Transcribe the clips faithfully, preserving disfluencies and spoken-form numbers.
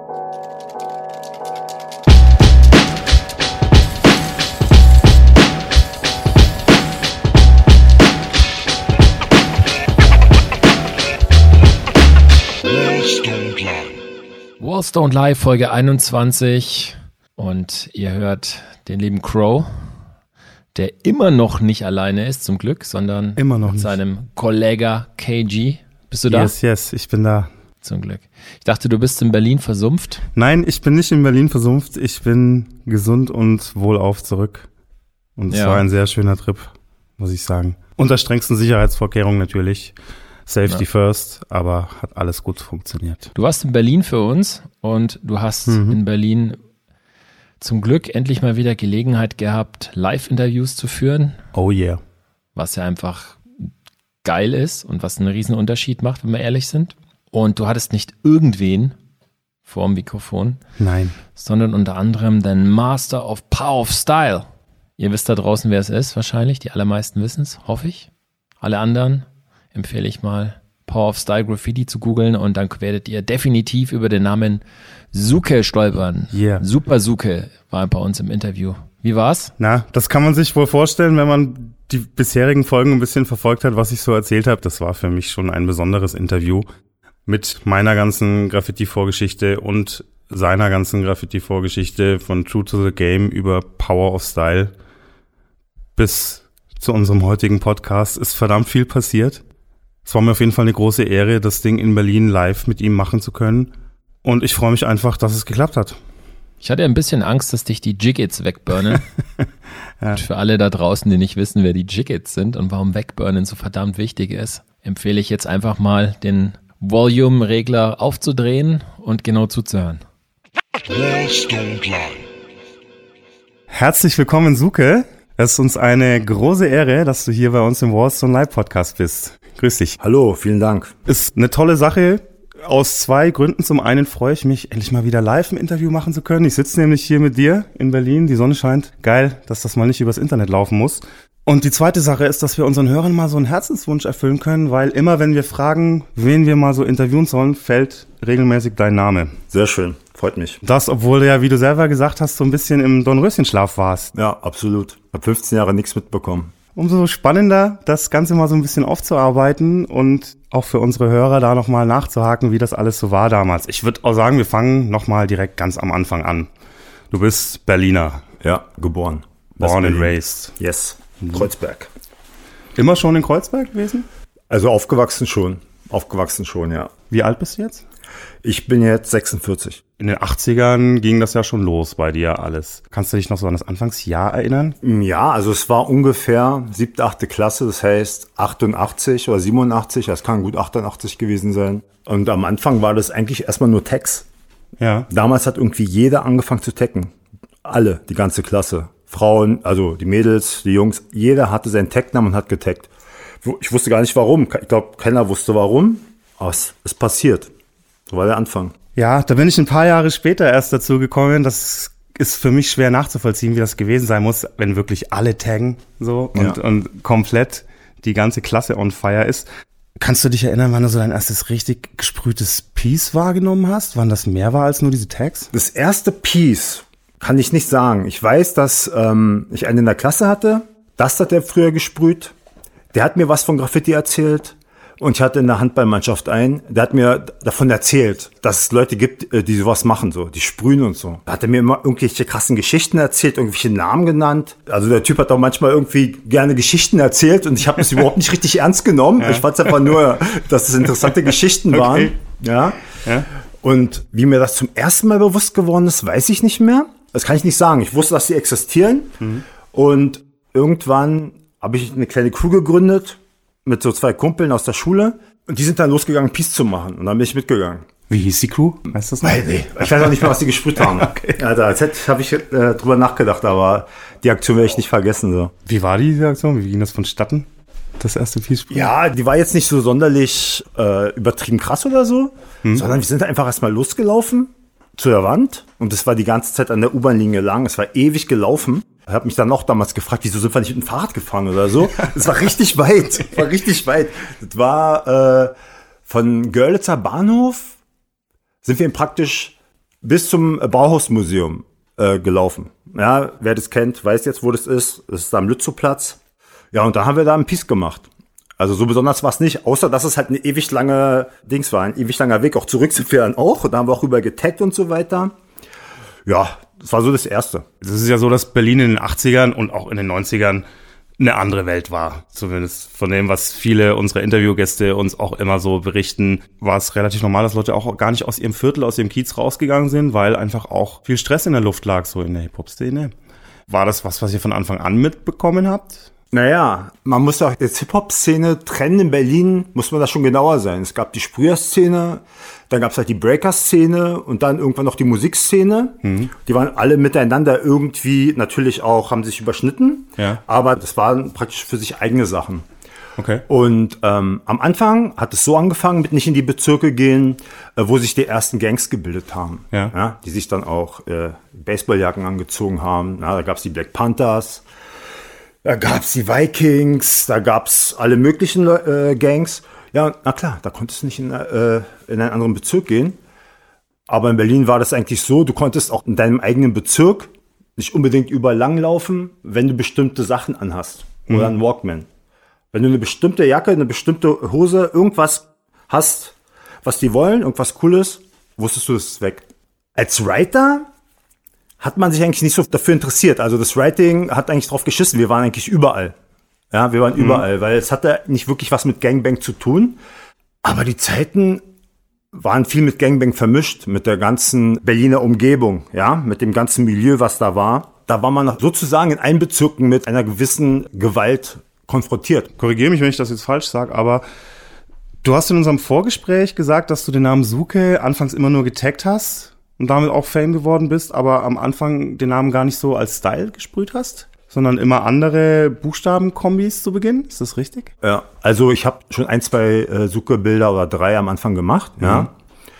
Wallstone Live, Folge einundzwanzig, und ihr hört den lieben Crow, der immer noch nicht alleine ist, zum Glück, sondern immer noch mit nicht. seinem Kollegen K G. Bist du da? Yes, yes, ich bin da. Zum Glück. Ich dachte, du bist in Berlin versumpft. Nein, ich bin nicht in Berlin versumpft. Ich bin gesund und wohlauf zurück. Und es Ja. war ein sehr schöner Trip, muss ich sagen. Unter strengsten Sicherheitsvorkehrungen natürlich. Safety Ja. first, aber hat alles gut funktioniert. Du warst in Berlin für uns und du hast Mhm. in Berlin zum Glück endlich mal wieder Gelegenheit gehabt, Live-Interviews zu führen, Oh yeah. was ja einfach geil ist und was einen riesen Unterschied macht, wenn wir ehrlich sind. Und du hattest nicht irgendwen vor dem Mikrofon, Nein. sondern unter anderem den Master of Power of Style. Ihr wisst da draußen, wer es ist, wahrscheinlich. Die allermeisten wissen es, hoffe ich. Alle anderen empfehle ich mal, Power of Style Graffiti zu googeln, und dann werdet ihr definitiv über den Namen Suke stolpern. Yeah. Super Suke war bei uns im Interview. Wie war's? Na, das kann man sich wohl vorstellen, wenn man die bisherigen Folgen ein bisschen verfolgt hat, was ich so erzählt habe. Das war für mich schon ein besonderes Interview mit meiner ganzen Graffiti-Vorgeschichte und seiner ganzen Graffiti-Vorgeschichte von True to the Game über Power of Style bis zu unserem heutigen Podcast ist verdammt viel passiert. Es war mir auf jeden Fall eine große Ehre, das Ding in Berlin live mit ihm machen zu können. Und ich freue mich einfach, dass es geklappt hat. Ich hatte ein bisschen Angst, dass dich die Jiggits wegburnen. Ja. Und für alle da draußen, die nicht wissen, wer die Jiggits sind und warum Wegburnen so verdammt wichtig ist, empfehle ich jetzt einfach mal, den Volume-Regler aufzudrehen und genau zuzuhören. Herzlich willkommen, Suke. Es ist uns eine große Ehre, dass du hier bei uns im Wallstone Live Podcast bist. Grüß dich. Hallo, vielen Dank. Ist eine tolle Sache. Aus zwei Gründen. Zum einen freue ich mich, endlich mal wieder live ein Interview machen zu können. Ich sitze nämlich hier mit dir in Berlin. Die Sonne scheint. Geil, dass das mal nicht übers Internet laufen muss. Und die zweite Sache ist, dass wir unseren Hörern mal so einen Herzenswunsch erfüllen können, weil immer, wenn wir fragen, wen wir mal so interviewen sollen, fällt regelmäßig dein Name. Sehr schön, freut mich. Das, obwohl du ja, wie du selber gesagt hast, so ein bisschen im Dornröschenschlaf warst. Ja, absolut. Hab fünfzehn Jahre nichts mitbekommen. Umso spannender, das Ganze mal so ein bisschen aufzuarbeiten und auch für unsere Hörer da nochmal nachzuhaken, wie das alles so war damals. Ich würde auch sagen, wir fangen nochmal direkt ganz am Anfang an. Du bist Berliner. Ja, geboren. Born and Berlin. raised. Yes, Kreuzberg. Immer schon in Kreuzberg gewesen? Also aufgewachsen schon. Aufgewachsen schon, ja. Wie alt bist du jetzt? Ich bin jetzt sechsundvierzig. In den achtzigern ging das ja schon los bei dir alles. Kannst du dich noch so an das Anfangsjahr erinnern? Ja, also es war ungefähr siebte, achte Klasse, das heißt achtundachtzig oder siebenundachtzig, das kann gut achtundachtzig gewesen sein. Und am Anfang war das eigentlich erstmal nur Tags. Ja. Damals hat irgendwie jeder angefangen zu taggen. Alle, die ganze Klasse. Frauen, also die Mädels, die Jungs, jeder hatte seinen Tagnamen und hat getaggt. Ich wusste gar nicht warum. Ich glaube, keiner wusste warum. Aber es ist passiert. So war der Anfang. Ja, da bin ich ein paar Jahre später erst dazu gekommen. Das ist für mich schwer nachzuvollziehen, wie das gewesen sein muss, wenn wirklich alle taggen so und, Ja. und komplett die ganze Klasse on fire ist. Kannst du dich erinnern, wann du so dein erstes richtig gesprühtes Piece wahrgenommen hast? Wann das mehr war als nur diese Tags? Das erste Piece kann ich nicht sagen. Ich weiß, dass ähm, ich einen in der Klasse hatte. Das hat der früher gesprüht. Der hat mir was von Graffiti erzählt. Und ich hatte in der Handballmannschaft einen, der hat mir davon erzählt, dass es Leute gibt, die sowas machen, so, die sprühen und so. Da hat er mir immer irgendwelche krassen Geschichten erzählt, irgendwelche Namen genannt. Also der Typ hat auch manchmal irgendwie gerne Geschichten erzählt und ich habe das überhaupt nicht richtig ernst genommen. Ja. Ich fand es einfach nur, dass es interessante Geschichten waren. Okay. Ja. Ja. Und wie mir das zum ersten Mal bewusst geworden ist, weiß ich nicht mehr. Das kann ich nicht sagen. Ich wusste, dass sie existieren. Mhm. Und irgendwann habe ich eine kleine Crew gegründet mit so zwei Kumpeln aus der Schule. Und die sind dann losgegangen, Peace zu machen. Und dann bin ich mitgegangen. Wie hieß die Crew? Weißt du das noch? Nee, nee. Ich weiß auch nicht mehr, was die gesprüht haben. Okay. Also, als hätte habe ich äh, drüber nachgedacht, aber die Aktion werde ich nicht vergessen. So. Wie war die Aktion? Wie ging das vonstatten? Das erste Peace? Ja, die war jetzt nicht so sonderlich äh, übertrieben krass oder so, hm. sondern wir sind einfach erstmal losgelaufen zu der Wand. Und das war die ganze Zeit an der U-Bahn-Linie lang. Es war ewig gelaufen. Ich habe mich dann auch damals gefragt, wieso sind wir nicht mit dem Fahrrad gefahren oder so. Es war richtig weit, es war richtig weit. Das war äh, von Görlitzer Bahnhof, sind wir praktisch bis zum Bauhausmuseum äh, gelaufen. Ja, wer das kennt, weiß jetzt, wo das ist. Das ist da am Lützowplatz. Ja, und da haben wir da ein Piece gemacht. Also so besonders war es nicht, außer dass es halt eine ewig lange Dings war, ein ewig langer Weg, auch zurückzuführen auch. Und da haben wir auch rüber getaggt und so weiter. Ja, das war so das Erste. Es ist ja so, dass Berlin in den achtzigern und auch in den neunzigern eine andere Welt war. Zumindest von dem, was viele unserer Interviewgäste uns auch immer so berichten, war es relativ normal, dass Leute auch gar nicht aus ihrem Viertel, aus ihrem Kiez rausgegangen sind, weil einfach auch viel Stress in der Luft lag, so in der Hip-Hop-Szene. War das was, was ihr von Anfang an mitbekommen habt? Naja, man muss ja jetzt Hip-Hop-Szene trennen. In Berlin muss man da schon genauer sein. Es gab die Sprüher-Szene, dann gab es halt die Breaker-Szene und dann irgendwann noch die Musikszene. Mhm. Die waren alle miteinander irgendwie, natürlich auch, haben sich überschnitten, ja. aber das waren praktisch für sich eigene Sachen. Okay. Und ähm, am Anfang hat es so angefangen mit nicht in die Bezirke gehen, äh, wo sich die ersten Gangs gebildet haben. Ja. Ja, die sich dann auch äh, Baseballjacken angezogen haben. Na, da gab es die Black Panthers. Da gab's die Vikings, da gab's alle möglichen äh, Gangs. Ja, na klar, da konntest du nicht in, äh, in einen anderen Bezirk gehen. Aber in Berlin war das eigentlich so, du konntest auch in deinem eigenen Bezirk nicht unbedingt überall langlaufen, wenn du bestimmte Sachen anhast. Mhm. Oder einen Walkman. Wenn du eine bestimmte Jacke, eine bestimmte Hose, irgendwas hast, was die wollen, irgendwas Cooles, wusstest du, das ist weg. Als Writer hat man sich eigentlich nicht so dafür interessiert. Also das Writing hat eigentlich drauf geschissen. Wir waren eigentlich überall. Ja, wir waren mhm. überall, weil es hatte nicht wirklich was mit Gangbang zu tun. Aber die Zeiten waren viel mit Gangbang vermischt, mit der ganzen Berliner Umgebung, ja, mit dem ganzen Milieu, was da war. Da war man sozusagen in allen Bezirken mit einer gewissen Gewalt konfrontiert. Korrigiere mich, wenn ich das jetzt falsch sage, aber du hast in unserem Vorgespräch gesagt, dass du den Namen Suke anfangs immer nur getaggt hast und damit auch Fame geworden bist, aber am Anfang den Namen gar nicht so als Style gesprüht hast, sondern immer andere Buchstabenkombis zu Beginn. Ist das richtig? Ja, also ich habe schon ein, zwei äh, Suke-Bilder oder drei am Anfang gemacht, mhm. ja.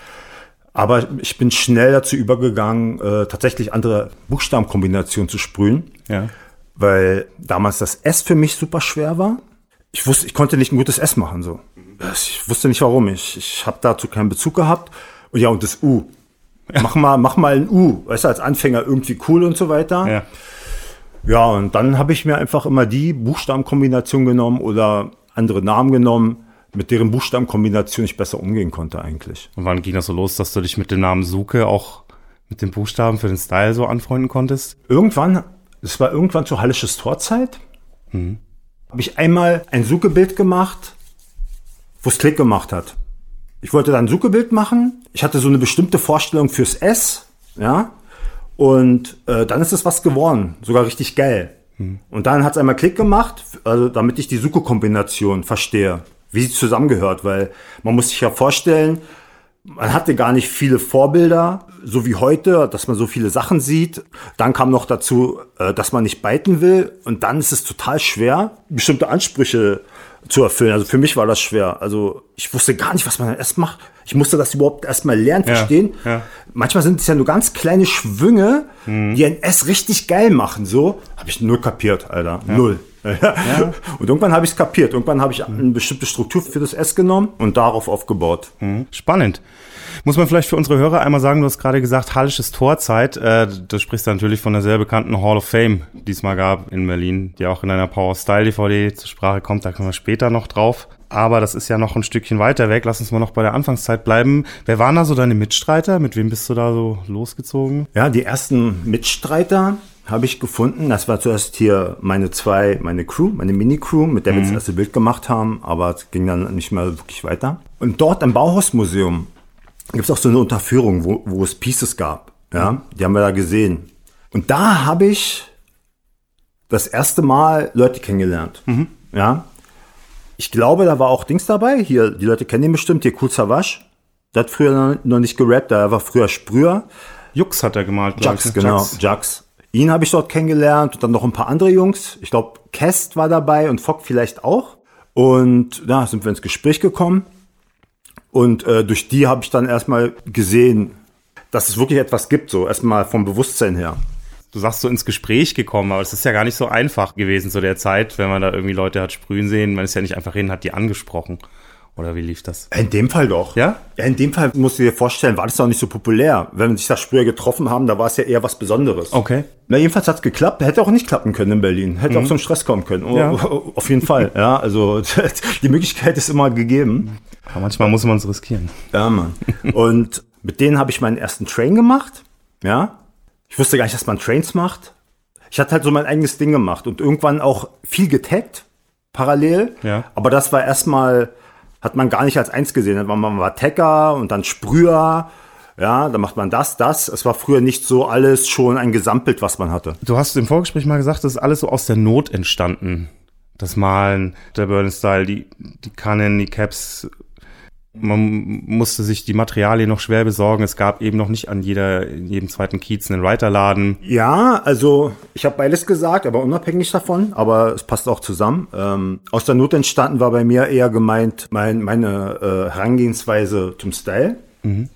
Aber ich bin schnell dazu übergegangen, äh, tatsächlich andere Buchstabenkombinationen zu sprühen, ja. Weil damals das S für mich super schwer war. Ich wusste, ich konnte nicht ein gutes S machen, so. Ich wusste nicht warum. Ich, ich habe dazu keinen Bezug gehabt. Und ja, und das U. Ja. Mach mal, mach mal ein U, weißt du, als Anfänger irgendwie cool und so weiter. Ja, ja und dann habe ich mir einfach immer die Buchstabenkombination genommen oder andere Namen genommen, mit deren Buchstabenkombination ich besser umgehen konnte eigentlich. Und wann ging das so los, dass du dich mit dem Namen Suke auch mit den Buchstaben für den Style so anfreunden konntest? Irgendwann, es war irgendwann zur Hallisches Torzeit, mhm. habe ich einmal ein Suke-Bild gemacht, wo es Klick gemacht hat. Ich wollte dann ein Suke-Bild machen. Ich hatte so eine bestimmte Vorstellung fürs S, ja. Und äh, dann ist es was geworden, sogar richtig geil. Hm. Und dann hat es einmal Klick gemacht, also damit ich die Suke-Kombination verstehe, wie sie zusammengehört. Weil man muss sich ja vorstellen, man hatte gar nicht viele Vorbilder, so wie heute, dass man so viele Sachen sieht. Dann kam noch dazu, äh, dass man nicht biten will. Und dann ist es total schwer, bestimmte Ansprüche zu erfüllen. Also für mich war das schwer. Also ich wusste gar nicht, was man dann erst macht. Ich musste das überhaupt erstmal lernen, ja, verstehen. Ja. Manchmal sind es ja nur ganz kleine Schwünge, mhm. die ein S richtig geil machen. So habe ich null kapiert, Alter. Ja. Null. Ja. Und irgendwann habe ich es kapiert. Irgendwann habe ich eine bestimmte Struktur für das S genommen und darauf aufgebaut. Mhm. Spannend. Muss man vielleicht für unsere Hörer einmal sagen, du hast gerade gesagt, Hallisches Torzeit. Äh, du sprichst natürlich von der sehr bekannten Hall of Fame, die es mal gab in Berlin, die auch in einer Power Style D V D zur Sprache kommt. Da kommen wir später noch drauf. Aber das ist ja noch ein Stückchen weiter weg. Lass uns mal noch bei der Anfangszeit bleiben. Wer waren da so deine Mitstreiter? Mit wem bist du da so losgezogen? Ja, die ersten Mitstreiter habe ich gefunden. Das war zuerst hier meine zwei, meine Crew, meine Mini-Crew, mit der wir das erste Bild gemacht haben. Aber es ging dann nicht mehr wirklich weiter. Und dort im Bauhausmuseum gibt es auch so eine Unterführung, wo, wo es Pieces gab. Ja, die haben wir da gesehen. Und da habe ich das erste Mal Leute kennengelernt. Mhm. Ja. Ich glaube, da war auch Dings dabei. Hier, die Leute kennen ihn bestimmt, hier Kool Savas. Der hat früher noch nicht gerappt, der war früher Sprüher. Jux hat er gemalt, Jux, ich, ne? genau, Jux. Ihn habe ich dort kennengelernt und dann noch ein paar andere Jungs. Ich glaube, Kest war dabei und Fock vielleicht auch. Und da ja, sind wir ins Gespräch gekommen. Und äh, durch die habe ich dann erstmal gesehen, dass es wirklich etwas gibt, so erstmal vom Bewusstsein her. Du sagst so ins Gespräch gekommen, aber es ist ja gar nicht so einfach gewesen zu der Zeit, wenn man da irgendwie Leute hat sprühen sehen. Man ist ja nicht einfach hin, hat die angesprochen Oder wie lief das? In dem Fall doch. Ja? Ja, in dem Fall musst du dir vorstellen, war das doch nicht so populär. Wenn sich da Sprüher getroffen haben, da war es ja eher was Besonderes. Okay. Na, jedenfalls hat's geklappt. Hätte auch nicht klappen können in Berlin. Hätte mhm. auch so ein Stress kommen können. Ja. Auf jeden Fall. Ja, also die Möglichkeit ist immer gegeben. Aber manchmal muss man es riskieren. Ja, Mann. Und mit denen habe ich meinen ersten Train gemacht. Ja. Ich wusste gar nicht, dass man Trains macht. Ich hatte halt so mein eigenes Ding gemacht und irgendwann auch viel getaggt, parallel. Ja. Aber das war erstmal, hat man gar nicht als eins gesehen. Man war Tagger und dann Sprüher. Ja, dann macht man das, das. Es war früher nicht so alles schon ein Gesamtbild, was man hatte. Du hast im Vorgespräch mal gesagt, das ist alles so aus der Not entstanden. Das Malen, der Burn-Style, die, die Kannen, die Caps. Man musste sich die Materialien noch schwer besorgen. Es gab eben noch nicht an jeder, in jedem zweiten Kiez einen Writerladen. Ja, also ich habe beides gesagt, aber unabhängig davon. Aber es passt auch zusammen. Ähm, aus der Not entstanden war bei mir eher gemeint mein, meine äh, Herangehensweise zum Style. Mhm.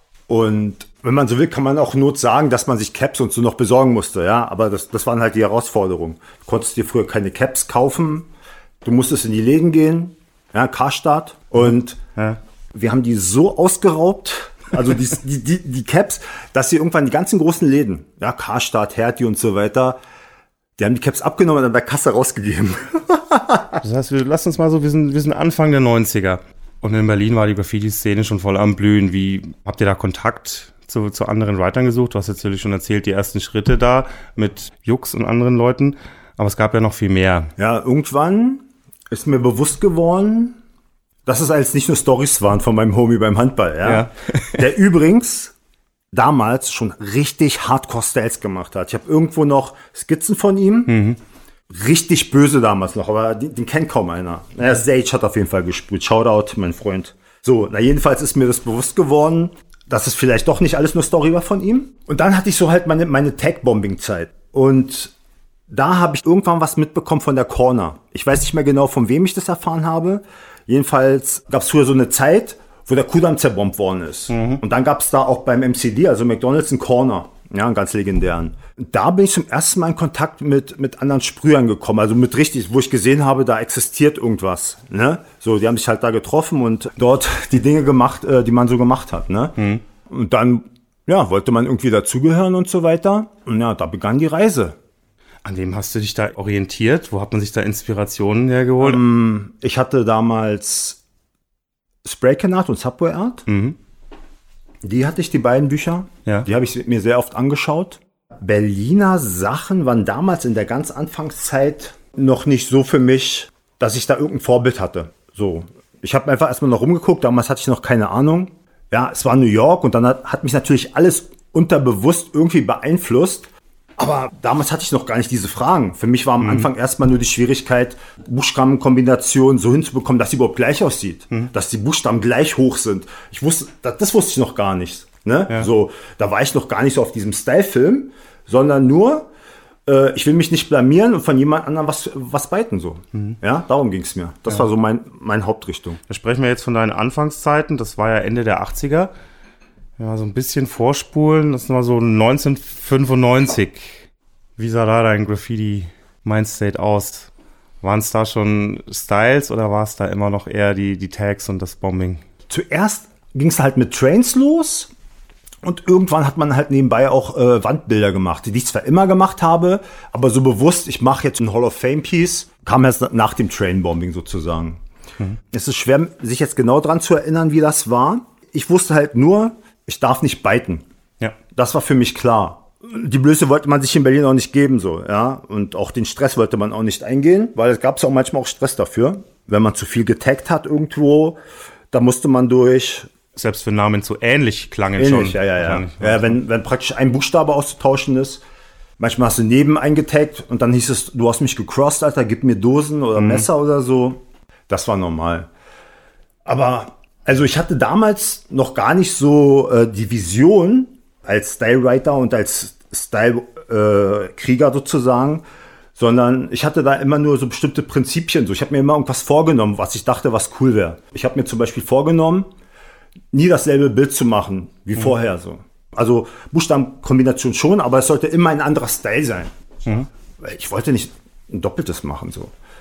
Und wenn man so will, kann man auch Not sagen, dass man sich Caps und so noch besorgen musste. Ja, aber das, das waren halt die Herausforderungen. Du konntest dir früher keine Caps kaufen. Du musstest in die Läden gehen. Ja, Karstadt. Und ja. Wir haben die so ausgeraubt, also die, die, die, die Caps, dass sie irgendwann die ganzen großen Läden, ja, Karstadt, Hertie und so weiter, die haben die Caps abgenommen und an der Kasse rausgegeben. Das heißt, wir, lass uns mal so, wir sind, wir sind Anfang der neunziger und in Berlin war die Graffiti-Szene schon voll am Blühen. Wie habt ihr da Kontakt zu, zu anderen Writern gesucht? Du hast jetzt natürlich schon erzählt, die ersten Schritte da mit Jux und anderen Leuten, aber es gab ja noch viel mehr. Ja, irgendwann ist mir bewusst geworden, dass es als nicht nur Storys waren von meinem Homie beim Handball, ja. ja. Der übrigens damals schon richtig Hardcore-Styles gemacht hat. Ich habe irgendwo noch Skizzen von ihm. Mhm. Richtig böse damals noch, aber den, den kennt kaum einer. Naja, Sage hat auf jeden Fall gesprüht. Shoutout, mein Freund. So, na jedenfalls ist mir das bewusst geworden, dass es vielleicht doch nicht alles nur Story war von ihm. Und dann hatte ich so halt meine, meine Tag-Bombing-Zeit. Und da habe ich irgendwann was mitbekommen von der Corner. Ich weiß nicht mehr genau, von wem ich das erfahren habe. Jedenfalls gab es früher so eine Zeit, wo der Kudamm zerbombt worden ist. Mhm. Und dann gab es da auch beim M C D, also McDonald's, einen Corner. Ja, einen ganz legendären. Da bin ich zum ersten Mal in Kontakt mit mit anderen Sprühern gekommen. Also mit richtig, wo ich gesehen habe, da existiert irgendwas. Ne? So, die haben sich halt da getroffen und dort die Dinge gemacht, äh, die man so gemacht hat. Ne? Mhm. Und dann, ja, wollte man irgendwie dazugehören und so weiter. Und ja, da begann die Reise. An wem hast du dich da orientiert? Wo hat man sich da Inspirationen hergeholt? Um, ich hatte damals Spraycan Art und Subway Art. Mhm. Die hatte ich, die beiden Bücher. Ja. Die habe ich mir sehr oft angeschaut. Berliner Sachen waren damals in der ganz Anfangszeit noch nicht so für mich, dass ich da irgendein Vorbild hatte. So, ich habe einfach erstmal noch rumgeguckt. Damals hatte ich noch keine Ahnung. Ja, es war New York und dann hat, hat mich natürlich alles unterbewusst irgendwie beeinflusst. Aber damals hatte ich noch gar nicht diese Fragen. Für mich war am mhm. Anfang erstmal nur die Schwierigkeit, Buchstabenkombinationen so hinzubekommen, dass sie überhaupt gleich aussieht. Mhm. Dass die Buchstaben gleich hoch sind. Ich wusste, das, das wusste ich noch gar nicht. Ne? Ja. So, da war ich noch gar nicht so auf diesem Style-Film, sondern nur, äh, ich will mich nicht blamieren und von jemand anderem was, was beiten. So. Mhm. Ja, darum ging es mir. Das ja. war so mein, mein Hauptrichtung. Da sprechen wir jetzt von deinen Anfangszeiten. Das war ja Ende der achtziger. Ja, so ein bisschen vorspulen, das war so neunzehnhundertfünfundneunzig. Wie sah da dein Graffiti-Mindstate aus? Waren es da schon Styles oder war es da immer noch eher die, die Tags und das Bombing? Zuerst ging es halt mit Trains los und irgendwann hat man halt nebenbei auch äh, Wandbilder gemacht, die ich zwar immer gemacht habe, aber so bewusst, ich mache jetzt ein Hall of Fame-Piece, kam erst nach dem Train-Bombing sozusagen. Mhm. Es ist schwer, sich jetzt genau dran zu erinnern, wie das war. Ich wusste halt nur, ich darf nicht biten. Ja. Das war für mich klar. Die Blöße wollte man sich in Berlin auch nicht geben, so, ja. Und auch den Stress wollte man auch nicht eingehen, weil es gab auch manchmal auch Stress dafür. Wenn man zu viel getaggt hat irgendwo, da musste man durch. Selbst für Namen zu ähnlich klangen ähnlich, schon. Ja, ja, ja. ja wenn, wenn praktisch ein Buchstabe auszutauschen ist. Manchmal hast du neben eingetaggt und dann hieß es, du hast mich gecrossed, Alter, gib mir Dosen oder mhm. Messer oder so. Das war normal. Aber also ich hatte damals noch gar nicht so äh, die Vision als Stylewriter und als Style-Krieger äh, sozusagen, sondern ich hatte da immer nur so bestimmte Prinzipien. So, ich habe mir immer irgendwas vorgenommen, was ich dachte, was cool wäre. Ich habe mir zum Beispiel vorgenommen, nie dasselbe Bild zu machen wie mhm. vorher. So. Also Buchstabenkombination schon, aber es sollte immer ein anderer Style sein. Mhm. Ich wollte nicht ein doppeltes machen. So.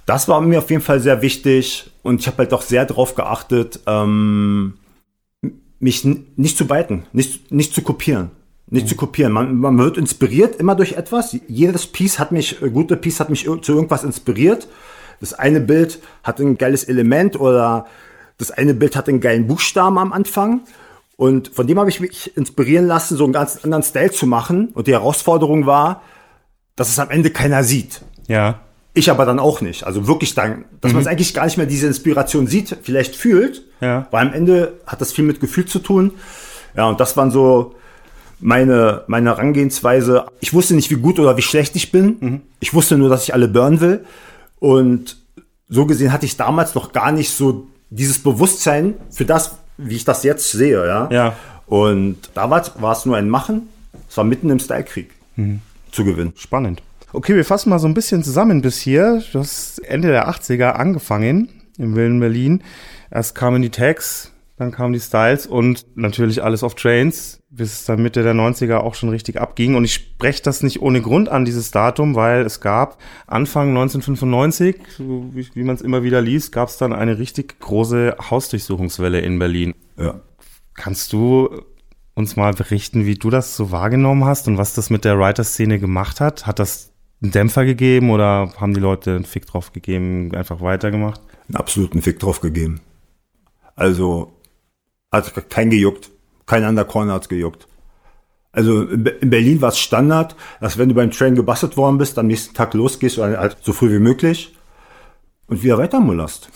Das war mir auf jeden Fall sehr wichtig und ich habe halt auch sehr darauf geachtet, ähm, mich n- nicht zu biten, nicht, nicht zu kopieren. Nicht mhm. zu kopieren. Man, man wird inspiriert immer durch etwas. Jedes Piece hat mich, äh, gute Piece hat mich ir- zu irgendwas inspiriert. Das eine Bild hat ein geiles Element oder das eine Bild hat einen geilen Buchstaben am Anfang. Und von dem habe ich mich inspirieren lassen, so einen ganz anderen Style zu machen. Und die Herausforderung war, dass es am Ende keiner sieht. Ja. Ich aber dann auch nicht. Also wirklich dann, dass mhm. man es eigentlich gar nicht mehr diese Inspiration sieht, vielleicht fühlt. Ja. Weil am Ende hat das viel mit Gefühl zu tun. Ja, und das waren so meine, meine Herangehensweise. Ich wusste nicht, wie gut oder wie schlecht ich bin. Mhm. Ich wusste nur, dass ich alle burnen will. Und so gesehen hatte ich damals noch gar nicht so dieses Bewusstsein für das, wie ich das jetzt sehe. Ja. Ja. Und da war, war es nur ein Machen. Es war mitten im Stylekrieg mhm. zu gewinnen. Spannend. Okay, wir fassen mal so ein bisschen zusammen bis hier. Du hast Ende der achtziger angefangen in Berlin. Erst kamen die Tags, dann kamen die Styles und natürlich alles auf Trains, bis es dann Mitte der neunziger auch schon richtig abging. Und ich spreche das nicht ohne Grund an, dieses Datum, weil es gab Anfang neunzehnhundertfünfundneunzig, so wie, wie man es immer wieder liest, gab es dann eine richtig große Hausdurchsuchungswelle in Berlin. Ja. Kannst du uns mal berichten, wie du das so wahrgenommen hast und was das mit der Writer-Szene gemacht hat? Hat das einen Dämpfer gegeben oder haben die Leute einen Fick drauf gegeben, einfach weitergemacht? Einen absoluten Fick drauf gegeben. Also hat kein gejuckt. Kein Undercorner hat's gejuckt. Also in Berlin war es Standard, dass wenn du beim Train gebastelt worden bist, am nächsten Tag losgehst oder halt so früh wie möglich und wieder weitermullerst.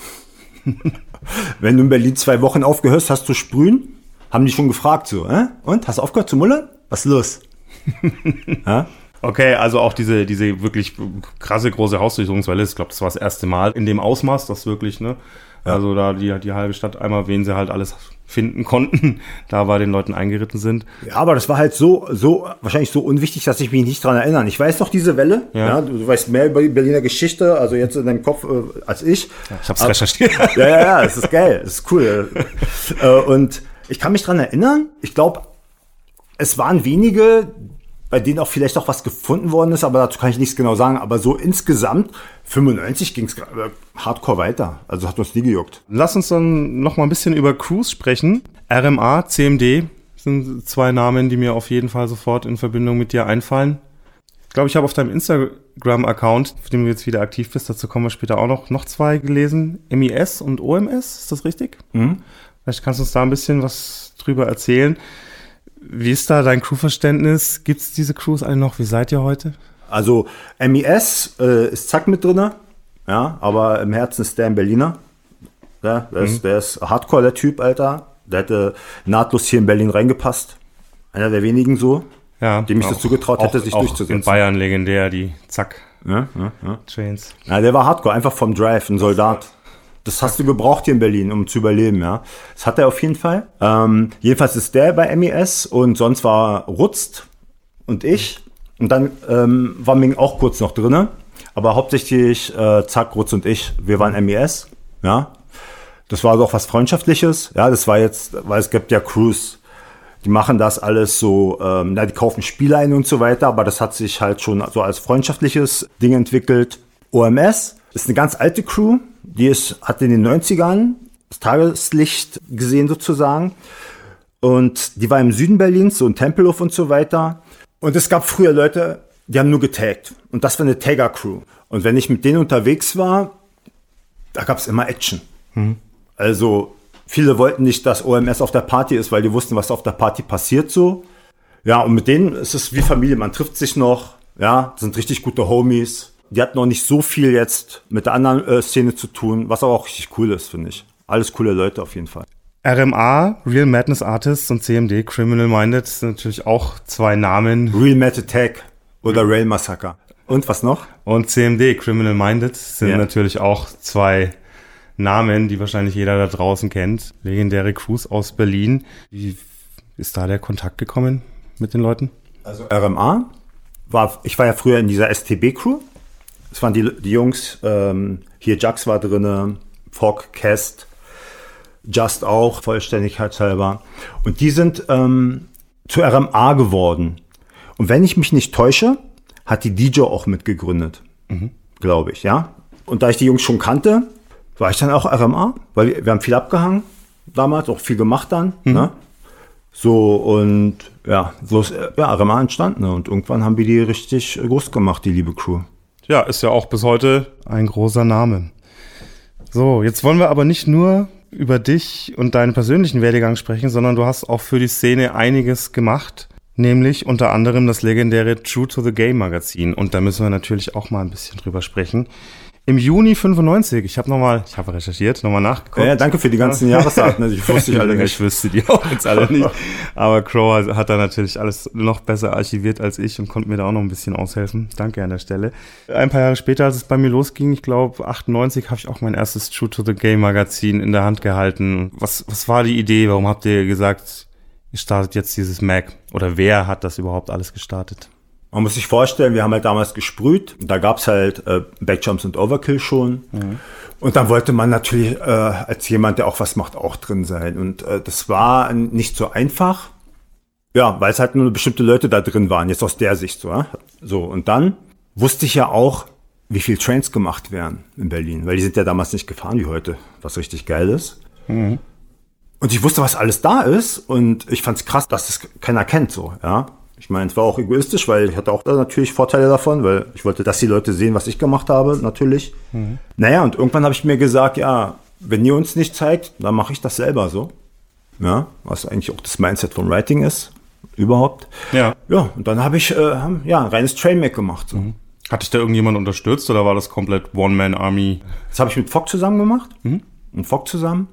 Wenn du in Berlin zwei Wochen aufgehört hast zu sprühen, haben die schon gefragt so, äh? Und, hast du aufgehört zu mullern? Was ist los? Ja? Okay, also auch diese diese wirklich krasse große Hausdurchsuchungswelle, ich glaube, das war das erste Mal in dem Ausmaß, das wirklich, ne? Ja. Also da die die halbe Stadt einmal, wen sie halt alles finden konnten, da bei den Leuten eingeritten sind. Ja, aber das war halt so so wahrscheinlich so unwichtig, dass ich mich nicht dran erinnere. Ich weiß doch diese Welle, ja, ja du, du weißt mehr über die Berliner Geschichte, also jetzt in deinem Kopf äh, als ich. Ja, ich hab's aber, recherchiert. Ja, ja, ja, es ist geil, es ist cool. äh, und ich kann mich dran erinnern, ich glaube, es waren wenige, bei denen auch vielleicht auch was gefunden worden ist, aber dazu kann ich nichts genau sagen. Aber so insgesamt, fünfundneunzig ging es hardcore weiter. Also hat uns nie gejuckt. Lass uns dann noch mal ein bisschen über Crews sprechen. R M A, C M D sind zwei Namen, die mir auf jeden Fall sofort in Verbindung mit dir einfallen. Ich glaube, ich habe auf deinem Instagram-Account, auf dem du jetzt wieder aktiv bist, dazu kommen wir später auch noch, noch zwei gelesen. M I S und O M S, ist das richtig? Mhm. Vielleicht kannst du uns da ein bisschen was drüber erzählen. Wie ist da dein Crewverständnis? Gibt es diese Crews alle noch? Wie seid ihr heute? Also M I S äh, ist Zack mit drinne, ja, aber im Herzen ist der ein Berliner. Ja, der, mhm. ist, der ist Hardcore, der Typ, Alter. Der hätte nahtlos hier in Berlin reingepasst. Einer der wenigen so, ja, dem ich dazu getraut hätte, sich auch durchzusetzen. In Bayern legendär, die Zack ja, ja, ja. Trains. Ja, der war Hardcore, einfach vom Drive, ein Soldat. Das hast du gebraucht hier in Berlin, um zu überleben, ja. Das hat er auf jeden Fall. Ähm, jedenfalls ist der bei M I S und sonst war Rutzt und ich. Und dann ähm, war Ming auch kurz noch drinne. Aber hauptsächlich äh, Zack, Rutz und ich. Wir waren M I S, ja. Das war doch was Freundschaftliches. Ja, das war jetzt, weil es gibt ja Crews, die machen das alles so, ähm, na, die kaufen Spiele ein und so weiter. Aber das hat sich halt schon so als freundschaftliches Ding entwickelt. O M S ist eine ganz alte Crew. Die ist, hat in den neunzigern das Tageslicht gesehen sozusagen. Und die war im Süden Berlins, so in Tempelhof und so weiter. Und es gab früher Leute, die haben nur getaggt. Und das war eine Tagger-Crew. Und wenn ich mit denen unterwegs war, da gab es immer Action. Mhm. Also viele wollten nicht, dass O M S auf der Party ist, weil die wussten, was auf der Party passiert so. Ja, und mit denen ist es wie Familie. Man trifft sich noch. Ja, sind richtig gute Homies. Die hat noch nicht so viel jetzt mit der anderen äh, Szene zu tun, was aber auch richtig cool ist, finde ich. Alles coole Leute auf jeden Fall. R M A, Real Madness Artists und C M D, Criminal Minded, sind natürlich auch zwei Namen. Real Mad Attack oder Rail Massacre. Und was noch? Und C M D, Criminal Minded, sind ja natürlich auch zwei Namen, die wahrscheinlich jeder da draußen kennt. Legendäre Crews aus Berlin. Wie ist da der Kontakt gekommen mit den Leuten? Also R M A war, ich war ja früher in dieser S T B-Crew. Das waren die, die Jungs, ähm, hier Jax war drinne, Fogg, Cast, Just auch, vollständigkeitshalber. Und die sind ähm, zu R M A geworden. Und wenn ich mich nicht täusche, hat die D J auch mitgegründet, mhm. glaube ich, ja. Und da ich die Jungs schon kannte, war ich dann auch R M A, weil wir, wir haben viel abgehangen damals, auch viel gemacht dann. Mhm. Ne? So, und ja, so ist ja, R M A entstanden. Ne? Und irgendwann haben wir die richtig groß gemacht, die liebe Crew. Ja, ist ja auch bis heute ein großer Name. So, jetzt wollen wir aber nicht nur über dich und deinen persönlichen Werdegang sprechen, sondern du hast auch für die Szene einiges gemacht, nämlich unter anderem das legendäre True to the Game Magazin. Und da müssen wir natürlich auch mal ein bisschen drüber sprechen. Im Juni fünfundneunzig, ich habe nochmal, ich habe recherchiert, nochmal nachgeguckt. Ja, danke für die ganzen Jahresdaten, ich wusste die alle nicht. Ich wüsste die auch jetzt alle nicht. Aber Crow hat da natürlich alles noch besser archiviert als ich und konnte mir da auch noch ein bisschen aushelfen. Danke an der Stelle. Ein paar Jahre später, als es bei mir losging, ich glaube achtundneunzig, habe ich auch mein erstes True to the Game Magazin in der Hand gehalten. Was, was war die Idee? Warum habt ihr gesagt, ihr startet jetzt dieses Mag? Oder wer hat das überhaupt alles gestartet? Man muss sich vorstellen, wir haben halt damals gesprüht. Da gab's halt äh, Backjumps und Overkill schon. Mhm. Und dann wollte man natürlich äh, als jemand, der auch was macht, auch drin sein. Und äh, das war nicht so einfach. Ja, weil es halt nur bestimmte Leute da drin waren, jetzt aus der Sicht so. Ja? So, und dann wusste ich ja auch, wie viel Trains gemacht werden in Berlin. Weil die sind ja damals nicht gefahren wie heute, was richtig geil ist. Mhm. Und ich wusste, was alles da ist. Und ich fand's krass, dass das keiner kennt so, ja. Ich meine, es war auch egoistisch, weil ich hatte auch da natürlich Vorteile davon, weil ich wollte, dass die Leute sehen, was ich gemacht habe, natürlich. Mhm. Naja, und irgendwann habe ich mir gesagt, ja, wenn ihr uns nicht zeigt, dann mache ich das selber so. Ja, was eigentlich auch das Mindset von Writing ist, überhaupt. Ja. Ja, und dann habe ich, äh, ja, reines Trainmag gemacht. So. Mhm. Hat dich da irgendjemand unterstützt oder war das komplett One-Man-Army? Das habe ich mit Fock zusammen gemacht. Mhm. Mit Fock zusammen.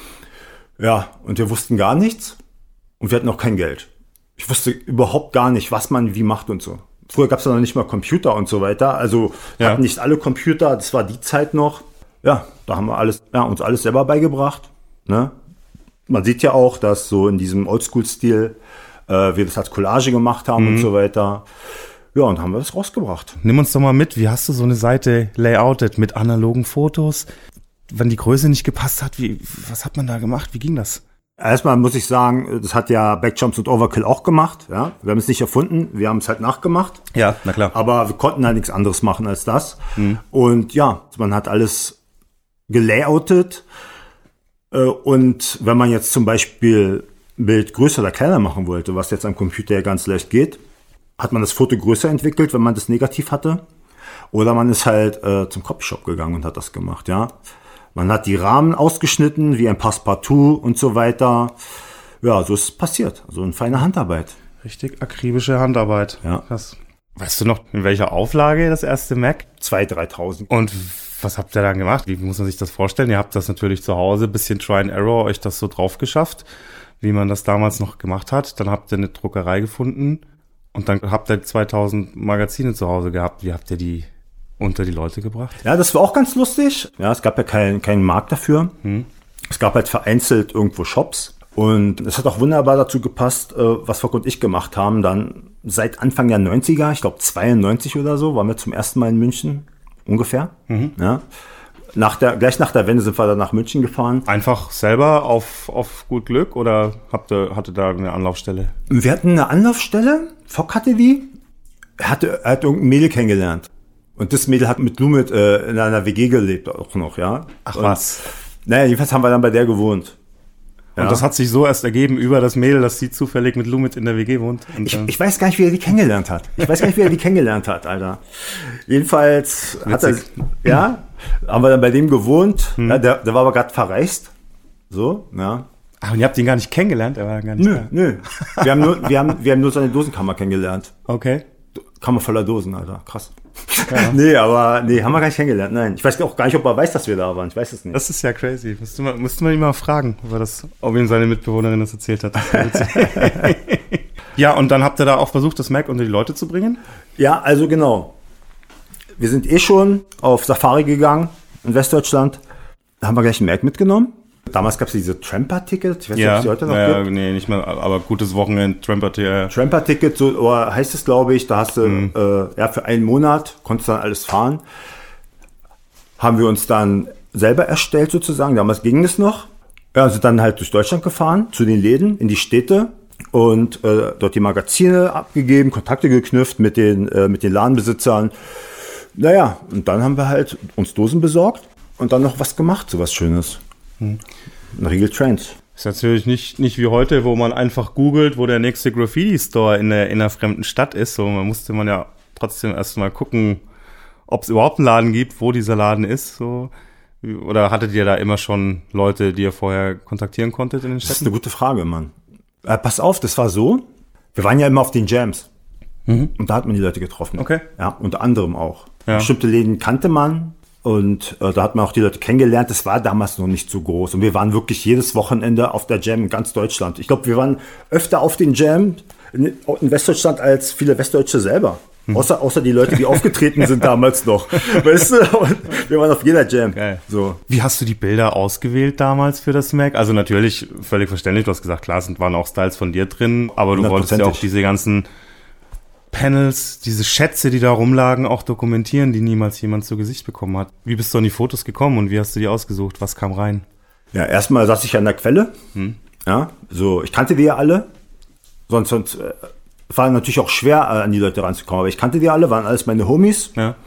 Ja, und wir wussten gar nichts und wir hatten auch kein Geld. Ich wusste überhaupt gar nicht, was man wie macht und so. Früher gab es ja noch nicht mal Computer und so weiter. Also ja. hatten nicht alle Computer, das war die Zeit noch. Ja, da haben wir alles, ja, uns alles selber beigebracht. Ne? Man sieht ja auch, dass so in diesem Oldschool-Stil äh, wir das als Collage gemacht haben mhm. und so weiter. Ja, und haben wir das rausgebracht. Nimm uns doch mal mit, wie hast du so eine Seite layoutet mit analogen Fotos? Wenn die Größe nicht gepasst hat, wie, was hat man da gemacht? Wie ging das? Erstmal muss ich sagen, das hat ja Backjumps und Overkill auch gemacht. Ja, wir haben es nicht erfunden, wir haben es halt nachgemacht. Ja, na klar. Aber wir konnten halt nichts anderes machen als das. Mhm. Und ja, man hat alles gelayoutet. Und wenn man jetzt zum Beispiel ein Bild größer oder kleiner machen wollte, was jetzt am Computer ja ganz leicht geht, hat man das Foto größer entwickelt, wenn man das negativ hatte. Oder man ist halt äh, zum Copyshop gegangen und hat das gemacht, ja. Man hat die Rahmen ausgeschnitten, wie ein Passepartout und so weiter. Ja, so ist es passiert. Also eine feine Handarbeit. Richtig akribische Handarbeit. Ja. Krass. Weißt du noch, in welcher Auflage das erste Mac? zweitausend, dreitausend. Und was habt ihr dann gemacht? Wie muss man sich das vorstellen? Ihr habt das natürlich zu Hause, bisschen Try and Error, euch das so drauf geschafft, wie man das damals noch gemacht hat. Dann habt ihr eine Druckerei gefunden und dann habt ihr zweitausend Magazine zu Hause gehabt. Wie habt ihr die unter die Leute gebracht? Ja, das war auch ganz lustig. Ja, es gab ja keinen keinen Markt dafür. Hm. Es gab halt vereinzelt irgendwo Shops. Und es hat auch wunderbar dazu gepasst, was Fock und ich gemacht haben. Dann seit Anfang der neunziger, ich glaube zweiundneunzig oder so, waren wir zum ersten Mal in München. Ungefähr. Mhm. Ja. Nach der, gleich nach der Wende sind wir dann nach München gefahren. Einfach selber auf, auf gut Glück oder habt ihr, hatte da eine Anlaufstelle? Wir hatten eine Anlaufstelle. Fock hatte die. Er hatte, er hat irgendein Mädel kennengelernt. Und das Mädel hat mit Lumit äh, in einer W G gelebt auch noch, ja. Ach was. Und, naja, jedenfalls haben wir dann bei der gewohnt. Ja. Und das hat sich so erst ergeben über das Mädel, dass sie zufällig mit Lumit in der W G wohnt. Und, ich, ich weiß gar nicht, wie er die kennengelernt hat. Ich weiß gar nicht, wie er die kennengelernt hat, Alter. Jedenfalls hat er, ja, haben wir dann bei dem gewohnt. Hm. Ja, der, der war aber gerade verreist. So, ja. Ach, und ihr habt ihn gar nicht kennengelernt? Er war gar nicht nö, da. Nö, wir haben nur, wir haben, wir haben nur seine Dosenkammer kennengelernt. Okay. Kammer voller Dosen, Alter. Krass. Ja. Nee, aber, nee, haben wir gar nicht kennengelernt. Nein. Ich weiß auch gar nicht, ob er weiß, dass wir da waren. Ich weiß es nicht. Das ist ja crazy. Müsste man, müsste man ihn mal fragen, ob er das, ob ihm seine Mitbewohnerin das erzählt hat. Ja, und dann habt ihr da auch versucht, das Mac unter die Leute zu bringen? Ja, also genau. Wir sind eh schon auf Safari gegangen in Westdeutschland. Da haben wir gleich ein Mac mitgenommen. Damals gab es diese Tramper-Ticket. Ich weiß ja, nicht, ob es die heute noch ja, gibt. Nee, nicht mehr, aber gutes Wochenende, Tramper-Ticket. Tramper-Ticket, so oder heißt es, glaube ich. Da hast du, mhm. äh, ja, für einen Monat konntest du dann alles fahren. Haben wir uns dann selber erstellt sozusagen. Damals ging es noch. Ja, sind dann halt durch Deutschland gefahren, zu den Läden, in die Städte. Und äh, dort die Magazine abgegeben, Kontakte geknüpft mit den, äh, mit den Ladenbesitzern. Naja, und dann haben wir halt uns Dosen besorgt und dann noch was gemacht, so was Schönes. Hm. Ein Regal Trance. Ist natürlich nicht, nicht wie heute, wo man einfach googelt, wo der nächste Graffiti-Store in, der, in einer fremden Stadt ist. So, man musste man ja trotzdem erstmal gucken, ob es überhaupt einen Laden gibt, wo dieser Laden ist. So. Oder hattet ihr da immer schon Leute, die ihr vorher kontaktieren konntet in den Städten? Das ist eine gute Frage, Mann. Äh, pass auf, das war so, wir waren ja immer auf den Jams. Mhm. Und da hat man die Leute getroffen. Okay. Ja, unter anderem auch. Ja. Bestimmte Läden kannte man. Und äh, da hat man auch die Leute kennengelernt. Das war damals noch nicht so groß. Und wir waren wirklich jedes Wochenende auf der Jam in ganz Deutschland. Ich glaube, wir waren öfter auf den Jam in, in Westdeutschland als viele Westdeutsche selber. Hm. Außer, außer die Leute, die aufgetreten sind damals noch. Weißt du? Und wir waren auf jeder Jam. Geil. So. Wie hast du die Bilder ausgewählt damals für das Mac? Also natürlich völlig verständlich. Du hast gesagt, klar, sind waren auch Styles von dir drin. Aber du wolltest ja auch diese ganzen Panels, diese Schätze, die da rumlagen, auch dokumentieren, die niemals jemand zu Gesicht bekommen hat. Wie bist du an die Fotos gekommen und wie hast du die ausgesucht? Was kam rein? Ja, erstmal saß ich an der Quelle. Hm. Ja, so, ich kannte die ja alle. Sonst, sonst äh, war natürlich auch schwer, äh, an die Leute ranzukommen. Aber ich kannte die alle, waren alles meine Homies. Ja.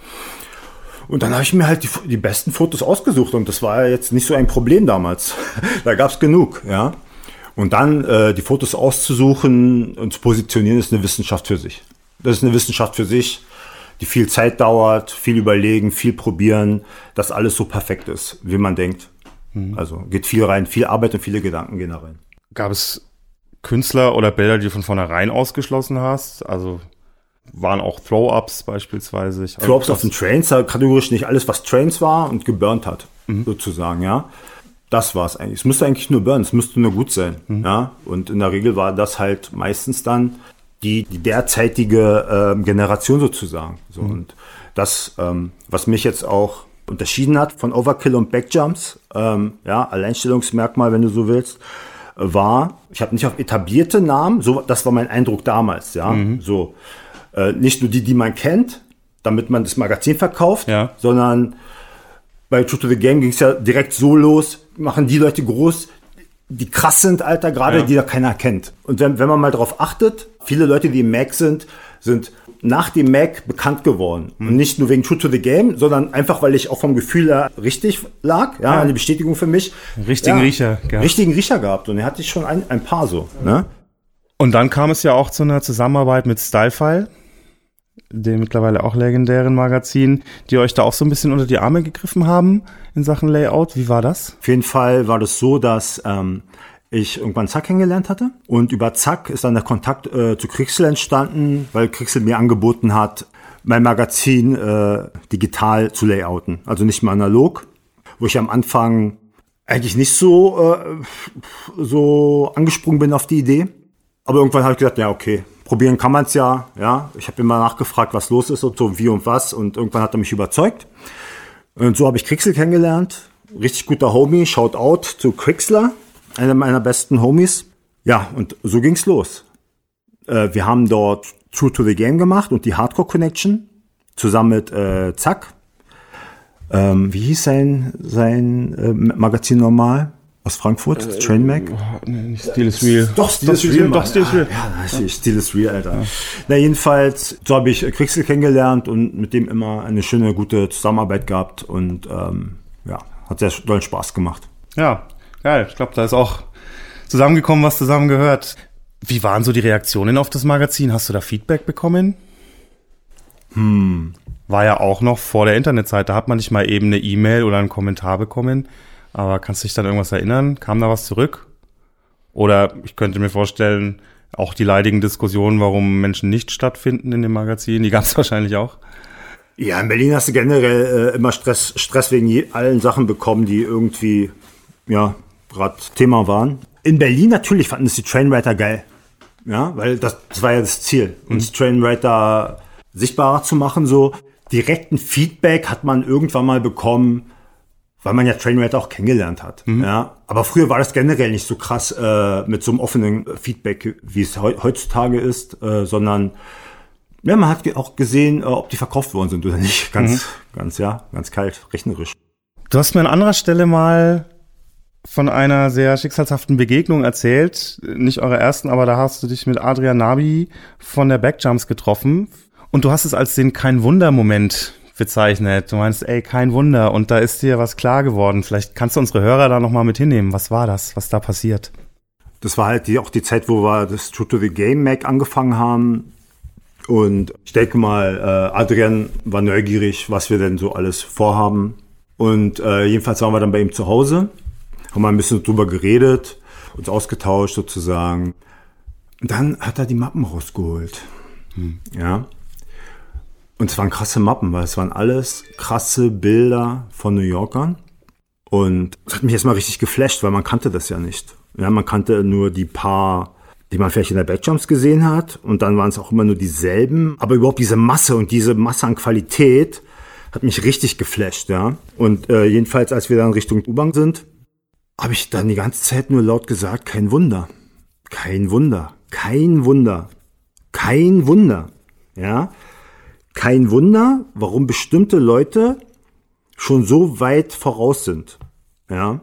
Und dann habe ich mir halt die, die besten Fotos ausgesucht. Und das war ja jetzt nicht so ein Problem damals. Da gab's genug, ja. Und dann äh, die Fotos auszusuchen und zu positionieren, ist eine Wissenschaft für sich. Das ist eine Wissenschaft für sich, die viel Zeit dauert, viel überlegen, viel probieren, dass alles so perfekt ist, wie man denkt. Mhm. Also geht viel rein, viel Arbeit und viele Gedanken gehen da rein. Gab es Künstler oder Bilder, die du von vornherein ausgeschlossen hast? Also waren auch Throw-Ups beispielsweise? Throw-Ups auf den Trains, kategorisch nicht alles, was Trains war und geburnt hat, mhm. sozusagen, ja. Das war es eigentlich. Es müsste eigentlich nur burnen, es müsste nur gut sein, mhm. ja. Und in der Regel war das halt meistens dann die, die derzeitige äh, Generation sozusagen. So, mhm. Und das, ähm, was mich jetzt auch unterschieden hat von Overkill und Backjumps, ähm, ja, Alleinstellungsmerkmal, wenn du so willst, war, ich habe nicht auf etablierte Namen, so, das war mein Eindruck damals, ja, mhm. so, äh, nicht nur die, die man kennt, damit man das Magazin verkauft, ja. sondern bei True to the Game ging es ja direkt so los, machen die Leute groß, die krass sind, Alter, gerade, ja. die da keiner kennt. Und wenn, wenn man mal drauf achtet, viele Leute, die im Mac sind, sind nach dem Mac bekannt geworden. Mhm. Und nicht nur wegen True to the Game, sondern einfach, weil ich auch vom Gefühl her richtig lag. Ja, ja. Eine Bestätigung für mich. Richtigen ja, Riecher gehabt. Richtigen Riecher gehabt. Und er hatte ich schon ein, ein paar so. Ne? Und dann kam es ja auch zu einer Zusammenarbeit mit Stylefile, dem mittlerweile auch legendären Magazin, die euch da auch so ein bisschen unter die Arme gegriffen haben in Sachen Layout. Wie war das? Auf jeden Fall war das so, dass ähm, ich irgendwann Zack kennengelernt hatte. Und über Zack ist dann der Kontakt äh, zu Crixel entstanden, weil Crixel mir angeboten hat, mein Magazin äh, digital zu layouten. Also nicht mehr analog, wo ich am Anfang eigentlich nicht so, äh, so angesprungen bin auf die Idee. Aber irgendwann habe ich gesagt, ja okay, probieren kann man es ja. Ja, ich habe immer nachgefragt, was los ist und so, wie und was. Und irgendwann hat er mich überzeugt. Und so habe ich Crixel kennengelernt. Richtig guter Homie, Shoutout zu Crixler, einer meiner besten Homies. Ja, und so ging's los. Äh, wir haben dort True to the Game gemacht und die Hardcore Connection zusammen mit äh, Zack. Ähm, wie hieß sein, sein äh, Magazin normal? Aus Frankfurt, äh, Train Mac? Oh, nee, nicht Steel is Real. Doch, Steel is Real. Doch, Steel is Real. Ja, ja, Steel is Real, Alter. Ja. Na, jedenfalls, so habe ich Crixel kennengelernt und mit dem immer eine schöne, gute Zusammenarbeit gehabt und ähm, ja, hat sehr dollen Spaß gemacht. Ja, geil. Ich glaube, da ist auch zusammengekommen, was zusammengehört. Wie waren so die Reaktionen auf das Magazin? Hast du da Feedback bekommen? Hm. War ja auch noch vor der Internetzeit. Da hat man nicht mal eben eine E-Mail oder einen Kommentar bekommen. Aber kannst du dich dann irgendwas erinnern? Kam da was zurück? Oder ich könnte mir vorstellen, auch die leidigen Diskussionen, warum Menschen nicht stattfinden in dem Magazin, die gab es wahrscheinlich auch. Ja, in Berlin hast du generell äh, immer Stress, Stress wegen je, allen Sachen bekommen, die irgendwie, ja, gerade Thema waren. In Berlin natürlich fanden es die Trainwriter geil. Ja, weil das, das war ja das Ziel, mhm. uns Trainwriter sichtbarer zu machen, so. Direkten Feedback hat man irgendwann mal bekommen, weil man ja Trainwriter auch kennengelernt hat. Mhm. Ja, aber früher war das generell nicht so krass äh, mit so einem offenen Feedback, wie es he- heutzutage ist, äh, sondern ja, man hat auch gesehen, äh, ob die verkauft worden sind oder nicht. Ganz, mhm. ganz, ja, ganz kalt, rechnerisch. Du hast mir an anderer Stelle mal von einer sehr schicksalshaften Begegnung erzählt. Nicht eure ersten, aber da hast du dich mit Adrian Nabi von der Backjumps getroffen. Und du hast es als den Kein-Wunder-Moment bezeichnet. Du meinst, ey, kein Wunder. Und da ist dir was klar geworden. Vielleicht kannst du unsere Hörer da nochmal mit hinnehmen. Was war das? Was da passiert? Das war halt die, auch die Zeit, wo wir das True to the Game Mac angefangen haben. Und ich denke mal, äh, Adrian war neugierig, was wir denn so alles vorhaben. Und äh, jedenfalls waren wir dann bei ihm zu Hause, haben mal ein bisschen drüber geredet, uns ausgetauscht sozusagen. Und dann hat er die Mappen rausgeholt. Hm. Ja. Und es waren krasse Mappen, weil es waren alles krasse Bilder von New Yorkern. Und das hat mich erstmal richtig geflasht, weil man kannte das ja nicht. Ja, man kannte nur die paar, die man vielleicht in der Backjumps gesehen hat. Und dann waren es auch immer nur dieselben. Aber überhaupt diese Masse und diese Masse an Qualität hat mich richtig geflasht, ja. Und äh, jedenfalls, als wir dann Richtung U-Bahn sind, habe ich dann die ganze Zeit nur laut gesagt, kein Wunder. Kein Wunder. Kein Wunder. Kein Wunder. Ja. Kein Wunder, warum bestimmte Leute schon so weit voraus sind. Ja.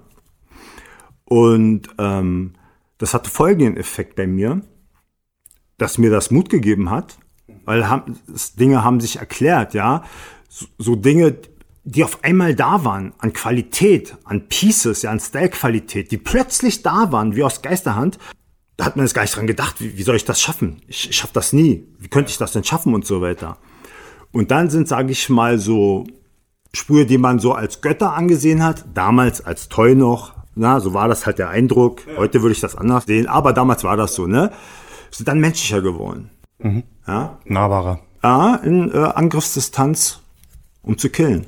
Und ähm, das hatte folgenden Effekt bei mir, dass mir das Mut gegeben hat, weil haben, Dinge haben sich erklärt, ja. So, so Dinge, die auf einmal da waren, an Qualität, an Pieces, ja, an Style-Qualität, die plötzlich da waren, wie aus Geisterhand. Da hat man jetzt gar nicht dran gedacht, wie, wie soll ich das schaffen? Ich, ich schaffe das nie. Wie könnte ich das denn schaffen und so weiter? Und dann sind, sage ich mal, so Sprüche, die man so als Götter angesehen hat, damals als Toy noch, na, so war das halt der Eindruck. Ja. Heute würde ich das anders sehen, aber damals war das so, ne? Sind dann menschlicher geworden. Mhm. Ja? Nahbarer. Ja, in äh, Angriffsdistanz, um zu killen.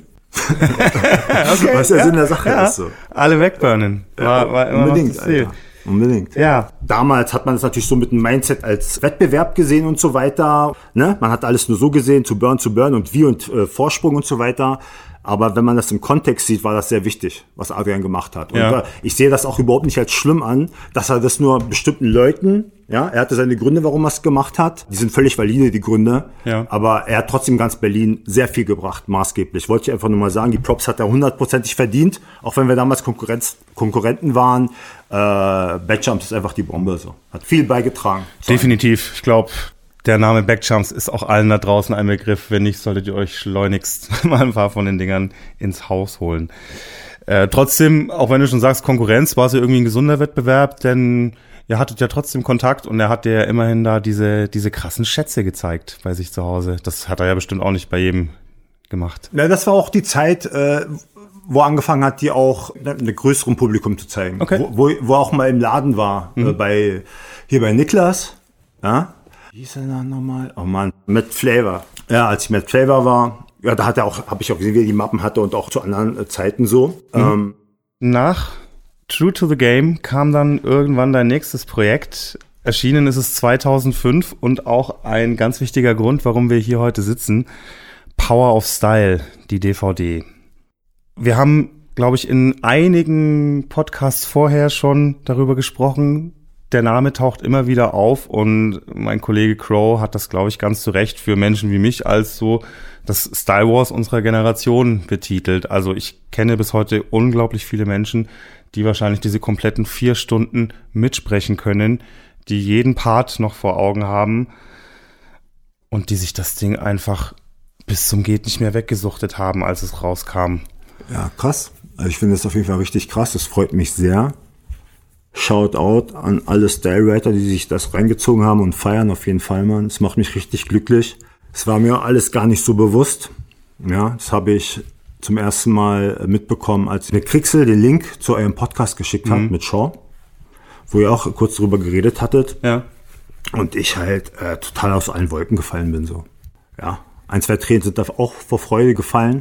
Okay, was der ja, Sinn der Sache ja. ist so. Alle wegburnen. War, war immer unbedingt, noch das Ziel. Alter. Unbedingt. Ja. Damals hat man das natürlich so mit einem Mindset als Wettbewerb gesehen und so weiter. Ne? Man hat alles nur so gesehen, zu Burn, zu Burn und wie und äh, Vorsprung und so weiter. Aber wenn man das im Kontext sieht, war das sehr wichtig, was Adrian gemacht hat. Und ja. äh, ich sehe das auch überhaupt nicht als schlimm an, dass er das nur bestimmten Leuten, ja, er hatte seine Gründe, warum er es gemacht hat. Die sind völlig valide, die Gründe. Ja. Aber er hat trotzdem ganz Berlin sehr viel gebracht, maßgeblich. Wollte ich einfach nur mal sagen, die Props hat er hundertprozentig verdient, auch wenn wir damals Konkurrenz, Konkurrenten waren. Äh, Backjumps ist einfach die Bombe, so. Hat viel beigetragen. Definitiv. Ich glaube, der Name Backjumps ist auch allen da draußen ein Begriff. Wenn nicht, solltet ihr euch schleunigst mal ein paar von den Dingern ins Haus holen. Äh, trotzdem, auch wenn du schon sagst, Konkurrenz, war es ja irgendwie ein gesunder Wettbewerb, denn ihr hattet ja trotzdem Kontakt und er hat dir ja immerhin da diese, diese krassen Schätze gezeigt bei sich zu Hause. Das hat er ja bestimmt auch nicht bei jedem gemacht. Ja, das war auch die Zeit, äh, wo er angefangen hat, die auch einem größeren Publikum zu zeigen. Okay. Wo, wo, wo er auch mal im Laden war, mhm. äh, bei, hier bei Niklas, ja. Wie hieß er dann nochmal? Oh Mann, Matt Flavor. Ja, als ich Matt Flavor war, ja, da hat er auch, habe ich auch gesehen, wie er die Mappen hatte und auch zu anderen äh, Zeiten so. Mhm. Ähm, Nach True to the Game kam dann irgendwann dein nächstes Projekt. Erschienen ist es zweitausendfünf und auch ein ganz wichtiger Grund, warum wir hier heute sitzen. Power of Style, die D V D. Wir haben, glaube ich, in einigen Podcasts vorher schon darüber gesprochen. Der Name taucht immer wieder auf und mein Kollege Crow hat das, glaube ich, ganz zu Recht für Menschen wie mich als so das Style Wars unserer Generation betitelt. Also ich kenne bis heute unglaublich viele Menschen, die wahrscheinlich diese kompletten vier Stunden mitsprechen können, die jeden Part noch vor Augen haben und die sich das Ding einfach bis zum geht nicht mehr weggesuchtet haben, als es rauskam. Ja, krass. Also ich finde das auf jeden Fall richtig krass. Das freut mich sehr. Shoutout an alle Stylewriter, die sich das reingezogen haben und feiern auf jeden Fall, Mann. Das macht mich richtig glücklich. Es war mir alles gar nicht so bewusst. Ja, das habe ich zum ersten Mal mitbekommen, als mir Krixel den Link zu eurem Podcast geschickt mhm. hat mit Shaw, wo ihr auch kurz drüber geredet hattet. Ja. Und ich halt äh, total aus allen Wolken gefallen bin, so. Ja, ein, zwei Tränen sind da auch vor Freude gefallen,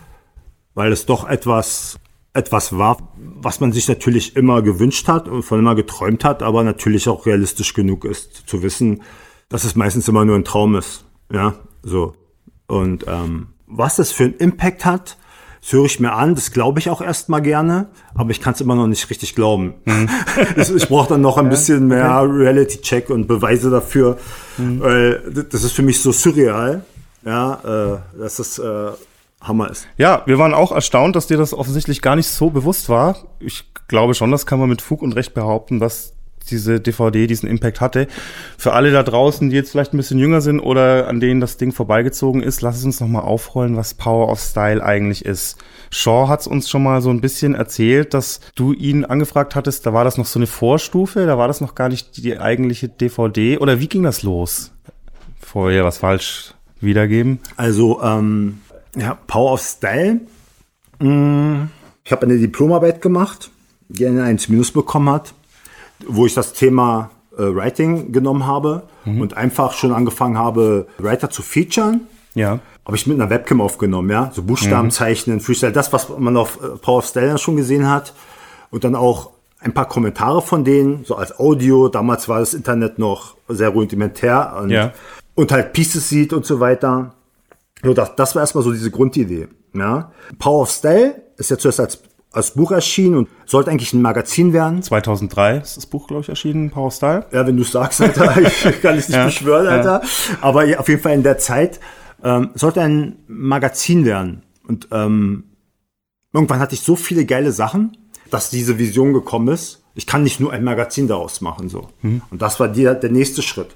weil es doch etwas... etwas war, was man sich natürlich immer gewünscht hat und von immer geträumt hat, aber natürlich auch realistisch genug ist, zu wissen, dass es meistens immer nur ein Traum ist. Ja, so. Und ähm, was das für einen Impact hat, das höre ich mir an, das glaube ich auch erstmal gerne, aber ich kann es immer noch nicht richtig glauben. Mhm. Ich brauche dann noch ein ja, bisschen mehr okay. Reality-Check und Beweise dafür, mhm. weil das ist für mich so surreal, ja, äh, dass es äh, Hammer ist. Ja, wir waren auch erstaunt, dass dir das offensichtlich gar nicht so bewusst war. Ich glaube schon, das kann man mit Fug und Recht behaupten, dass diese D V D diesen Impact hatte. Für alle da draußen, die jetzt vielleicht ein bisschen jünger sind oder an denen das Ding vorbeigezogen ist, lass es uns nochmal aufrollen, was Power of Style eigentlich ist. Shaw hat's uns schon mal so ein bisschen erzählt, dass du ihn angefragt hattest, da war das noch so eine Vorstufe, da war das noch gar nicht die eigentliche D V D. Oder wie ging das los? Bevor wir was falsch wiedergeben. Also, ähm, ja, Power of Style. Mh, ich habe eine Diplomarbeit gemacht, die eine eins minus bekommen hat, wo ich das Thema äh, Writing genommen habe mhm. und einfach schon angefangen habe, Writer zu featuren. Ja. Habe ich mit einer Webcam aufgenommen, ja, so Buchstaben mhm. zeichnen, Freestyle, das, was man auf äh, Power of Style schon gesehen hat. Und dann auch ein paar Kommentare von denen, so als Audio. Damals war das Internet noch sehr rudimentär und, ja. und halt Pieces sieht und so weiter. So, das, das war erstmal so diese Grundidee. Ja. Power of Style ist ja zuerst als, als Buch erschienen und sollte eigentlich ein Magazin werden. zweitausenddrei ist das Buch, glaube ich, erschienen, Power of Style. Ja, wenn du es sagst, Alter, ich kann es nicht ja. beschwören, Alter. Ja. Aber ja, auf jeden Fall in der Zeit ähm, sollte ein Magazin werden. Und ähm, irgendwann hatte ich so viele geile Sachen, dass diese Vision gekommen ist. Ich kann nicht nur ein Magazin daraus machen, so. Mhm. Und das war die, der nächste Schritt.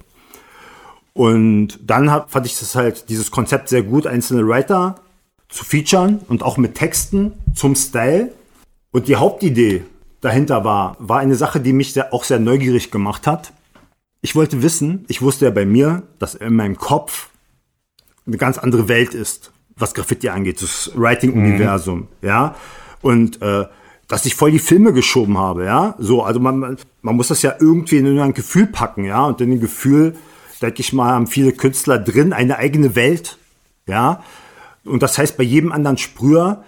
Und dann hab, fand ich das halt, dieses Konzept sehr gut, einzelne Writer zu featuren und auch mit Texten zum Style. Und die Hauptidee dahinter war, war eine Sache, die mich sehr, auch sehr neugierig gemacht hat. Ich wollte wissen, ich wusste ja bei mir, dass in meinem Kopf eine ganz andere Welt ist, was Graffiti angeht, das Writing-Universum, mhm. ja. Und äh, dass ich voll die Filme geschoben habe, ja. So, also man, man muss das ja irgendwie in ein Gefühl packen, ja. Und in dem Gefühl, denke ich mal, haben viele Künstler drin eine eigene Welt, ja. Und das heißt bei jedem anderen Sprüher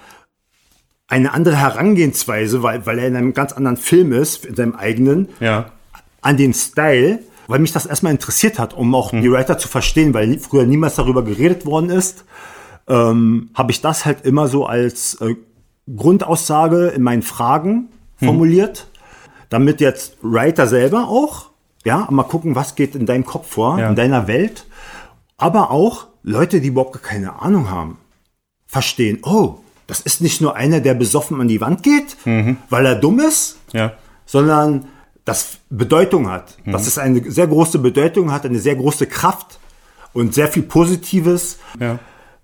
eine andere Herangehensweise, weil, weil er in einem ganz anderen Film ist, in seinem eigenen, ja. an den Style, weil mich das erstmal interessiert hat, um auch hm. die Writer zu verstehen, weil früher niemals darüber geredet worden ist, ähm, habe ich das halt immer so als äh, Grundaussage in meinen Fragen hm. formuliert, damit jetzt Writer selber auch, ja, mal gucken, was geht in deinem Kopf vor, ja. in deiner Welt, aber auch Leute, die überhaupt keine Ahnung haben, verstehen, oh, das ist nicht nur einer, der besoffen an die Wand geht, mhm. weil er dumm ist, ja. sondern das Bedeutung hat. Mhm. Dass es eine sehr große Bedeutung hat, eine sehr große Kraft und sehr viel Positives. Ja,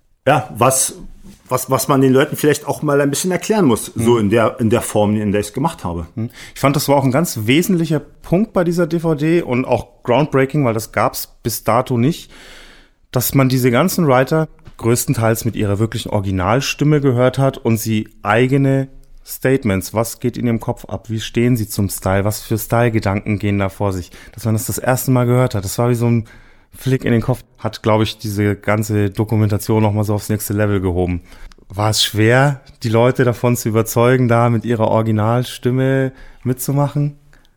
ja was, was, was man den Leuten vielleicht auch mal ein bisschen erklären muss, mhm. so in der, in der Form, in der ich es gemacht habe. Ich fand, das war auch ein ganz wesentlicher Punkt bei dieser D V D und auch groundbreaking, weil das gab es bis dato nicht, dass man diese ganzen Writer größtenteils mit ihrer wirklichen Originalstimme gehört hat und sie eigene Statements, was geht in ihrem Kopf ab, wie stehen sie zum Style, was für Style-Gedanken gehen da vor sich, dass man das das erste Mal gehört hat. Das war wie so ein Flick in den Kopf, hat, glaube ich, diese ganze Dokumentation nochmal so aufs nächste Level gehoben. War es schwer, die Leute davon zu überzeugen, da mit ihrer Originalstimme mitzumachen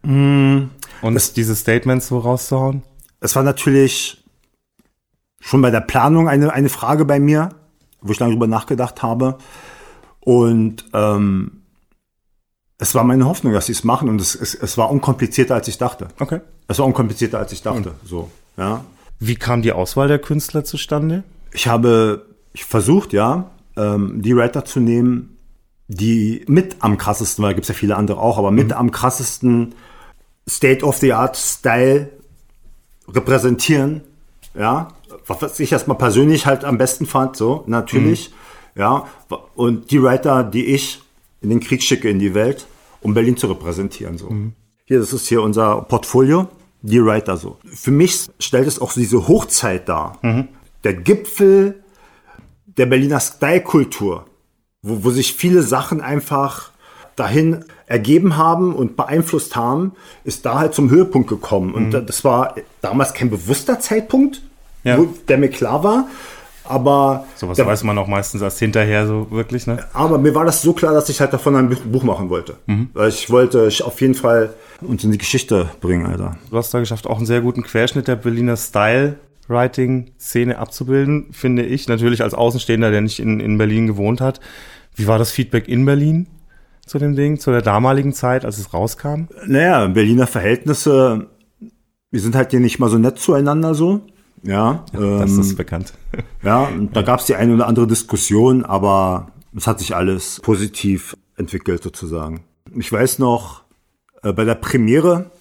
mm, und es, diese Statements so rauszuhauen? Es war natürlich schon bei der Planung eine, eine Frage bei mir, wo ich lange drüber nachgedacht habe. Und ähm, es war meine Hoffnung, dass sie es machen. Und es, es, es war unkomplizierter, als ich dachte. Okay. Es war unkomplizierter, als ich dachte. Mhm. So, ja. Wie kam die Auswahl der Künstler zustande? Ich habe ich versucht, ja, ähm, die Writer zu nehmen, die mit am krassesten, weil da gibt es ja viele andere auch, aber mit mhm. am krassesten State-of-the-Art-Style repräsentieren, ja, was ich erstmal persönlich halt am besten fand, so, natürlich, mhm. ja, und die Writer, die ich in den Krieg schicke in die Welt, um Berlin zu repräsentieren, so. Mhm. Hier, das ist hier unser Portfolio, die Writer, so. Für mich stellt es auch so diese Hochzeit dar, mhm. der Gipfel der Berliner Style-Kultur, wo, wo sich viele Sachen einfach dahin ergeben haben und beeinflusst haben, ist da halt zum Höhepunkt gekommen. Und mhm. das war damals kein bewusster Zeitpunkt, ja. wo, der mir klar war, aber... Sowas der, weiß man auch meistens erst hinterher so wirklich, ne? Aber mir war das so klar, dass ich halt davon ein Buch machen wollte. Mhm. Weil ich wollte auf jeden Fall uns in die Geschichte bringen, Alter. Du hast da geschafft, auch einen sehr guten Querschnitt der Berliner Style-Writing-Szene abzubilden, finde ich. Natürlich als Außenstehender, der nicht in, in Berlin gewohnt hat. Wie war das Feedback in Berlin zu dem Ding, zu der damaligen Zeit, als es rauskam? Naja, Berliner Verhältnisse, wir sind halt hier nicht mal so nett zueinander so. Ja, ja das ähm, ist bekannt. Ja, und da gab es die eine oder andere Diskussion, aber es hat sich alles positiv entwickelt sozusagen. Ich weiß noch, äh, bei der Premiere,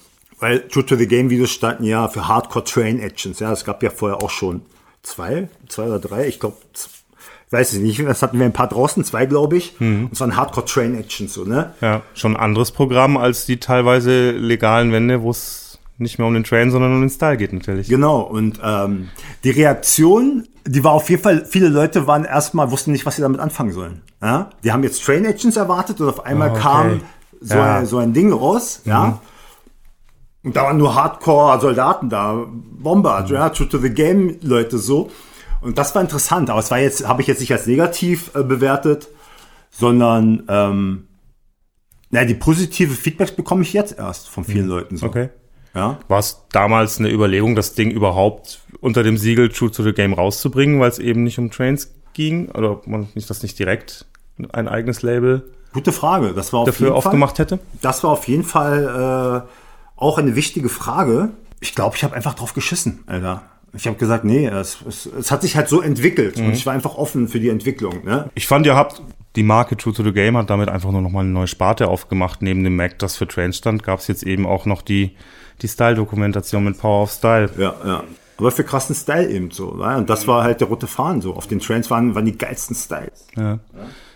Weil True to the Game Videos standen ja für Hardcore Train Actions. Ja, es gab ja vorher auch schon zwei, zwei oder drei. Ich glaube, ich weiß es nicht. Das hatten wir ein paar draußen, zwei glaube ich. Mhm. Und es waren Hardcore Train Actions so, ne? Ja, schon ein anderes Programm als die teilweise legalen Wände, wo es nicht mehr um den Train, sondern um den Style geht natürlich. Genau. Und ähm, die Reaktion, die war auf jeden Fall. Viele Leute waren erstmal wussten nicht, was sie damit anfangen sollen. Ja? Die haben jetzt Train Actions erwartet und auf einmal oh, okay. kam so, ja. ein, so ein Ding raus. Mhm. Ja. Und da waren nur Hardcore-Soldaten da, Bomber, mhm. ja, True to the Game-Leute so. Und das war interessant, aber es war jetzt, habe ich jetzt nicht als negativ äh, bewertet, sondern ähm, na, die positive Feedbacks bekomme ich jetzt erst von vielen mhm. Leuten so. Okay. Ja. War es damals eine Überlegung, das Ding überhaupt unter dem Siegel True to the Game rauszubringen, weil es eben nicht um Trains ging? Oder man nicht das nicht direkt ein eigenes Label Gute Frage. Das war auf dafür jeden aufgemacht Fall, hätte? Das war auf jeden Fall äh, auch eine wichtige Frage. Ich glaube, ich habe einfach drauf geschissen, Alter. Ich habe gesagt, nee, es, es, es hat sich halt so entwickelt mhm. und ich war einfach offen für die Entwicklung. Ne? Ich fand, ihr habt die Marke True to the Game hat damit einfach nur noch mal eine neue Sparte aufgemacht. Neben dem Mac, das für Trains stand, gab es jetzt eben auch noch die die Style-Dokumentation mit Power of Style. Ja, ja. Aber für krassen Style eben so. Ja? Und das war halt der rote Faden so. Auf den Trains waren, waren die geilsten Styles. Ja. Ja.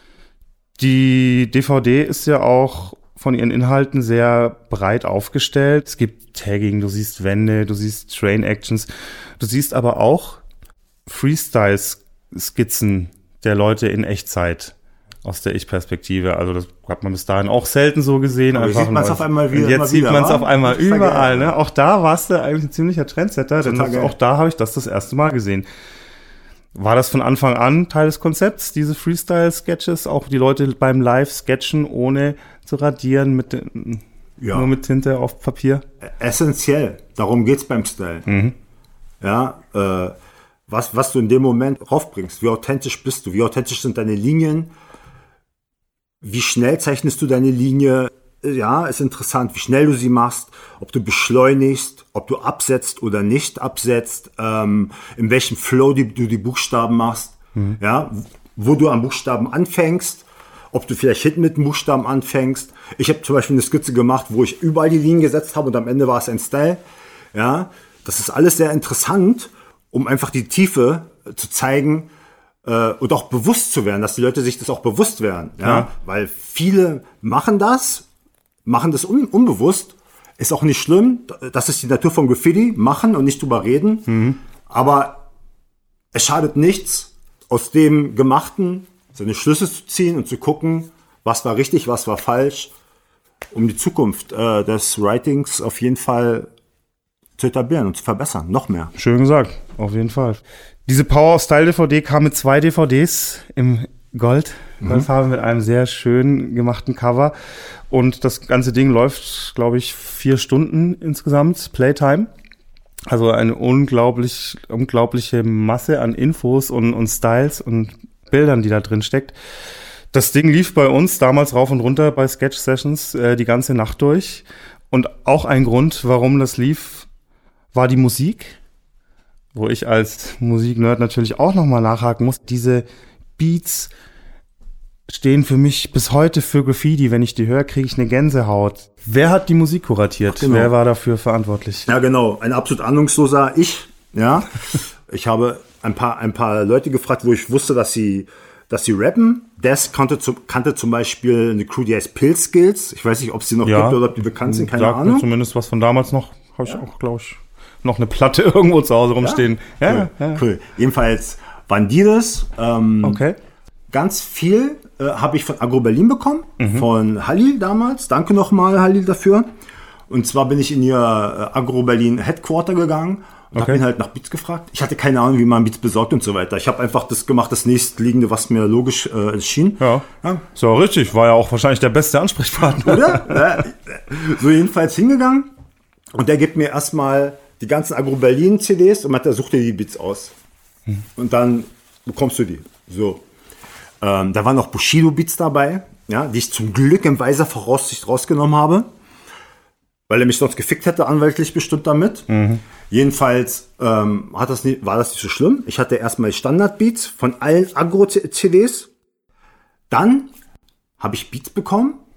Die D V D ist ja auch von ihren Inhalten sehr breit aufgestellt. Es gibt Tagging, du siehst Wände, du siehst Train-Actions. Du siehst aber auch Freestyle-Skizzen der Leute in Echtzeit aus der Ich-Perspektive. Also das hat man bis dahin auch selten so gesehen. Aber einfach sieht man es auf einmal wieder. Und jetzt sieht man es auf einmal überall. Geil, ne? Auch da warst du eigentlich ein ziemlicher Trendsetter, denn das, auch da habe ich das das erste Mal gesehen. War das von Anfang an Teil des Konzepts, diese Freestyle-Sketches? Auch die Leute beim Live-Sketchen ohne zu radieren, mit den, ja. nur mit Tinte auf Papier? Essentiell. Darum geht's beim Style. Mhm. Ja, äh, was, was du in dem Moment raufbringst. Wie authentisch bist du? Wie authentisch sind deine Linien? Wie schnell zeichnest du deine Linie? Ja, ist interessant, wie schnell du sie machst, ob du beschleunigst, ob du absetzt oder nicht absetzt, ähm, in welchem Flow die, du die Buchstaben machst, mhm. ja, wo du am Buchstaben anfängst, ob du vielleicht hinten mit dem Buchstaben anfängst. Ich habe zum Beispiel eine Skizze gemacht, wo ich überall die Linien gesetzt habe und am Ende war es ein Style. Ja, das ist alles sehr interessant, um einfach die Tiefe zu zeigen äh, und auch bewusst zu werden, dass die Leute sich das auch bewusst werden. Ja, ja. Weil viele machen das, machen das un- unbewusst, ist auch nicht schlimm, das ist die Natur von Graffiti, machen und nicht drüber reden, mhm. aber es schadet nichts, aus dem Gemachten seine Schlüsse zu ziehen und zu gucken, was war richtig, was war falsch, um die Zukunft äh, des Writings auf jeden Fall zu etablieren und zu verbessern, noch mehr. Schön gesagt, auf jeden Fall. Diese Power of Style D V D kam mit zwei D V Ds im Gold, Goldfarbe mhm. mit einem sehr schön gemachten Cover. Und das ganze Ding läuft, glaube ich, vier Stunden insgesamt, Playtime. Also eine unglaublich, unglaubliche Masse an Infos und, und Styles und Bildern, die da drin steckt. Das Ding lief bei uns damals rauf und runter bei Sketch Sessions äh, die ganze Nacht durch. Und auch ein Grund, warum das lief, war die Musik, wo ich als Musiknerd natürlich auch nochmal nachhaken muss. Diese Beats stehen für mich bis heute für Graffiti. Wenn ich die höre, kriege ich eine Gänsehaut. Wer hat die Musik kuratiert? Ach, genau. Wer war dafür verantwortlich? Ja, genau. Ein absolut ahnungsloser Ich. Ja. Ich habe ein paar, ein paar Leute gefragt, wo ich wusste, dass sie, dass sie rappen. Des kannte, zu, kannte zum Beispiel eine Crew, die heißt Pill Skills. Ich weiß nicht, ob es die noch ja, gibt oder ob die bekannt sind. Keine sagt Ahnung. Mir zumindest was von damals noch. Habe ich ja. auch, glaube ich, noch eine Platte irgendwo zu Hause rumstehen. Ja, ja, cool. Ja. cool. Jedenfalls waren die das. Ähm, okay. Ganz viel äh, habe ich von Agro Berlin bekommen, mhm. von Halil damals. Danke nochmal, Halil, dafür. Und zwar bin ich in ihr äh, Agro Berlin Headquarter gegangen und okay. habe ihn halt nach Beats gefragt. Ich hatte keine Ahnung, wie man Beats besorgt und so weiter. Ich habe einfach das gemacht, das nächstliegende, was mir logisch äh, erschien. Ja, ja. So richtig. War ja auch wahrscheinlich der beste Ansprechpartner. Oder? So jedenfalls hingegangen. Und der gibt mir erstmal die ganzen Agro Berlin C Ds und meinte, such dir die Beats aus. Hm. Und dann bekommst du die. So. Ähm, da waren noch Bushido-Beats dabei, ja, die ich zum Glück in weiser Voraussicht rausgenommen habe, weil er mich sonst gefickt hätte, anwaltlich bestimmt damit. Mhm. Jedenfalls ähm, hat das nie, war das nicht so schlimm. Ich hatte erstmal Standard-Beats von allen Agro-C Ds. Dann habe ich Beats bekommen,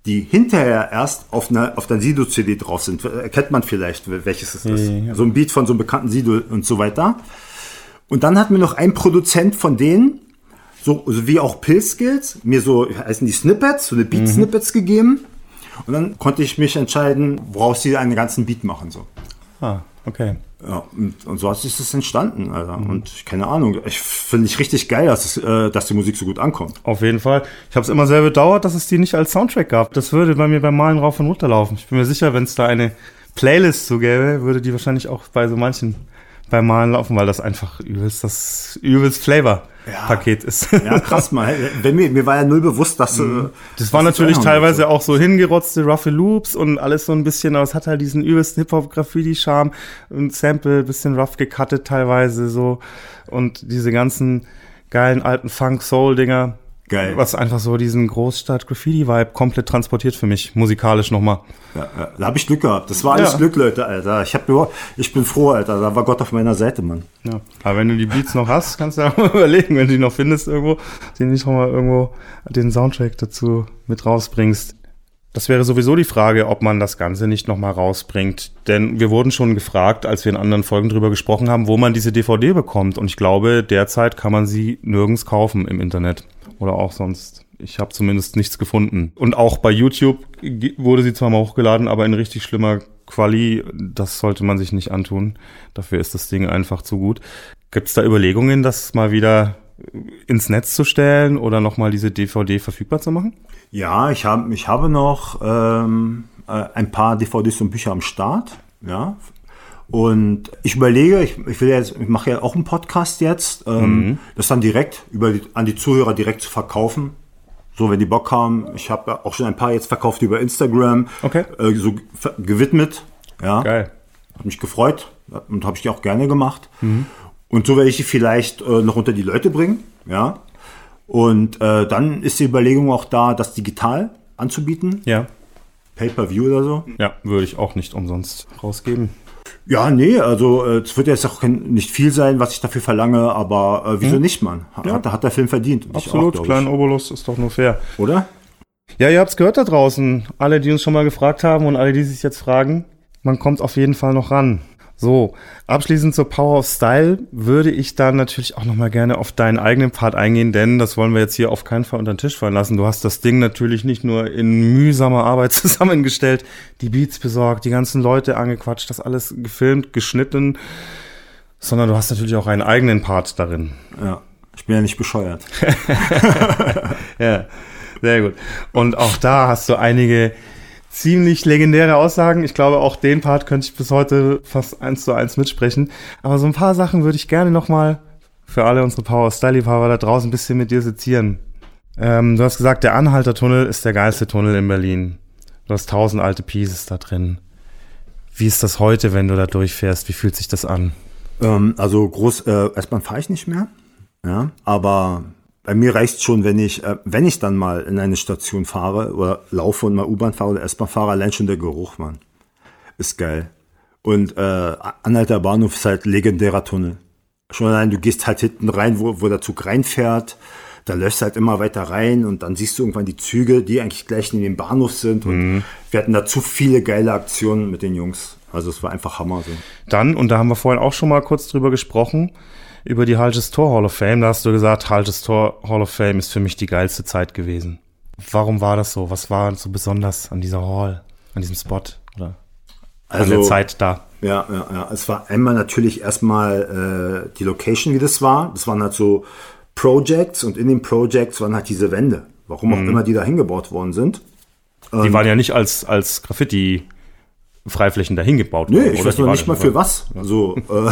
die hinterher erst auf einer, auf der Sido-C D drauf sind. Erkennt man vielleicht, welches es ist. Ja. So ein Beat von so einem bekannten Sido und so weiter. Und dann hat mir noch ein Produzent von denen, so, so wie auch Pillskills, mir so, heißen die Snippets, so eine Beat-Snippets mhm. gegeben. Und dann konnte ich mich entscheiden, woraus sie einen ganzen Beat machen. So. Ah, okay. Ja, und, und so ist es entstanden, Alter. Mhm. Und keine Ahnung, ich finde ich richtig geil, dass, es, äh, dass die Musik so gut ankommt. Auf jeden Fall. Ich habe es immer sehr bedauert, dass es die nicht als Soundtrack gab. Das würde bei mir beim Malen rauf und runter laufen. Ich bin mir sicher, wenn es da eine Playlist so gäbe, würde die wahrscheinlich auch bei so manchen beim Malen laufen, weil das einfach übelst das übelst Flavor-Paket ja. ist. Ja, krass mal. Wenn mir, mir war ja null bewusst, dass mhm. das war natürlich teilweise so. Auch so hingerotzte roughe Loops und alles so ein bisschen, aber es hat halt diesen übelsten Hip-Hop-Graffiti-Charme und Sample, bisschen rough gecuttet teilweise so und diese ganzen geilen alten Funk-Soul-Dinger. Geil. Was einfach so diesen Großstadt-Graffiti-Vibe komplett transportiert für mich, musikalisch nochmal. Ja, ja, da habe ich Glück gehabt. Das war alles ja. Glück, Leute, Alter. Ich, hab, ich bin froh, Alter. Da war Gott auf meiner Seite, Mann. Ja. Aber wenn du die Beats noch hast, kannst du ja mal überlegen, wenn du die noch findest irgendwo, den nicht noch mal irgendwo den Soundtrack dazu mit rausbringst. Das wäre sowieso die Frage, ob man das Ganze nicht noch mal rausbringt. Denn wir wurden schon gefragt, als wir in anderen Folgen drüber gesprochen haben, wo man diese D V D bekommt. Und ich glaube, derzeit kann man sie nirgends kaufen im Internet. Oder auch sonst. Ich habe zumindest nichts gefunden. Und auch bei YouTube wurde sie zwar mal hochgeladen, aber in richtig schlimmer Quali. Das sollte man sich nicht antun. Dafür ist das Ding einfach zu gut. Gibt es da Überlegungen, das mal wieder ins Netz zu stellen oder nochmal diese D V D verfügbar zu machen? Ja, ich, hab, ich habe noch ähm, ein paar D V Ds und Bücher am Start. Ja. Und ich überlege, ich, ich will ja jetzt, ich mache ja auch einen Podcast jetzt, ähm, mhm. das dann direkt über die, an die Zuhörer direkt zu verkaufen. So, wenn die Bock haben. Ich habe auch schon ein paar jetzt verkauft über Instagram, okay. äh, so gewidmet. Ja. Geil. Hat mich gefreut und habe ich die auch gerne gemacht. Mhm. Und so werde ich die vielleicht äh, noch unter die Leute bringen. Ja. Und äh, dann ist die Überlegung auch da, das digital anzubieten. Ja. Pay-per-view oder so. Ja, würde ich auch nicht umsonst rausgeben. Ja, nee, also es äh, wird jetzt auch kein, nicht viel sein, was ich dafür verlange, aber äh, wieso hm. nicht, Mann? Hat, ja. hat der Film verdient. Absolut, kleinen Obolus ist doch nur fair. Oder? Ja, ihr habt's gehört da draußen. Alle, die uns schon mal gefragt haben und alle, die sich jetzt fragen, man kommt auf jeden Fall noch ran. So, abschließend zur Power of Style würde ich dann natürlich auch nochmal gerne auf deinen eigenen Part eingehen, denn das wollen wir jetzt hier auf keinen Fall unter den Tisch fallen lassen. Du hast das Ding natürlich nicht nur in mühsamer Arbeit zusammengestellt, die Beats besorgt, die ganzen Leute angequatscht, das alles gefilmt, geschnitten, sondern du hast natürlich auch einen eigenen Part darin. Ja, ich bin ja nicht bescheuert. Ja, sehr gut. Und auch da hast du einige ziemlich legendäre Aussagen. Ich glaube, auch den Part könnte ich bis heute fast eins zu eins mitsprechen. Aber so ein paar Sachen würde ich gerne nochmal für alle unsere Power-Style-Liebhaber da draußen ein bisschen mit dir sezieren. Ähm, du hast gesagt, der Anhalter-Tunnel ist der geilste Tunnel in Berlin. Du hast tausend alte Pieces da drin. Wie ist das heute, wenn du da durchfährst? Wie fühlt sich das an? Ähm, also groß, äh, erstmal fahre ich nicht mehr. Ja, aber bei mir reicht schon, wenn ich, äh, wenn ich dann mal in eine Station fahre oder laufe und mal U-Bahn fahre oder S-Bahn fahre, allein schon der Geruch, Mann. Ist geil. Und äh, Anhalter Bahnhof ist halt legendärer Tunnel. Schon allein, du gehst halt hinten rein, wo, wo der Zug reinfährt, da läufst du halt immer weiter rein und dann siehst du irgendwann die Züge, die eigentlich gleich in dem Bahnhof sind. Und mhm. wir hatten da zu viele geile Aktionen mit den Jungs. Also es war einfach Hammer. So. Dann, und da haben wir vorhin auch schon mal kurz drüber gesprochen, über die Haltes Tor Hall of Fame, da hast du gesagt, Haltes Tor Hall of Fame ist für mich die geilste Zeit gewesen. Warum war das so? Was war so besonders an dieser Hall, an diesem Spot oder also, an der Zeit da? Ja, ja, ja. Es war einmal natürlich erstmal äh, die Location, wie das war. Das waren halt so Projects und in den Projects waren halt diese Wände. Warum auch mhm. immer die da hingebaut worden sind. Die ähm, waren ja nicht als, als Graffiti Freiflächen dahin gebaut worden. Nee, ich weiß noch nicht mal für was. Ja. So, äh,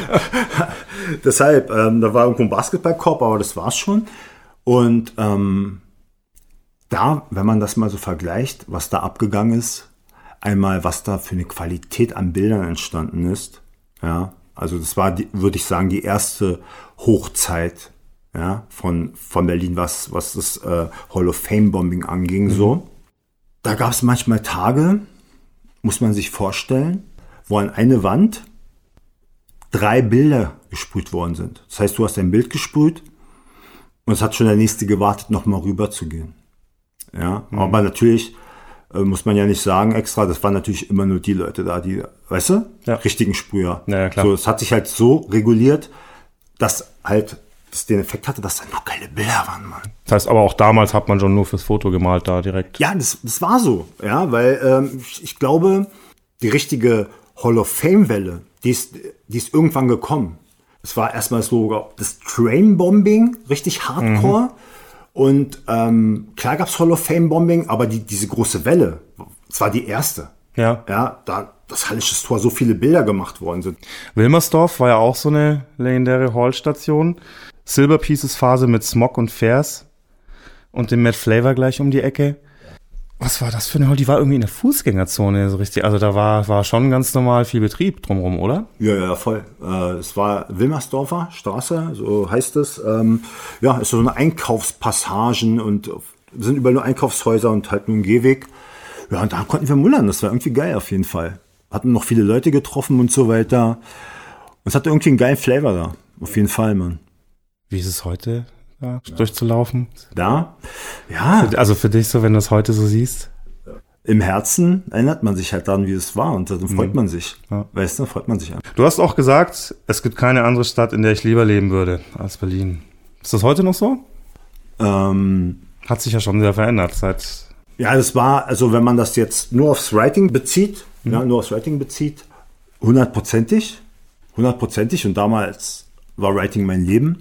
deshalb, ähm, da war irgendwo ein Basketballkorb, aber das war's schon. Und ähm, da, wenn man das mal so vergleicht, was da abgegangen ist, einmal, was da für eine Qualität an Bildern entstanden ist, ja, also das war, die, würde ich sagen, die erste Hochzeit, ja, von, von Berlin, was, was das äh, Hall of Fame Bombing anging, mhm. so. Da gab es manchmal Tage, muss man sich vorstellen, wo an eine Wand drei Bilder gesprüht worden sind. Das heißt, du hast ein Bild gesprüht und es hat schon der Nächste gewartet, nochmal rüber zu gehen. Ja, mhm. aber natürlich äh, muss man ja nicht sagen extra, das waren natürlich immer nur die Leute da, die, weißt du, ja. richtigen Sprüher. Ja, ja, klar. So, es hat sich halt so reguliert, dass halt das den Effekt hatte, dass da nur geile Bilder waren, Mann. Das heißt aber auch damals hat man schon nur fürs Foto gemalt da direkt. Ja, das, das war so, ja, weil ähm, ich, ich glaube, die richtige Hall of Fame-Welle, die ist, die ist irgendwann gekommen. Es war erstmal so das Train-Bombing, richtig hardcore. Mhm. Und ähm, klar gab's Hall of Fame-Bombing, aber die, diese große Welle, das war die erste. Ja. Ja, da das Hallisches Tor so viele Bilder gemacht worden sind. Wilmersdorf war ja auch so eine legendäre Hall-Station. Silver Pieces Phase mit Smog und Fairs und dem Matt Flavor gleich um die Ecke. Was war das für eine Hall? Die war irgendwie in der Fußgängerzone so richtig. Also da war war schon ganz normal viel Betrieb drumherum, oder? Ja, ja, voll. Äh, es war Wilmersdorfer Straße, so heißt es. Ähm, ja, es ist so eine Einkaufspassagen und sind überall nur Einkaufshäuser und halt nur ein Gehweg. Ja, und da konnten wir mullern. Das war irgendwie geil auf jeden Fall. Hatten noch viele Leute getroffen und so weiter. Und es hatte irgendwie einen geilen Flavor da. Auf jeden Fall, Mann. Wie ist es heute, da ja. durchzulaufen? Da? Ja. Also für dich so, wenn du es heute so siehst? Im Herzen erinnert man sich halt daran, wie es war. Und dann freut mhm. man sich. Ja. Weißt du, freut man sich an. Du hast auch gesagt, es gibt keine andere Stadt, in der ich lieber leben würde als Berlin. Ist das heute noch so? Ähm, Hat sich ja schon sehr verändert seit... Ja, das war, also wenn man das jetzt nur aufs Writing bezieht, mhm. ja, nur aufs Writing bezieht, hundertprozentig. Hundertprozentig. Und damals war Writing mein Leben.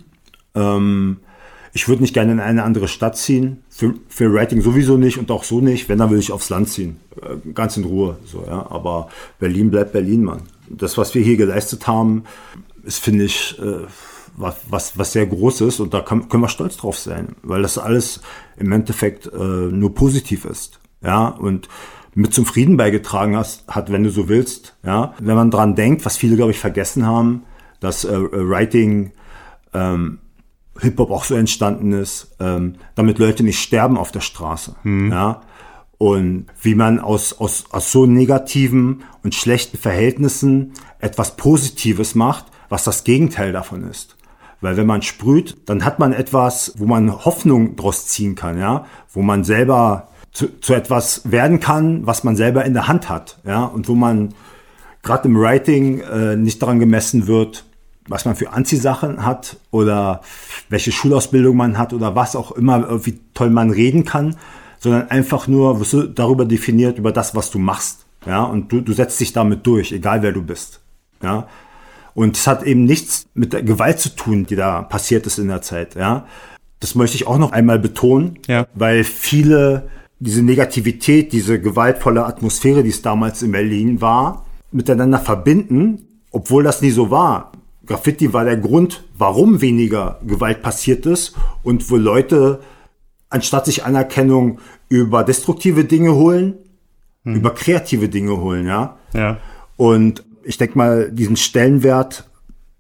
Ich würde nicht gerne in eine andere Stadt ziehen, für, für Writing sowieso nicht und auch so nicht, wenn, dann würde ich aufs Land ziehen, ganz in Ruhe, so, ja. Aber Berlin bleibt Berlin, Mann. Das, was wir hier geleistet haben, ist, finde ich, was, was, was sehr groß ist und da kann, können wir stolz drauf sein, weil das alles im Endeffekt nur positiv ist, ja, und mit zum Frieden beigetragen hast, hat, wenn du so willst, ja. Wenn man dran denkt, was viele, glaube ich, vergessen haben, dass äh, Writing ähm, Hip-Hop auch so entstanden ist, ähm, damit Leute nicht sterben auf der Straße. Mhm. Ja? Und wie man aus, aus, aus so negativen und schlechten Verhältnissen etwas Positives macht, was das Gegenteil davon ist. Weil wenn man sprüht, dann hat man etwas, wo man Hoffnung draus ziehen kann, ja, wo man selber zu, zu etwas werden kann, was man selber in der Hand hat, ja, und wo man gerade im Writing äh, nicht daran gemessen wird, was man für Anziehsachen hat oder welche Schulausbildung man hat oder was auch immer, wie toll man reden kann, sondern einfach nur wirst du darüber definiert, über das, was du machst. Ja, und du, du setzt dich damit durch, egal wer du bist. Ja, und es hat eben nichts mit der Gewalt zu tun, die da passiert ist in der Zeit. Ja, das möchte ich auch noch einmal betonen, ja. Weil viele diese Negativität, diese gewaltvolle Atmosphäre, die es damals in Berlin war, miteinander verbinden, obwohl das nie so war. Graffiti war der Grund, warum weniger Gewalt passiert ist und wo Leute, anstatt sich Anerkennung über destruktive Dinge holen, hm. über kreative Dinge holen, ja. Ja. Und ich denke mal, diesen Stellenwert,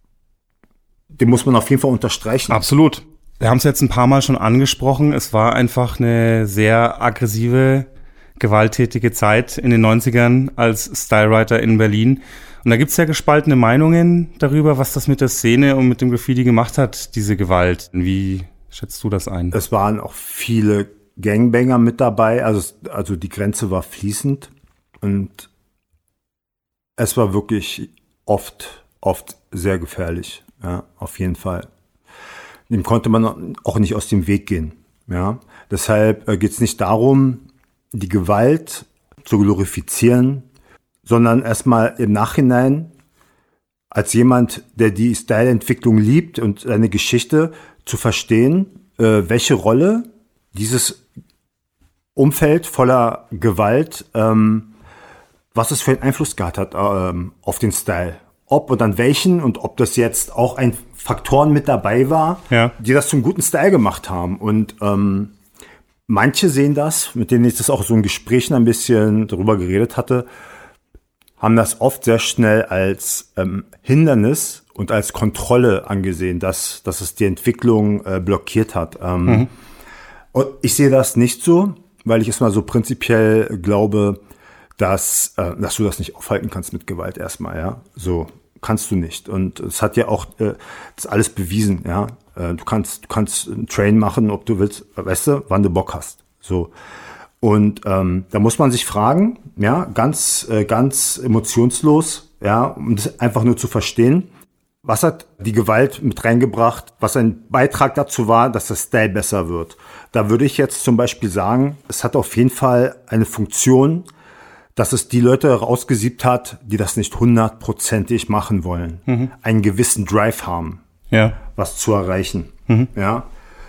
den muss man auf jeden Fall unterstreichen. Absolut. Wir haben es jetzt ein paar Mal schon angesprochen. Es war einfach eine sehr aggressive, gewalttätige Zeit in den neunzigern als Stylewriter in Berlin. Und da gibt's ja gespaltene Meinungen darüber, was das mit der Szene und mit dem Graffiti gemacht hat, diese Gewalt. Wie schätzt du das ein? Es waren auch viele Gangbanger mit dabei, also, also die Grenze war fließend und es war wirklich oft, oft sehr gefährlich, ja, auf jeden Fall. Dem konnte man auch nicht aus dem Weg gehen, ja. Deshalb äh, geht's nicht darum, die Gewalt zu glorifizieren, sondern erstmal im Nachhinein als jemand, der die Styleentwicklung liebt und seine Geschichte zu verstehen, äh, welche Rolle dieses Umfeld voller Gewalt, ähm, was es für einen Einfluss gehabt hat ähm, auf den Style. Ob und an welchen und ob das jetzt auch ein Faktoren mit dabei war, ja. die das zum guten Style gemacht haben. Und ähm, manche sehen das, mit denen ich das auch so in Gesprächen ein bisschen darüber geredet hatte, haben das oft sehr schnell als ähm, Hindernis und als Kontrolle angesehen, dass, dass es die Entwicklung äh, blockiert hat. Ähm, mhm. Und ich sehe das nicht so, weil ich erstmal so prinzipiell glaube, dass, äh, dass du das nicht aufhalten kannst mit Gewalt erstmal, ja. So kannst du nicht. Und es hat ja auch äh, das alles bewiesen, ja. Äh, du kannst, du kannst einen Train machen, ob du willst, weißt du, wann du Bock hast. So. Und ähm, da muss man sich fragen, ja, ganz, äh, ganz emotionslos, ja, um das einfach nur zu verstehen, was hat die Gewalt mit reingebracht, was ein Beitrag dazu war, dass das Style besser wird. Da würde ich jetzt zum Beispiel sagen, es hat auf jeden Fall eine Funktion, dass es die Leute rausgesiebt hat, die das nicht hundertprozentig machen wollen, mhm. einen gewissen Drive haben, ja. was zu erreichen, mhm. ja.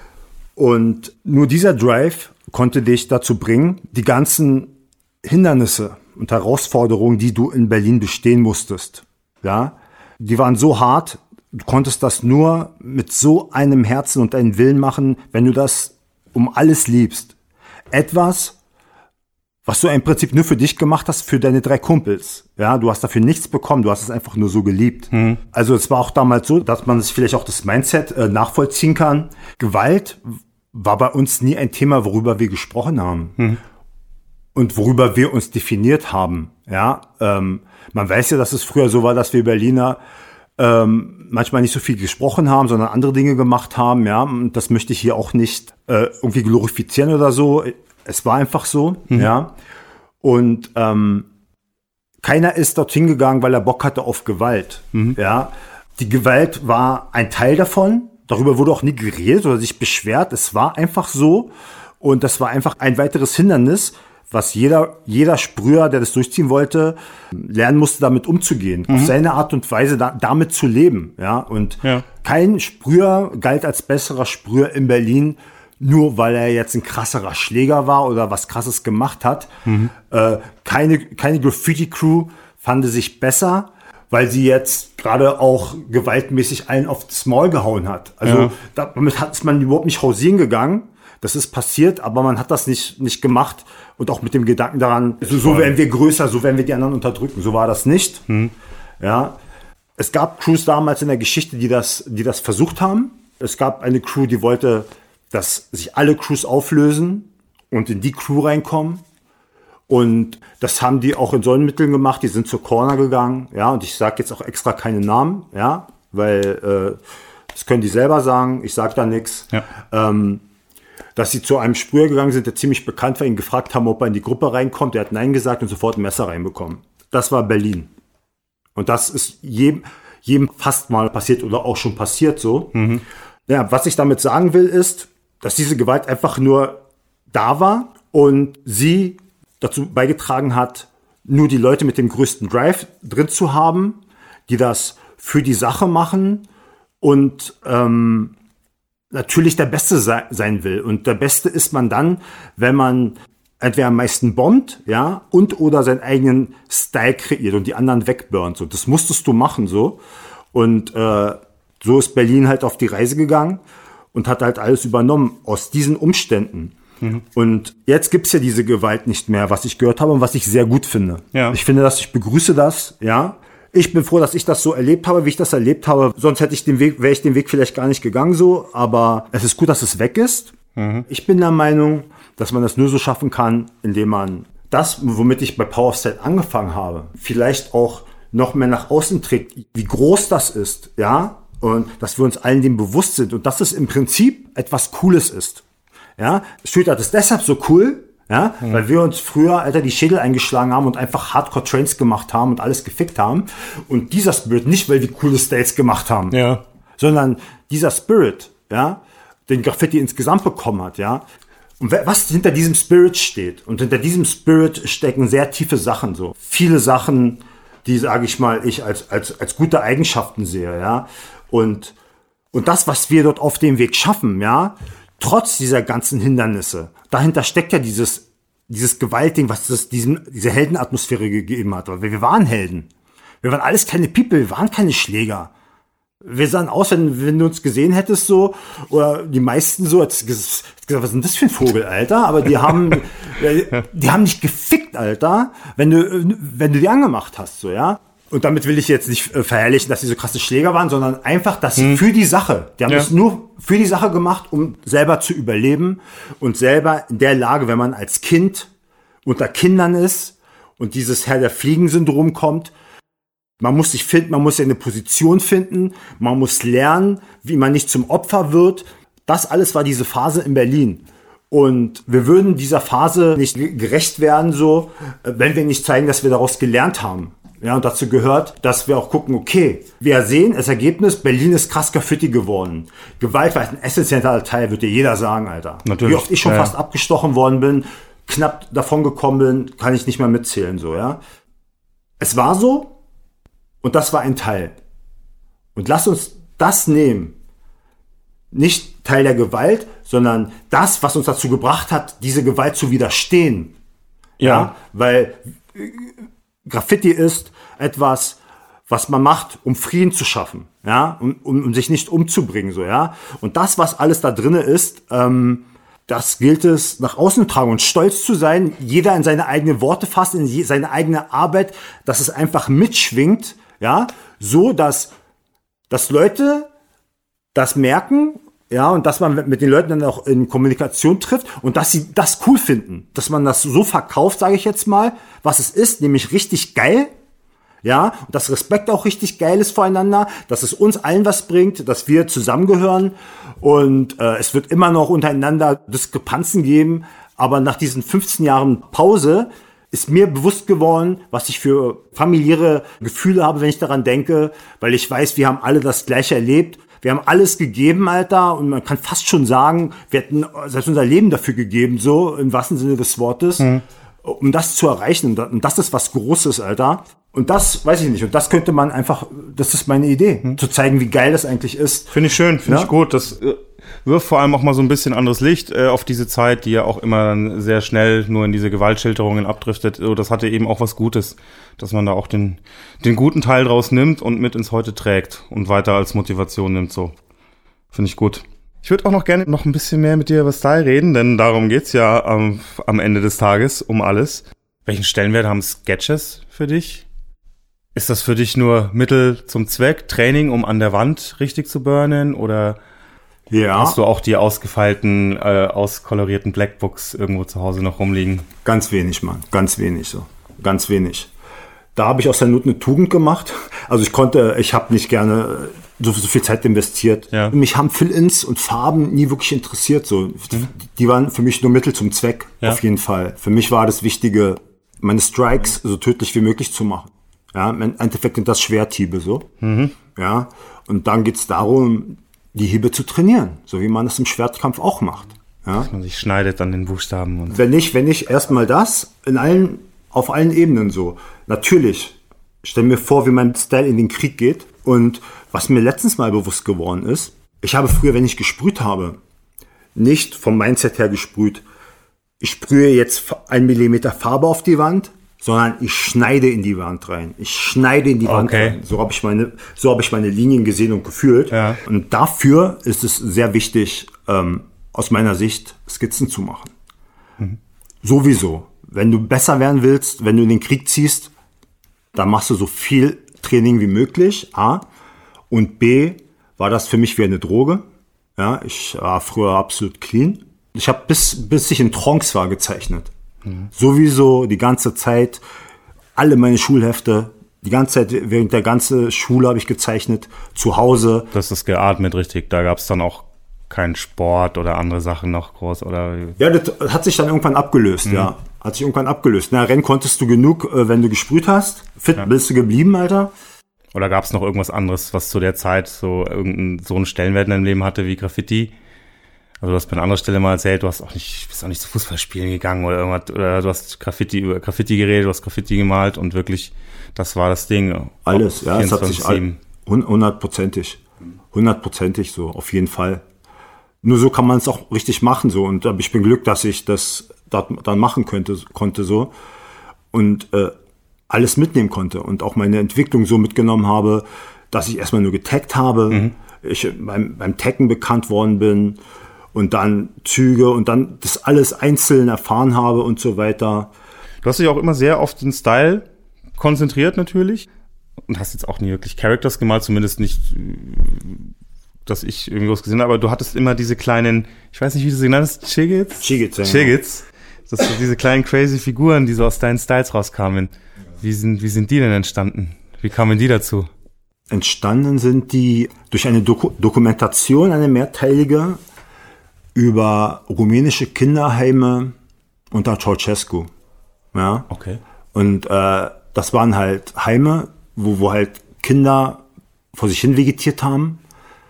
Und nur dieser Drive konnte dich dazu bringen, die ganzen Hindernisse und Herausforderungen, die du in Berlin bestehen musstest, ja, die waren so hart, du konntest das nur mit so einem Herzen und einem Willen machen, wenn du das um alles liebst. Etwas, was du im Prinzip nur für dich gemacht hast, für deine drei Kumpels. Ja, du hast dafür nichts bekommen, du hast es einfach nur so geliebt. Mhm. Also es war auch damals so, dass man es vielleicht auch das Mindset äh, nachvollziehen kann. Gewalt war bei uns nie ein Thema, worüber wir gesprochen haben. Mhm. Und worüber wir uns definiert haben. Ja, ähm, man weiß ja, dass es früher so war, dass wir Berliner ähm, manchmal nicht so viel gesprochen haben, sondern andere Dinge gemacht haben. Ja, und das möchte ich hier auch nicht äh, irgendwie glorifizieren oder so. Es war einfach so. Mhm. Ja, und ähm, keiner ist dorthin gegangen, weil er Bock hatte auf Gewalt. Mhm. Ja, die Gewalt war ein Teil davon. Darüber wurde auch nie geredet oder sich beschwert. Es war einfach so. Und das war einfach ein weiteres Hindernis, was jeder, jeder Sprüher, der das durchziehen wollte, lernen musste, damit umzugehen. Mhm. Auf seine Art und Weise da, damit zu leben. Ja, und ja. kein Sprüher galt als besserer Sprüher in Berlin, nur weil er jetzt ein krasserer Schläger war oder was Krasses gemacht hat. Mhm. Äh, keine, keine Graffiti-Crew fand sich besser, weil sie jetzt gerade auch gewaltmäßig allen aufs Maul gehauen hat. Also ja. damit hat man überhaupt nicht hausieren gegangen. Das ist passiert, aber man hat das nicht nicht gemacht und auch mit dem Gedanken daran, so, so werden wir größer, so werden wir die anderen unterdrücken. So war das nicht. Hm. Ja, es gab Crews damals in der Geschichte, die das die das versucht haben. Es gab eine Crew, die wollte, dass sich alle Crews auflösen und in die Crew reinkommen. Und das haben die auch in solchen Mitteln gemacht. Die sind zur Corner gegangen. Ja, und ich sage jetzt auch extra keine Namen, ja, weil äh, das können die selber sagen. Ich sage da nichts. Ja. Ähm, dass sie zu einem Sprüher gegangen sind, der ziemlich bekannt war, ihn gefragt haben, ob er in die Gruppe reinkommt. Der hat Nein gesagt und sofort ein Messer reinbekommen. Das war Berlin. Und das ist jedem, jedem fast mal passiert oder auch schon passiert so. Mhm. Ja, was ich damit sagen will, ist, dass diese Gewalt einfach nur da war und sie dazu beigetragen hat, nur die Leute mit dem größten Drive drin zu haben, die das für die Sache machen und ähm, natürlich der Beste sei, sein will. Und der Beste ist man dann, wenn man entweder am meisten bombt, ja, und oder seinen eigenen Style kreiert und die anderen wegburnt. So, das musstest du machen, so. Und äh, so ist Berlin halt auf die Reise gegangen und hat halt alles übernommen aus diesen Umständen. Mhm. Und jetzt gibt's ja diese Gewalt nicht mehr, was ich gehört habe und was ich sehr gut finde. Ja. Ich finde das, ich begrüße das, ja. Ich bin froh, dass ich das so erlebt habe, wie ich das erlebt habe. Sonst hätte ich den Weg, wäre ich den Weg vielleicht gar nicht gegangen so. Aber es ist gut, dass es weg ist. Mhm. Ich bin der Meinung, dass man das nur so schaffen kann, indem man das, womit ich bei Power of Style angefangen habe, vielleicht auch noch mehr nach außen trägt, wie groß das ist, ja. Und dass wir uns allen dem bewusst sind und dass es im Prinzip etwas Cooles ist. Ja, Street Art ist deshalb so cool, ja, mhm. weil wir uns früher, Alter, die Schädel eingeschlagen haben und einfach Hardcore-Trains gemacht haben und alles gefickt haben. Und dieser Spirit, nicht weil wir coole Styles gemacht haben, ja. sondern dieser Spirit, ja, den Graffiti insgesamt bekommen hat, ja. Und was hinter diesem Spirit steht. Und hinter diesem Spirit stecken sehr tiefe Sachen, so. Viele Sachen, die, sage ich mal, ich als, als, als gute Eigenschaften sehe, ja. Und, und das, was wir dort auf dem Weg schaffen, ja, trotz dieser ganzen Hindernisse, dahinter steckt ja dieses, dieses Gewaltding, was es diesem, diese Heldenatmosphäre gegeben hat. Weil wir waren Helden. Wir waren alles keine People, wir waren keine Schläger. Wir sahen aus, wenn, wenn du uns gesehen hättest, so, oder die meisten so, als gesagt, was ist denn das für ein Vogel, Alter? Aber die haben, die haben nicht gefickt, Alter, wenn du, wenn du die angemacht hast, so, ja. Und damit will ich jetzt nicht äh, verherrlichen, dass sie so krasse Schläger waren, sondern einfach, dass sie hm. für die Sache, die haben ja. es nur für die Sache gemacht, um selber zu überleben und selber in der Lage, wenn man als Kind unter Kindern ist und dieses Herr der Fliegen-Syndrom kommt, man muss sich finden, man muss ja eine Position finden, man muss lernen, wie man nicht zum Opfer wird. Das alles war diese Phase in Berlin. Und wir würden dieser Phase nicht gerecht werden, so, wenn wir nicht zeigen, dass wir daraus gelernt haben. Ja, und dazu gehört, dass wir auch gucken, okay, wir sehen, das Ergebnis, Berlin ist krass Graffiti geworden. Gewalt war ein essentieller Teil, wird dir jeder sagen, Alter. Natürlich. Wie oft ich schon ja. fast abgestochen worden bin, knapp davon gekommen bin, kann ich nicht mehr mitzählen, so, ja. Es war so, und das war ein Teil. Und lass uns das nehmen. Nicht Teil der Gewalt, sondern das, was uns dazu gebracht hat, diese Gewalt zu widerstehen. Ja, ja weil Graffiti ist etwas, was man macht, um Frieden zu schaffen, ja, um, um, um sich nicht umzubringen, so, ja. Und das, was alles da drinne ist, ähm, das gilt es nach außen zu tragen und stolz zu sein, jeder in seine eigenen Worte fasst, in je, seine eigene Arbeit, dass es einfach mitschwingt, ja, so, dass, dass Leute das merken, ja, und dass man mit den Leuten dann auch in Kommunikation trifft und dass sie das cool finden, dass man das so verkauft, sage ich jetzt mal, was es ist, nämlich richtig geil, ja, und dass Respekt auch richtig geil ist voreinander, dass es uns allen was bringt, dass wir zusammengehören und äh, es wird immer noch untereinander Diskrepanzen geben, aber nach diesen fünfzehn Jahren Pause ist mir bewusst geworden, was ich für familiäre Gefühle habe, wenn ich daran denke, weil ich weiß, wir haben alle das Gleiche erlebt. Wir haben alles gegeben, Alter, und man kann fast schon sagen, wir hätten selbst unser Leben dafür gegeben, so im wahrsten Sinne des Wortes, mhm. um das zu erreichen. Und das ist was Großes, Alter. Und das, weiß ich nicht, und das könnte man einfach, das ist meine Idee, mhm. zu zeigen, wie geil das eigentlich ist. Finde ich schön, finde ja? ich gut. Das äh, wirft vor allem auch mal so ein bisschen anderes Licht äh, auf diese Zeit, die ja auch immer dann sehr schnell nur in diese Gewaltschilderungen abdriftet. So, das hatte eben auch was Gutes, dass man da auch den den guten Teil draus nimmt und mit ins Heute trägt und weiter als Motivation nimmt. So, finde ich gut. Ich würde auch noch gerne noch ein bisschen mehr mit dir über Style reden, denn darum geht's ja am, am Ende des Tages um alles. Welchen Stellenwert haben Sketches für dich? Ist das für dich nur Mittel zum Zweck, Training, um an der Wand richtig zu burnen, oder ja. hast du auch die ausgefeilten, äh, auskolorierten Blackbooks irgendwo zu Hause noch rumliegen? Ganz wenig, Mann. Ganz wenig so. Ganz wenig. Da habe ich aus der Not eine Tugend gemacht. Also ich konnte, ich habe nicht gerne so, so viel Zeit investiert. Ja. Mich haben Fill-ins und Farben nie wirklich interessiert. So. Mhm. Die waren für mich nur Mittel zum Zweck, ja. auf jeden Fall. Für mich war das Wichtige, meine Strikes so tödlich wie möglich zu machen. Ja, im Endeffekt sind das Schwerthiebe so. Mhm. Ja, und dann geht's darum, die Hiebe zu trainieren, so wie man es im Schwertkampf auch macht. Ja? Dass man sich schneidet an den Buchstaben. Und wenn ich, wenn ich erstmal das in allen, auf allen Ebenen so. Natürlich, stell mir vor, wie mein Style in den Krieg geht. Und was mir letztens mal bewusst geworden ist, ich habe früher, wenn ich gesprüht habe, nicht vom Mindset her gesprüht, ich sprühe jetzt ein Millimeter Farbe auf die Wand, sondern ich schneide in die Wand rein. Ich schneide in die Wand okay. rein. So habe ich meine, so habe ich meine Linien gesehen und gefühlt. Ja. Und dafür ist es sehr wichtig, ähm, aus meiner Sicht Skizzen zu machen. Mhm. Sowieso. Wenn du besser werden willst, wenn du in den Krieg ziehst, dann machst du so viel Training wie möglich. A. Und B. war das für mich wie eine Droge. Ja, ich war früher absolut clean. Ich habe bis, bis ich in Trance war gezeichnet. Mhm. Sowieso die ganze Zeit, alle meine Schulhefte, die ganze Zeit, während der ganzen Schule habe ich gezeichnet, zu Hause. Das ist geatmet, richtig. Da gab es dann auch keinen Sport oder andere Sachen noch groß, oder? Ja, das hat sich dann irgendwann abgelöst, mhm. ja. Hat sich irgendwann abgelöst. Na, Rennen konntest du genug, wenn du gesprüht hast. Fit ja. bist du geblieben, Alter. Oder gab es noch irgendwas anderes, was zu der Zeit so irgendeinen so einen Stellenwert in deinem Leben hatte wie Graffiti? Also du hast bei einer anderen Stelle mal erzählt, du hast auch nicht, bist auch nicht zu Fußballspielen gegangen oder irgendwas, oder du hast Graffiti über Graffiti geredet, du hast Graffiti gemalt und wirklich, das war das Ding. Alles, ja, es hat sich hundertprozentig, hundertprozentig so, auf jeden Fall. Nur so kann man es auch richtig machen, so, und ich bin Glück, dass ich das dann machen könnte, konnte, so, und äh, alles mitnehmen konnte und auch meine Entwicklung so mitgenommen habe, dass ich erstmal nur getaggt habe, mhm. ich beim, beim Taggen bekannt worden bin, und dann Züge und dann das alles einzeln erfahren habe und so weiter. Du hast dich auch immer sehr auf den Style konzentriert natürlich und hast jetzt auch nie wirklich Characters gemalt, zumindest nicht, dass ich irgendwas gesehen habe, aber du hattest immer diese kleinen, ich weiß nicht, wie du sie genannt hast, Chigits? Chigits, ja. Chigits. Das sind diese kleinen crazy Figuren, die so aus deinen Styles rauskamen. Wie sind, wie sind die denn entstanden? Wie kamen die dazu? Entstanden sind die durch eine Doku- Dokumentation, eine mehrteilige, über rumänische Kinderheime unter Ceausescu. Ja. Okay. Und äh, das waren halt Heime, wo, wo halt Kinder vor sich hin vegetiert haben.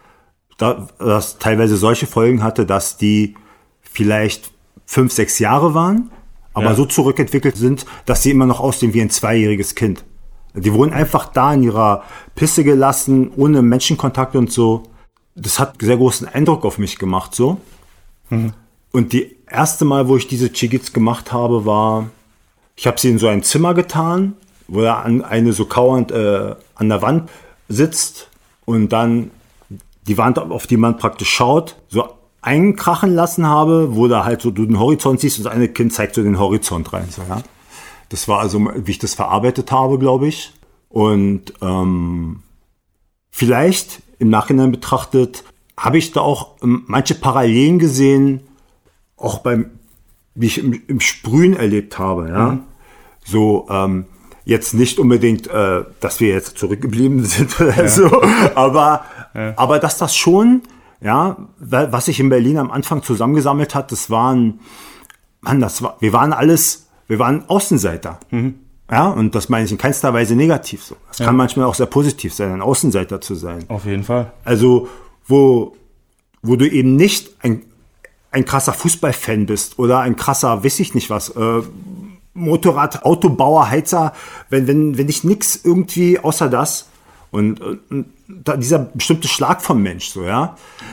Da, das teilweise solche Folgen hatte, dass die vielleicht fünf, sechs Jahre waren, aber ja. so zurückentwickelt sind, dass sie immer noch aussehen wie ein zweijähriges Kind. Die wurden einfach da in ihrer Pisse gelassen, ohne Menschenkontakt und so. Das hat sehr großen Eindruck auf mich gemacht, so. Mhm. Und die erste Mal, wo ich diese Chigits gemacht habe, war, ich habe sie in so ein Zimmer getan, wo da eine so kauernd äh, an der Wand sitzt und dann die Wand, auf die man praktisch schaut, so einkrachen lassen habe, wo da halt so du den Horizont siehst und das eine Kind zeigt so den Horizont rein. So, ja. Das war also, wie ich das verarbeitet habe, glaube ich. Und ähm, vielleicht im Nachhinein betrachtet, habe ich da auch ähm, manche Parallelen gesehen, auch beim, wie ich im, im Sprühen erlebt habe. Ja? Mhm. So, ähm, jetzt nicht unbedingt, äh, dass wir jetzt zurückgeblieben sind oder ja. so, aber, ja. aber dass das schon, ja, was sich in Berlin am Anfang zusammengesammelt hat, das waren, Mann, das war, wir waren alles, wir waren Außenseiter. Mhm. Ja, und das meine ich in keinster Weise negativ so. Es ja. kann manchmal auch sehr positiv sein, ein Außenseiter zu sein. Auf jeden Fall. Also, wo, wo du eben nicht ein, ein krasser Fußballfan bist oder ein krasser, weiß ich nicht was, äh, Motorrad, Autobauer, Heizer, wenn, wenn, wenn ich nix irgendwie außer das und, und da, dieser bestimmte Schlag vom Mensch, so, ja.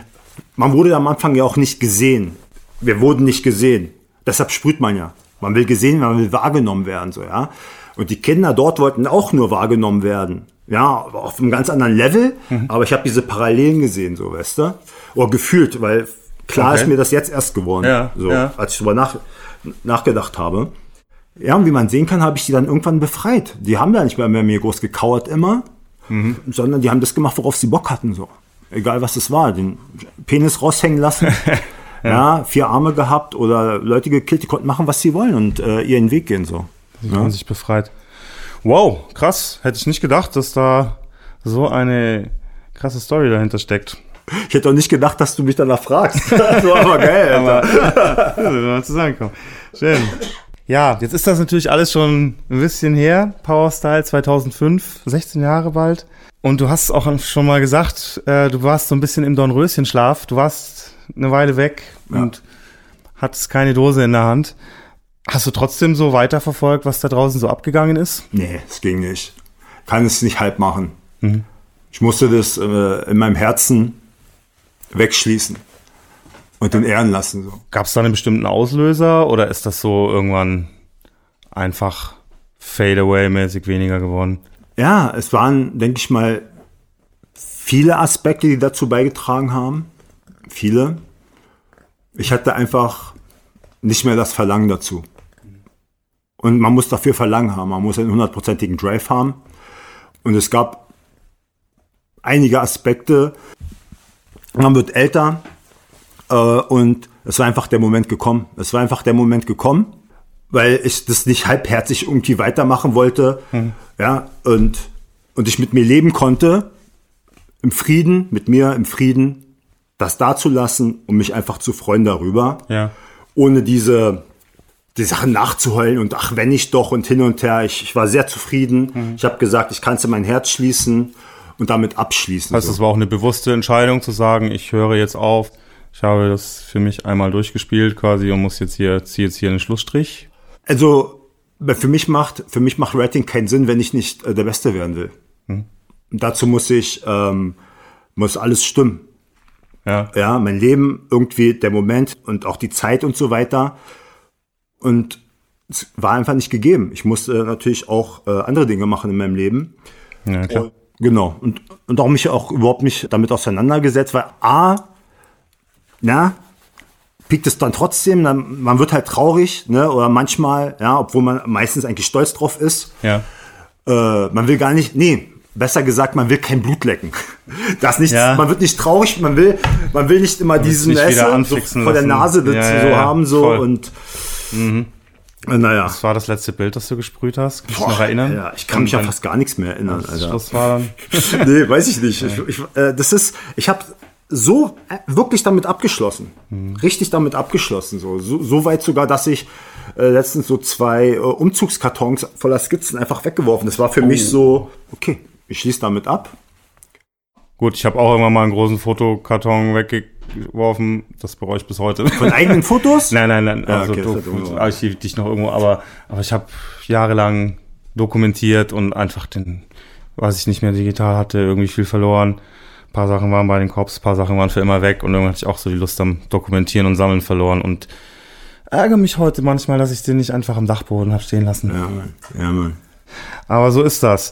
Man wurde am Anfang ja auch nicht gesehen. Wir wurden nicht gesehen. Deshalb sprüht man ja. Man will gesehen, man will wahrgenommen werden, so, ja. Und die Kinder dort wollten auch nur wahrgenommen werden. Ja, auf einem ganz anderen Level. Mhm. Aber ich habe diese Parallelen gesehen, so, weißt du? Oder gefühlt, weil klar okay. ist mir das jetzt erst geworden, ja, so, ja. als ich darüber nach, nachgedacht habe. Ja, und wie man sehen kann, habe ich die dann irgendwann befreit. Die haben da nicht mehr, mehr mir groß gekauert immer, mhm. sondern die haben das gemacht, worauf sie Bock hatten, so. Egal, was es war. Den Penis raushängen lassen, ja. ja, vier Arme gehabt oder Leute gekillt, die konnten machen, was sie wollen und äh, ihren Weg gehen, so. Sie haben ja. sich befreit. Wow, krass. Hätte ich nicht gedacht, dass da so eine krasse Story dahinter steckt. Ich hätte auch nicht gedacht, dass du mich danach fragst. Das war aber geil, Alter. Aber, ja, zusammenkommen. Schön. Ja, jetzt ist das natürlich alles schon ein bisschen her. Power Style zweitausendfünf, sechzehn Jahre bald. Und du hast auch schon mal gesagt, äh, du warst so ein bisschen im Dornröschenschlaf. Du warst eine Weile weg ja. und hattest keine Dose in der Hand. Hast du trotzdem so weiterverfolgt, was da draußen so abgegangen ist? Nee, es ging nicht. Kann es nicht halb machen. Mhm. Ich musste das äh, in meinem Herzen wegschließen und in Ehren lassen. So. Gab es da einen bestimmten Auslöser oder ist das so irgendwann einfach Fade-Away-mäßig weniger geworden? Ja, es waren, denke ich mal, viele Aspekte, die dazu beigetragen haben. Viele. Ich hatte einfach nicht mehr das Verlangen dazu. Und man muss dafür Verlangen haben. Man muss einen hundertprozentigen Drive haben. Und es gab einige Aspekte. Man wird älter äh, und es war einfach der Moment gekommen. Es war einfach der Moment gekommen, weil ich das nicht halbherzig irgendwie weitermachen wollte. Hm. Ja, und, und ich mit mir leben konnte, im Frieden, mit mir im Frieden, das dazulassen und mich einfach zu freuen darüber. Ja. Ohne diese die Sachen nachzuheulen und ach, wenn ich doch und hin und her. Ich, ich war sehr zufrieden. Mhm. Ich habe gesagt, ich kann es in mein Herz schließen und damit abschließen. Also so. Es war auch eine bewusste Entscheidung zu sagen, ich höre jetzt auf. Ich habe das für mich einmal durchgespielt quasi und muss jetzt hier, ziehe jetzt hier einen Schlussstrich. Also für mich macht, für mich macht Rating keinen Sinn, wenn ich nicht äh, der Beste werden will. Mhm. Und dazu muss ich, ähm, muss alles stimmen. Ja. Ja, mein Leben, irgendwie der Moment und auch die Zeit und so weiter. Und es war einfach nicht gegeben. Ich musste natürlich auch äh, andere Dinge machen in meinem Leben. Ja, klar. Und, genau. Und, und auch mich auch überhaupt nicht damit auseinandergesetzt, weil A, na, piekt es dann trotzdem, dann, man wird halt traurig, ne, oder manchmal, ja, obwohl man meistens eigentlich stolz drauf ist. Ja. Äh, man will gar nicht, nee, besser gesagt, man will kein Blut lecken. Das nicht, ja. Man wird nicht traurig, man will, man will nicht immer diesen nicht Esse so vor der Nase ja, ja, so ja, haben, so voll. und mhm. naja. Das war das letzte Bild, das du gesprüht hast. Kannst du dich noch erinnern? Ja, ich kann mich an fast gar nichts mehr erinnern, das Alter. Das war dann nee, weiß ich nicht. Ich, ich, äh, das ist, ich habe so äh, wirklich damit abgeschlossen. Mhm. Richtig damit abgeschlossen. So, so, so weit sogar, dass ich äh, letztens so zwei äh, Umzugskartons voller Skizzen einfach weggeworfen. Das war für oh. mich so, okay, ich schließe damit ab. Gut, ich habe auch immer mal einen großen Fotokarton weggeworfen. Das bereue ich bis heute. Von eigenen Fotos? Nein, nein, nein. Also ja, okay, do- archiv dich noch irgendwo. Aber, aber ich habe jahrelang dokumentiert und einfach den, was ich nicht mehr digital hatte, irgendwie viel verloren. Ein paar Sachen waren bei den Cops, ein paar Sachen waren für immer weg. Und irgendwann hatte ich auch so die Lust am Dokumentieren und Sammeln verloren. Und ärgere mich heute manchmal, dass ich den nicht einfach am Dachboden habe stehen lassen. Ja, Mann. Ja, Mann. Aber so ist das.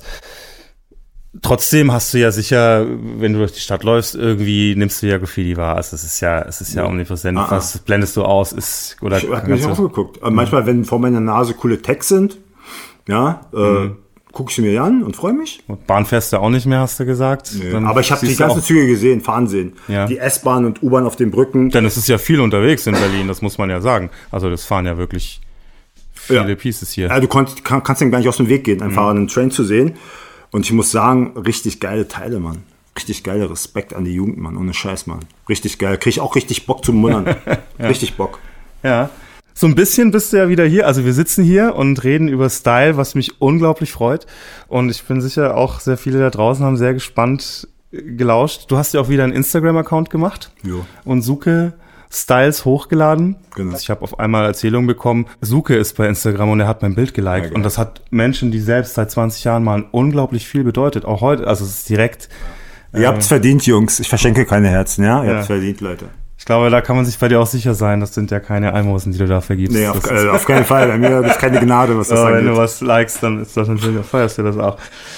Trotzdem hast du ja sicher, wenn du durch die Stadt läufst, irgendwie nimmst du ja Graffiti wahr. Also es ist ja, es ist ja, ja. omnipräsent. Ah, was blendest du aus? Ist, oder ich habe mich auch geguckt. Mhm. Manchmal, wenn vor meiner Nase coole Tags sind, ja, äh, mhm. gucke ich sie mir an und freue mich. Und Bahnfeste auch nicht mehr, hast du gesagt. Nee. Aber ich habe die ganzen Züge gesehen, fahren sehen. Ja. Die S-Bahn und U-Bahn auf den Brücken. Denn es ist ja viel unterwegs in Berlin, das muss man ja sagen. Also das fahren ja wirklich viele ja. Pieces hier. Ja, du konnt, kann, kannst denen gar nicht aus dem Weg gehen, einen mhm. fahrenden Train zu sehen. Und ich muss sagen, richtig geile Teile, Mann. Richtig geile Respekt an die Jugend, Mann. Ohne Scheiß, Mann. Richtig geil. Krieg ich auch richtig Bock zum Munnern. ja. Richtig Bock. Ja. So ein bisschen bist du ja wieder hier. Also wir sitzen hier und reden über Style, was mich unglaublich freut. Und ich bin sicher, auch sehr viele da draußen haben sehr gespannt gelauscht. Du hast ja auch wieder einen Instagram-Account gemacht. Jo. Und Suke Styles hochgeladen. Genau. Ich habe auf einmal Erzählungen bekommen, Suke ist bei Instagram und er hat mein Bild geliked. Ja, und das hat Menschen, die selbst seit zwanzig Jahren malen, unglaublich viel bedeutet. Auch heute, also es ist direkt. Ihr äh, habt's verdient, Jungs. Ich verschenke keine Herzen, ja? Ihr ja. habt's verdient, Leute. Ich glaube, da kann man sich bei dir auch sicher sein, das sind ja keine Almosen, die du da vergibst. Nee, auf, äh, auf keinen Fall. Bei mir ist keine Gnade, was das aber angeht. Wenn du was likest, dann ist das natürlich, feierst du das auch.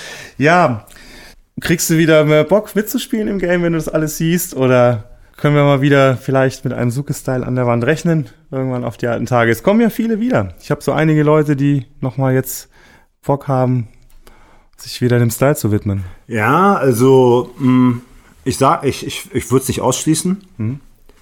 Ja, kriegst du wieder mehr Bock mitzuspielen im Game, wenn du das alles siehst, oder können wir mal wieder vielleicht mit einem Suke-Style an der Wand rechnen, irgendwann auf die alten Tage. Es kommen ja viele wieder. Ich habe so einige Leute, die nochmal jetzt Bock haben, sich wieder dem Style zu widmen. Ja, also mh, ich sag, ich, ich, ich würde es nicht ausschließen, mhm.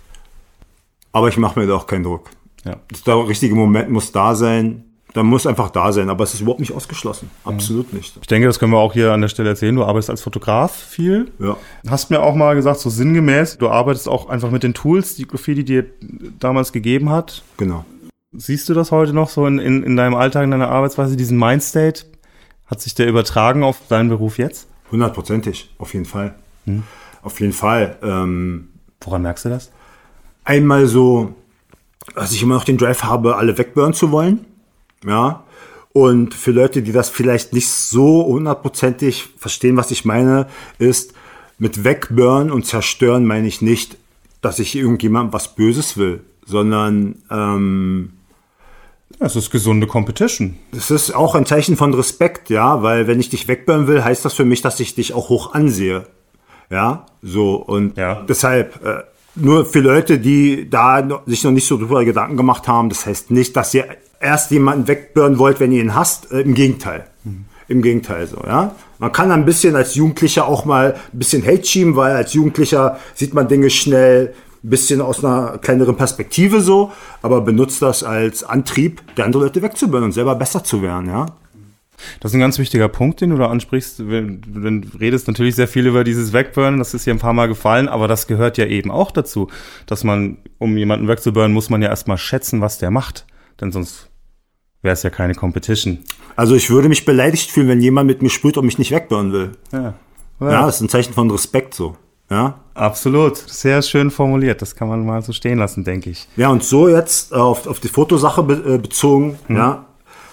aber ich mache mir da auch keinen Druck. Ja. Der richtige Moment muss da sein. Da muss einfach da sein, aber es ist überhaupt nicht ausgeschlossen. Absolut nicht. Ich denke, das können wir auch hier an der Stelle erzählen. Du arbeitest als Fotograf viel. Ja. Hast mir auch mal gesagt, so sinngemäß, du arbeitest auch einfach mit den Tools, die Graffiti dir damals gegeben hat. Genau. Siehst du das heute noch so in, in, in deinem Alltag, in deiner Arbeitsweise, diesen Mindstate? Hat sich der übertragen auf deinen Beruf jetzt? Hundertprozentig, auf jeden Fall. Hm. Auf jeden Fall. Ähm, Woran merkst du das? Einmal so, dass ich immer noch den Drive habe, alle wegburnen zu wollen. Ja, und für Leute, die das vielleicht nicht so hundertprozentig verstehen, was ich meine, ist, mit wegburnen und zerstören meine ich nicht, dass ich irgendjemandem was Böses will, sondern ähm, das ist gesunde Competition. Das ist auch ein Zeichen von Respekt, ja, weil wenn ich dich wegburnen will, heißt das für mich, dass ich dich auch hoch ansehe. Ja, so, und ja. deshalb äh, nur für Leute, die da noch, sich noch nicht so drüber Gedanken gemacht haben, das heißt nicht, dass ihr erst jemanden wegburnen wollt, wenn ihr ihn hasst. Äh, Im Gegenteil. Mhm. Im Gegenteil so, ja. Man kann ein bisschen als Jugendlicher auch mal ein bisschen Hate schieben, weil als Jugendlicher sieht man Dinge schnell ein bisschen aus einer kleineren Perspektive so, aber benutzt das als Antrieb, die andere Leute wegzuburnen und selber besser zu werden, ja. Das ist ein ganz wichtiger Punkt, den du da ansprichst. Du redest natürlich sehr viel über dieses Wegburnen, das ist hier ein paar Mal gefallen, aber das gehört ja eben auch dazu, dass man, um jemanden wegzuburnen, muss man ja erstmal schätzen, was der macht, denn sonst wäre es ja keine Competition. Also ich würde mich beleidigt fühlen, wenn jemand mit mir sprüht und mich nicht wegburnen will. Ja. Ja, ja, das ist ein Zeichen von Respekt so. Ja, absolut. Sehr schön formuliert. Das kann man mal so stehen lassen, denke ich. Ja, und so jetzt äh, auf, auf die Fotosache be- äh, bezogen, hm. ja.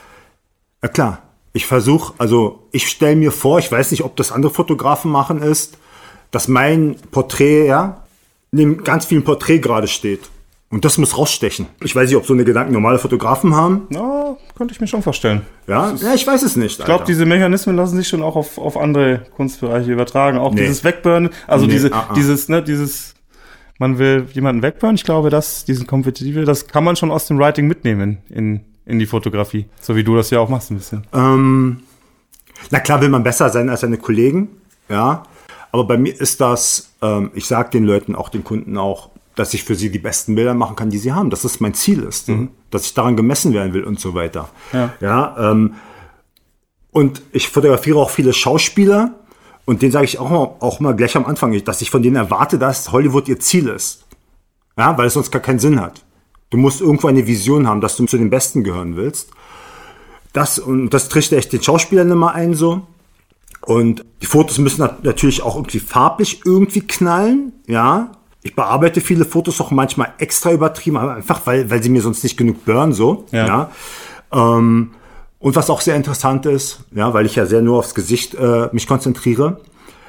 Ja klar, ich versuche, also ich stelle mir vor, ich weiß nicht, ob das andere Fotografen machen ist, dass mein Porträt, ja, neben ganz vielen Porträt gerade steht. Und das muss rausstechen. Ich weiß nicht, ob so eine Gedanken normale Fotografen haben. Ja, könnte ich mir schon vorstellen. Ja, ja, ich weiß es nicht. Ich glaube, diese Mechanismen lassen sich schon auch auf, auf andere Kunstbereiche übertragen. Auch nee. dieses Wegburnen, also nee, diese, ah, ah. dieses, ne, dieses, man will jemanden wegburnen. Ich glaube, dass diesen Kompetitive, das kann man schon aus dem Writing mitnehmen in, in die Fotografie. So wie du das ja auch machst ein bisschen. Ähm, na klar will man besser sein als seine Kollegen, ja. Aber bei mir ist das, ähm, ich sage den Leuten, auch den Kunden auch, dass ich für sie die besten Bilder machen kann, die sie haben. Dass das mein Ziel ist, mhm. dass ich daran gemessen werden will und so weiter. Ja. Ja, ähm, und ich fotografiere auch viele Schauspieler Und den sage ich auch mal, auch mal gleich am Anfang, dass ich von denen erwarte, dass Hollywood ihr Ziel ist. Ja, weil es sonst gar keinen Sinn hat. Du musst irgendwo eine Vision haben, dass du zu den Besten gehören willst. Das, und das trichte echt den Schauspielern immer ein so. Und die Fotos müssen natürlich auch irgendwie farblich irgendwie knallen, ja. Ich bearbeite viele Fotos auch manchmal extra übertrieben, aber einfach, weil, weil sie mir sonst nicht genug burnen, so, ja. ja. Ähm, und was auch sehr interessant ist, ja, weil ich ja sehr nur aufs Gesicht äh, mich konzentriere.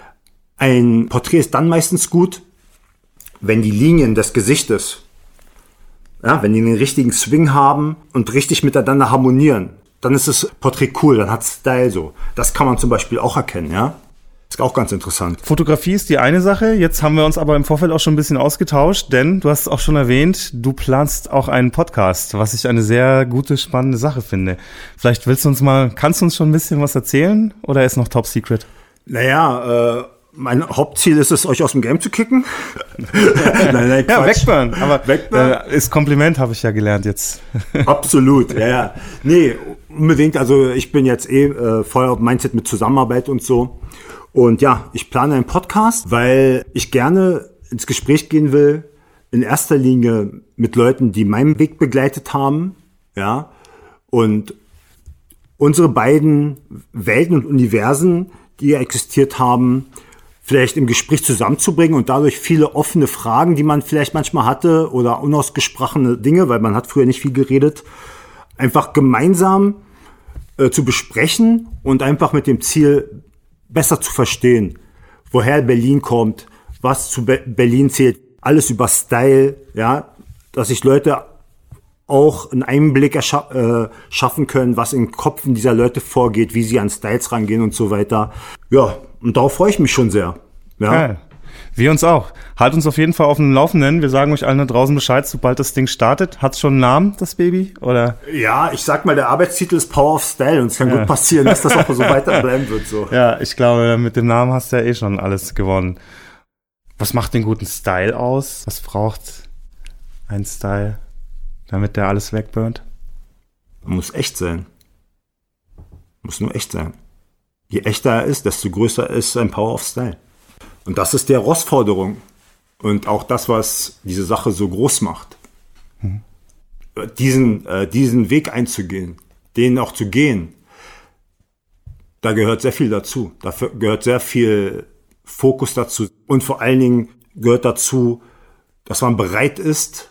Ein Porträt ist dann meistens gut, wenn die Linien des Gesichtes, ja, wenn die den richtigen Swing haben und richtig miteinander harmonieren, dann ist das Porträt cool, dann hat es Style so. Das kann man zum Beispiel auch erkennen, ja. Ist auch ganz interessant. Fotografie ist die eine Sache. Jetzt haben wir uns aber im Vorfeld auch schon ein bisschen ausgetauscht, denn du hast es auch schon erwähnt, du planst auch einen Podcast, was ich eine sehr gute, spannende Sache finde. Vielleicht willst du uns mal, kannst du uns schon ein bisschen was erzählen oder ist noch top secret? Naja, äh, mein Hauptziel ist es, euch aus dem Game zu kicken. nein, nein, ja, wegburn. Aber wegburn. Äh, ist Kompliment, habe ich ja gelernt jetzt. Absolut, ja, ja. Nee, unbedingt. Also ich bin jetzt eh äh, voll auf Mindset mit Zusammenarbeit und so. Und ja, ich plane einen Podcast, weil ich gerne ins Gespräch gehen will, in erster Linie mit Leuten, die meinen Weg begleitet haben, ja. Und unsere beiden Welten und Universen, die ja existiert haben, vielleicht im Gespräch zusammenzubringen und dadurch viele offene Fragen, die man vielleicht manchmal hatte oder unausgesprochene Dinge, weil man hat früher nicht viel geredet, einfach gemeinsam äh, zu besprechen und einfach mit dem Ziel, besser zu verstehen, woher Berlin kommt, was zu Be- Berlin zählt, alles über Style, ja, dass sich Leute auch einen Einblick erscha- äh, schaffen können, was in den Köpfen dieser Leute vorgeht, wie sie an Styles rangehen und so weiter. Ja, und darauf freue ich mich schon sehr. Ja. Geil. Wir uns auch. Halt uns auf jeden Fall auf dem Laufenden. Wir sagen euch allen da draußen Bescheid, sobald das Ding startet. Hat's schon einen Namen, das Baby? Oder? Ja, ich sag mal, der Arbeitstitel ist Power of Style und es kann ja. gut passieren, dass das auch so weiter bleiben wird. So. Ja, ich glaube, mit dem Namen hast du ja eh schon alles gewonnen. Was macht den guten Style aus? Was braucht ein Style, damit der alles wegburnt? Muss echt sein. Muss nur echt sein. Je echter er ist, desto größer ist sein Power of Style. Und das ist die Herausforderung. Und auch das, was diese Sache so groß macht. Hm. Diesen, äh, diesen Weg einzugehen, den auch zu gehen, da gehört sehr viel dazu. Dafür gehört sehr viel Fokus dazu. Und vor allen Dingen gehört dazu, dass man bereit ist,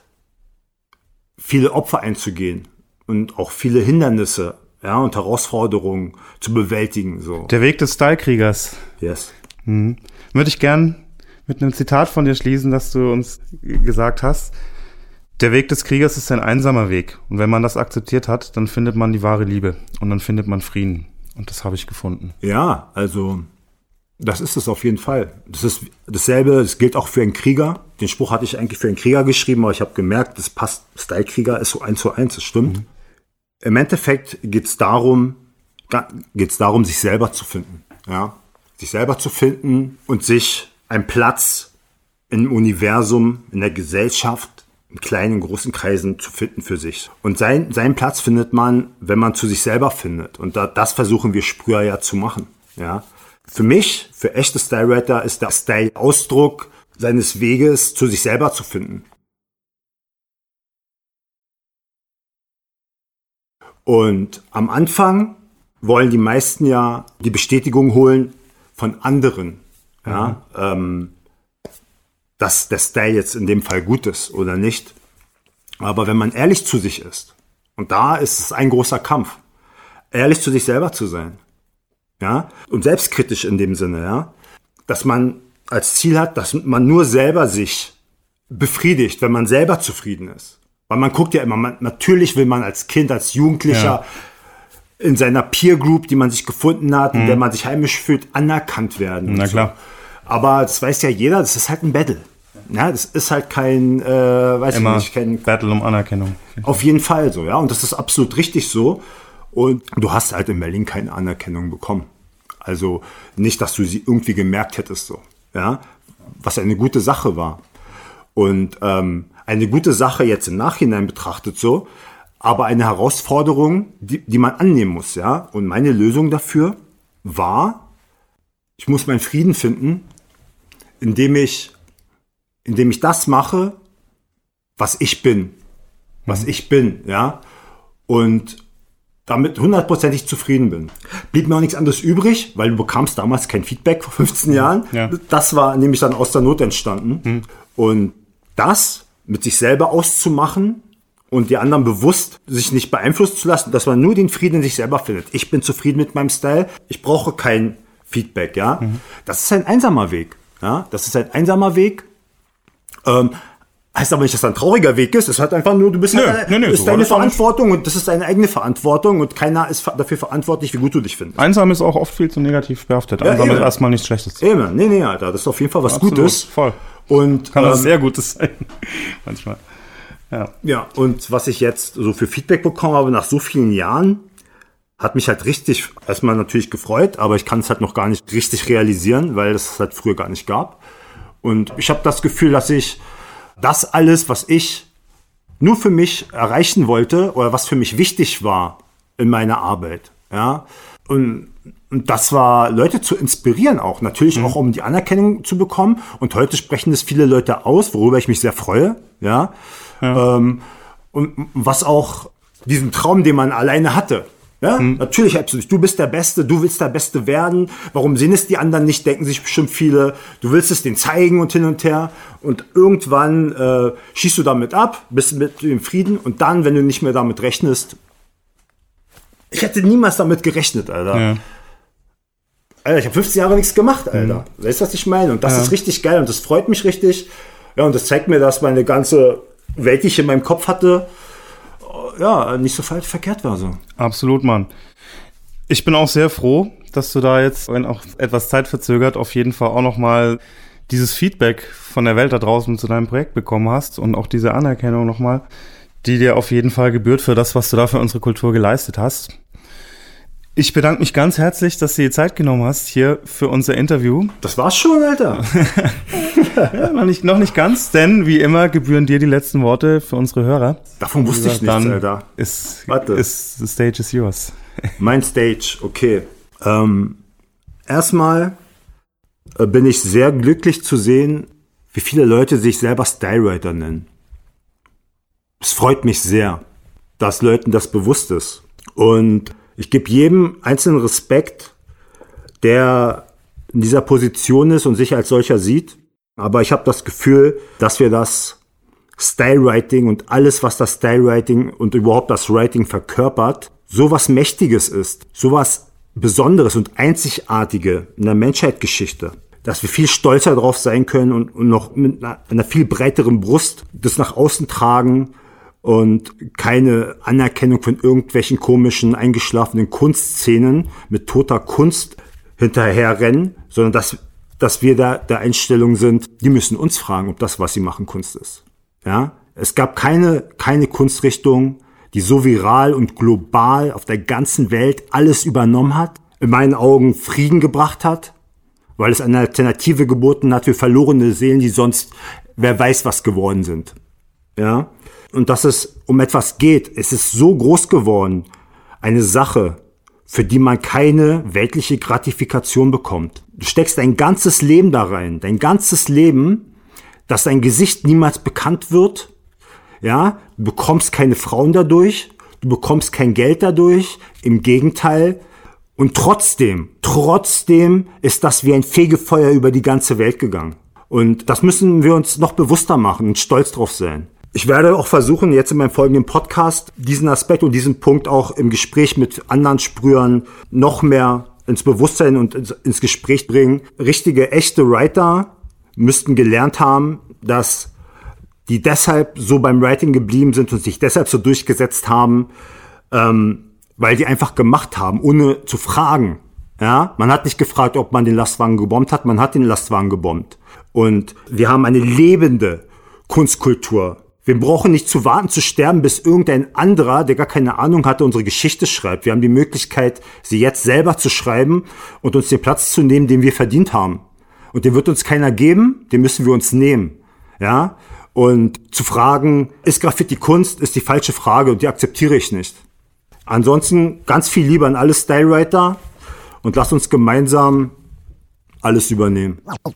viele Opfer einzugehen und auch viele Hindernisse, ja, und Herausforderungen zu bewältigen. So. Der Weg des Stylekriegers. Yes. Mhm. Würde ich gern mit einem Zitat von dir schließen, das du uns gesagt hast. Der Weg des Kriegers ist ein einsamer Weg. Und wenn man das akzeptiert hat, dann findet man die wahre Liebe. Und dann findet man Frieden. Und das habe ich gefunden. Ja, also das ist es auf jeden Fall. Das ist dasselbe, das gilt auch für einen Krieger. Den Spruch hatte ich eigentlich für einen Krieger geschrieben, aber ich habe gemerkt, das passt. Style-Krieger ist so eins zu eins, das stimmt. Mhm. Im Endeffekt geht es darum, geht's darum, sich selber zu finden. Ja? Sich selber zu finden und sich einen Platz im Universum, in der Gesellschaft, in kleinen, großen Kreisen zu finden für sich. Und sein, seinen Platz findet man, wenn man zu sich selber findet. Und da, das versuchen wir Sprüher ja zu machen. Ja? Für mich, für echte Stylewriter, ist der Style Ausdruck seines Weges, zu sich selber zu finden. Und am Anfang wollen die meisten ja die Bestätigung holen von anderen, ja, mhm. ähm, dass der Style jetzt in dem Fall gut ist oder nicht. Aber wenn man ehrlich zu sich ist, und da ist es ein großer Kampf, ehrlich zu sich selber zu sein, ja, und selbstkritisch in dem Sinne, ja, dass man als Ziel hat, dass man nur selber sich befriedigt, wenn man selber zufrieden ist. Weil man guckt ja immer, man, natürlich will man als Kind, als Jugendlicher ja. in seiner Peer Group, die man sich gefunden hat, mhm. in der man sich heimisch fühlt, anerkannt werden. Na klar. So. Aber das weiß ja jeder, das ist halt ein Battle. Ja, das ist halt kein, äh, weiß immer ich nicht, kein Battle um Anerkennung. Auf jeden Fall so, ja. Und das ist absolut richtig so. Und du hast halt in Berlin keine Anerkennung bekommen. Also nicht, dass du sie irgendwie gemerkt hättest, so, ja. Was eine gute Sache war. Und ähm, eine gute Sache jetzt im Nachhinein betrachtet so, aber eine Herausforderung, die, die man annehmen muss, ja. Und meine Lösung dafür war, ich muss meinen Frieden finden, indem ich, indem ich das mache, was ich bin. Was ich bin, ja. Und damit hundertprozentig zufrieden bin. Blieb mir auch nichts anderes übrig, weil du bekamst damals kein Feedback vor fünfzehn Jahren. Ja. Das war nämlich dann aus der Not entstanden. Mhm. Und das mit sich selber auszumachen und die anderen bewusst sich nicht beeinflussen zu lassen, dass man nur den Frieden in sich selber findet. Ich bin zufrieden mit meinem Style. Ich brauche kein Feedback, ja. Mhm. Das ist ein einsamer Weg, ja. Das ist ein einsamer Weg. Ähm, heißt aber nicht, dass das ein trauriger Weg ist. Es hat einfach nur, du bist nö, halt, nö, nö, ist so deine Verantwortung und das ist deine eigene Verantwortung und keiner ist dafür verantwortlich, wie gut du dich findest. Einsam ist auch oft viel zu negativ behaftet. Ja, Einsam eben. ist erstmal nichts Schlechtes. Eben, nee, nee, Alter, das ist auf jeden Fall was Absolut, Gutes. Voll. Und, Kann ähm, das sehr Gutes sein. Manchmal. Ja. Ja, und was ich jetzt so für Feedback bekommen habe nach so vielen Jahren, hat mich halt richtig erstmal natürlich gefreut, aber ich kann es halt noch gar nicht richtig realisieren, weil es halt früher gar nicht gab. Und ich habe das Gefühl, dass ich das alles, was ich nur für mich erreichen wollte oder was für mich wichtig war in meiner Arbeit, ja, und, und das war, Leute zu inspirieren auch, natürlich mhm. auch, um die Anerkennung zu bekommen. Und heute sprechen das viele Leute aus, worüber ich mich sehr freue, ja. Ja. Ähm, und was auch diesen Traum, den man alleine hatte. Ja, hm. Natürlich hast du dich, du bist der Beste, du willst der Beste werden. Warum sehen es die anderen nicht, denken sich bestimmt viele. Du willst es denen zeigen und hin und her. Und irgendwann äh, schießt du damit ab, bist mit dem Frieden. Und dann, wenn du nicht mehr damit rechnest, ich hätte niemals damit gerechnet, Alter. Ja. Alter, ich habe fünfzehn Jahre nichts gemacht, Alter. Hm. Weißt du, was ich meine? Und das ja. ist richtig geil und das freut mich richtig. Ja, und das zeigt mir, dass meine ganze Welt, die ich in meinem Kopf hatte, ja, nicht so falsch verkehrt war so. Absolut, Mann. Ich bin auch sehr froh, dass du da jetzt, wenn auch etwas Zeit verzögert, auf jeden Fall auch nochmal dieses Feedback von der Welt da draußen zu deinem Projekt bekommen hast und auch diese Anerkennung nochmal, die dir auf jeden Fall gebührt für das, was du da für unsere Kultur geleistet hast. Ich bedanke mich ganz herzlich, dass du dir Zeit genommen hast hier für unser Interview. Das war's schon, Alter. Ja, noch nicht, noch nicht ganz, denn wie immer gebühren dir die letzten Worte für unsere Hörer. Davon wusste ich nichts, Alter. Ist, Warte. Ist, the stage is yours. Mein Stage, okay. Ähm, erstmal äh, bin ich sehr glücklich zu sehen, wie viele Leute sich selber Stylewriter nennen. Es freut mich sehr, dass Leuten das bewusst ist. Und ich gebe jedem einzelnen Respekt, der in dieser Position ist und sich als solcher sieht. Aber ich habe das Gefühl, dass wir das Stylewriting und alles, was das Stylewriting und überhaupt das Writing verkörpert, sowas Mächtiges ist, sowas Besonderes und Einzigartige in der Menschheitsgeschichte, dass wir viel stolzer drauf sein können und, und noch mit einer, einer viel breiteren Brust das nach außen tragen und keine Anerkennung von irgendwelchen komischen, eingeschlafenen Kunstszenen mit toter Kunst hinterherrennen, sondern dass, dass wir da der Einstellung sind, die müssen uns fragen, ob das, was sie machen, Kunst ist. Ja? Es gab keine, keine Kunstrichtung, die so viral und global auf der ganzen Welt alles übernommen hat, in meinen Augen Frieden gebracht hat, weil es eine Alternative geboten hat für verlorene Seelen, die sonst wer weiß was geworden sind. Ja? Und dass es um etwas geht, es ist so groß geworden, eine Sache, für die man keine weltliche Gratifikation bekommt. Du steckst dein ganzes Leben da rein, dein ganzes Leben, dass dein Gesicht niemals bekannt wird. Ja, du bekommst keine Frauen dadurch, du bekommst kein Geld dadurch, im Gegenteil. Und trotzdem, trotzdem ist das wie ein Fegefeuer über die ganze Welt gegangen. Und das müssen wir uns noch bewusster machen und stolz drauf sein. Ich werde auch versuchen, jetzt in meinem folgenden Podcast diesen Aspekt und diesen Punkt auch im Gespräch mit anderen Sprühern noch mehr ins Bewusstsein und ins, ins Gespräch bringen. Richtige, echte Writer müssten gelernt haben, dass die deshalb so beim Writing geblieben sind und sich deshalb so durchgesetzt haben, ähm, weil die einfach gemacht haben, ohne zu fragen. Ja, man hat nicht gefragt, ob man den Lastwagen gebombt hat, man hat den Lastwagen gebombt. Und wir haben eine lebende Kunstkultur. Wir brauchen nicht zu warten, zu sterben, bis irgendein anderer, der gar keine Ahnung hatte, unsere Geschichte schreibt. Wir haben die Möglichkeit, sie jetzt selber zu schreiben und uns den Platz zu nehmen, den wir verdient haben. Und den wird uns keiner geben, den müssen wir uns nehmen. Ja? Und zu fragen, ist Graffiti Kunst, ist die falsche Frage und die akzeptiere ich nicht. Ansonsten ganz viel Liebe an alle Stylewriter und lasst uns gemeinsam alles übernehmen.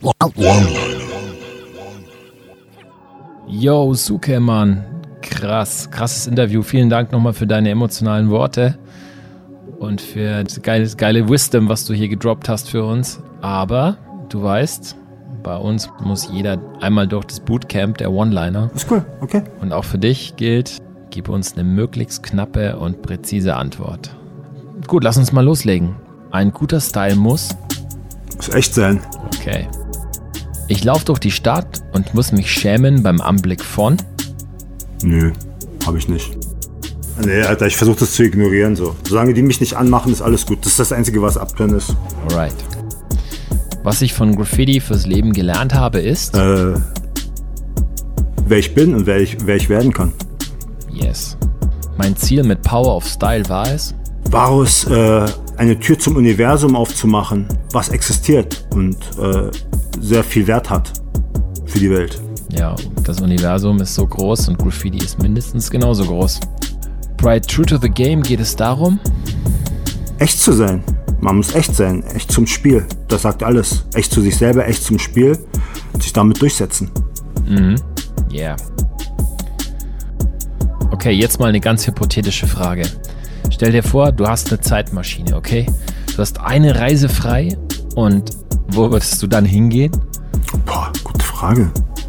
Yo, Suke, Mann. Krass, krasses Interview. Vielen Dank nochmal für deine emotionalen Worte und für das geile, geile Wisdom, was du hier gedroppt hast für uns. Aber du weißt, bei uns muss jeder einmal durch das Bootcamp der One-Liner. Ist cool, okay. Und auch für dich gilt, gib uns eine möglichst knappe und präzise Antwort. Gut, lass uns mal loslegen. Ein guter Style muss... Muss echt sein. Okay. Ich laufe durch die Stadt und muss mich schämen beim Anblick von... Nö, hab ich nicht. Nee, Alter, ich versuche das zu ignorieren so. Solange die mich nicht anmachen, ist alles gut. Das ist das Einzige, was abtören ist. Alright. Was ich von Graffiti fürs Leben gelernt habe, ist... Äh, wer ich bin und wer ich, wer ich werden kann. Yes. Mein Ziel mit Power of Style war es... War es, äh, eine Tür zum Universum aufzumachen, was existiert und äh, sehr viel Wert hat für die Welt. Ja, das Universum ist so groß und Graffiti ist mindestens genauso groß. Bei True to the Game geht es darum... Echt zu sein. Man muss echt sein. Echt zum Spiel. Das sagt alles. Echt zu sich selber, echt zum Spiel. Und sich damit durchsetzen. Mhm. Yeah. Okay, jetzt mal eine ganz hypothetische Frage. Stell dir vor, du hast eine Zeitmaschine, okay? Du hast eine Reise frei und wo würdest du dann hingehen? Boah, gute Frage.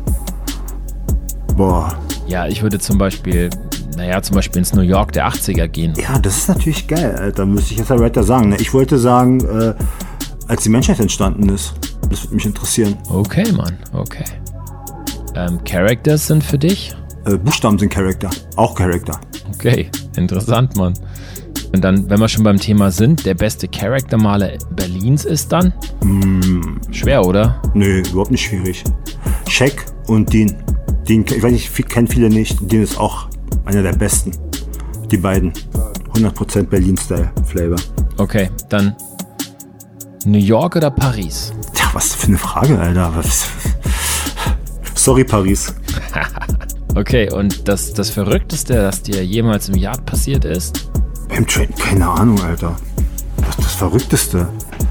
Boah. Ja, ich würde zum Beispiel, naja, zum Beispiel ins New York der achtziger gehen. Ja, das ist natürlich geil, Alter. Müsste ich jetzt ja weiter sagen. Ne? Ich wollte sagen, äh, als die Menschheit entstanden ist. Das würde mich interessieren. Okay, Mann, okay. Ähm, Characters sind für dich? Äh, Buchstaben sind Charakter. Auch Charakter. Okay, interessant, Mann. Und dann, wenn wir schon beim Thema sind, der beste Charaktermaler Berlins ist dann? Mm. Schwer, oder? Nö, überhaupt nicht schwierig. Shaq und Dean. Dean, ich weiß nicht, kennen viele nicht. Dean ist auch einer der besten. Die beiden. hundert Prozent Berlin-Style-Flavor. Okay, dann New York oder Paris? Tja, was für eine Frage, Alter. Was? Sorry, Paris. Okay, und das, das Verrückteste, das dir jemals im Yard passiert ist? Beim Train, keine Ahnung, Alter. Das ist das Verrückteste.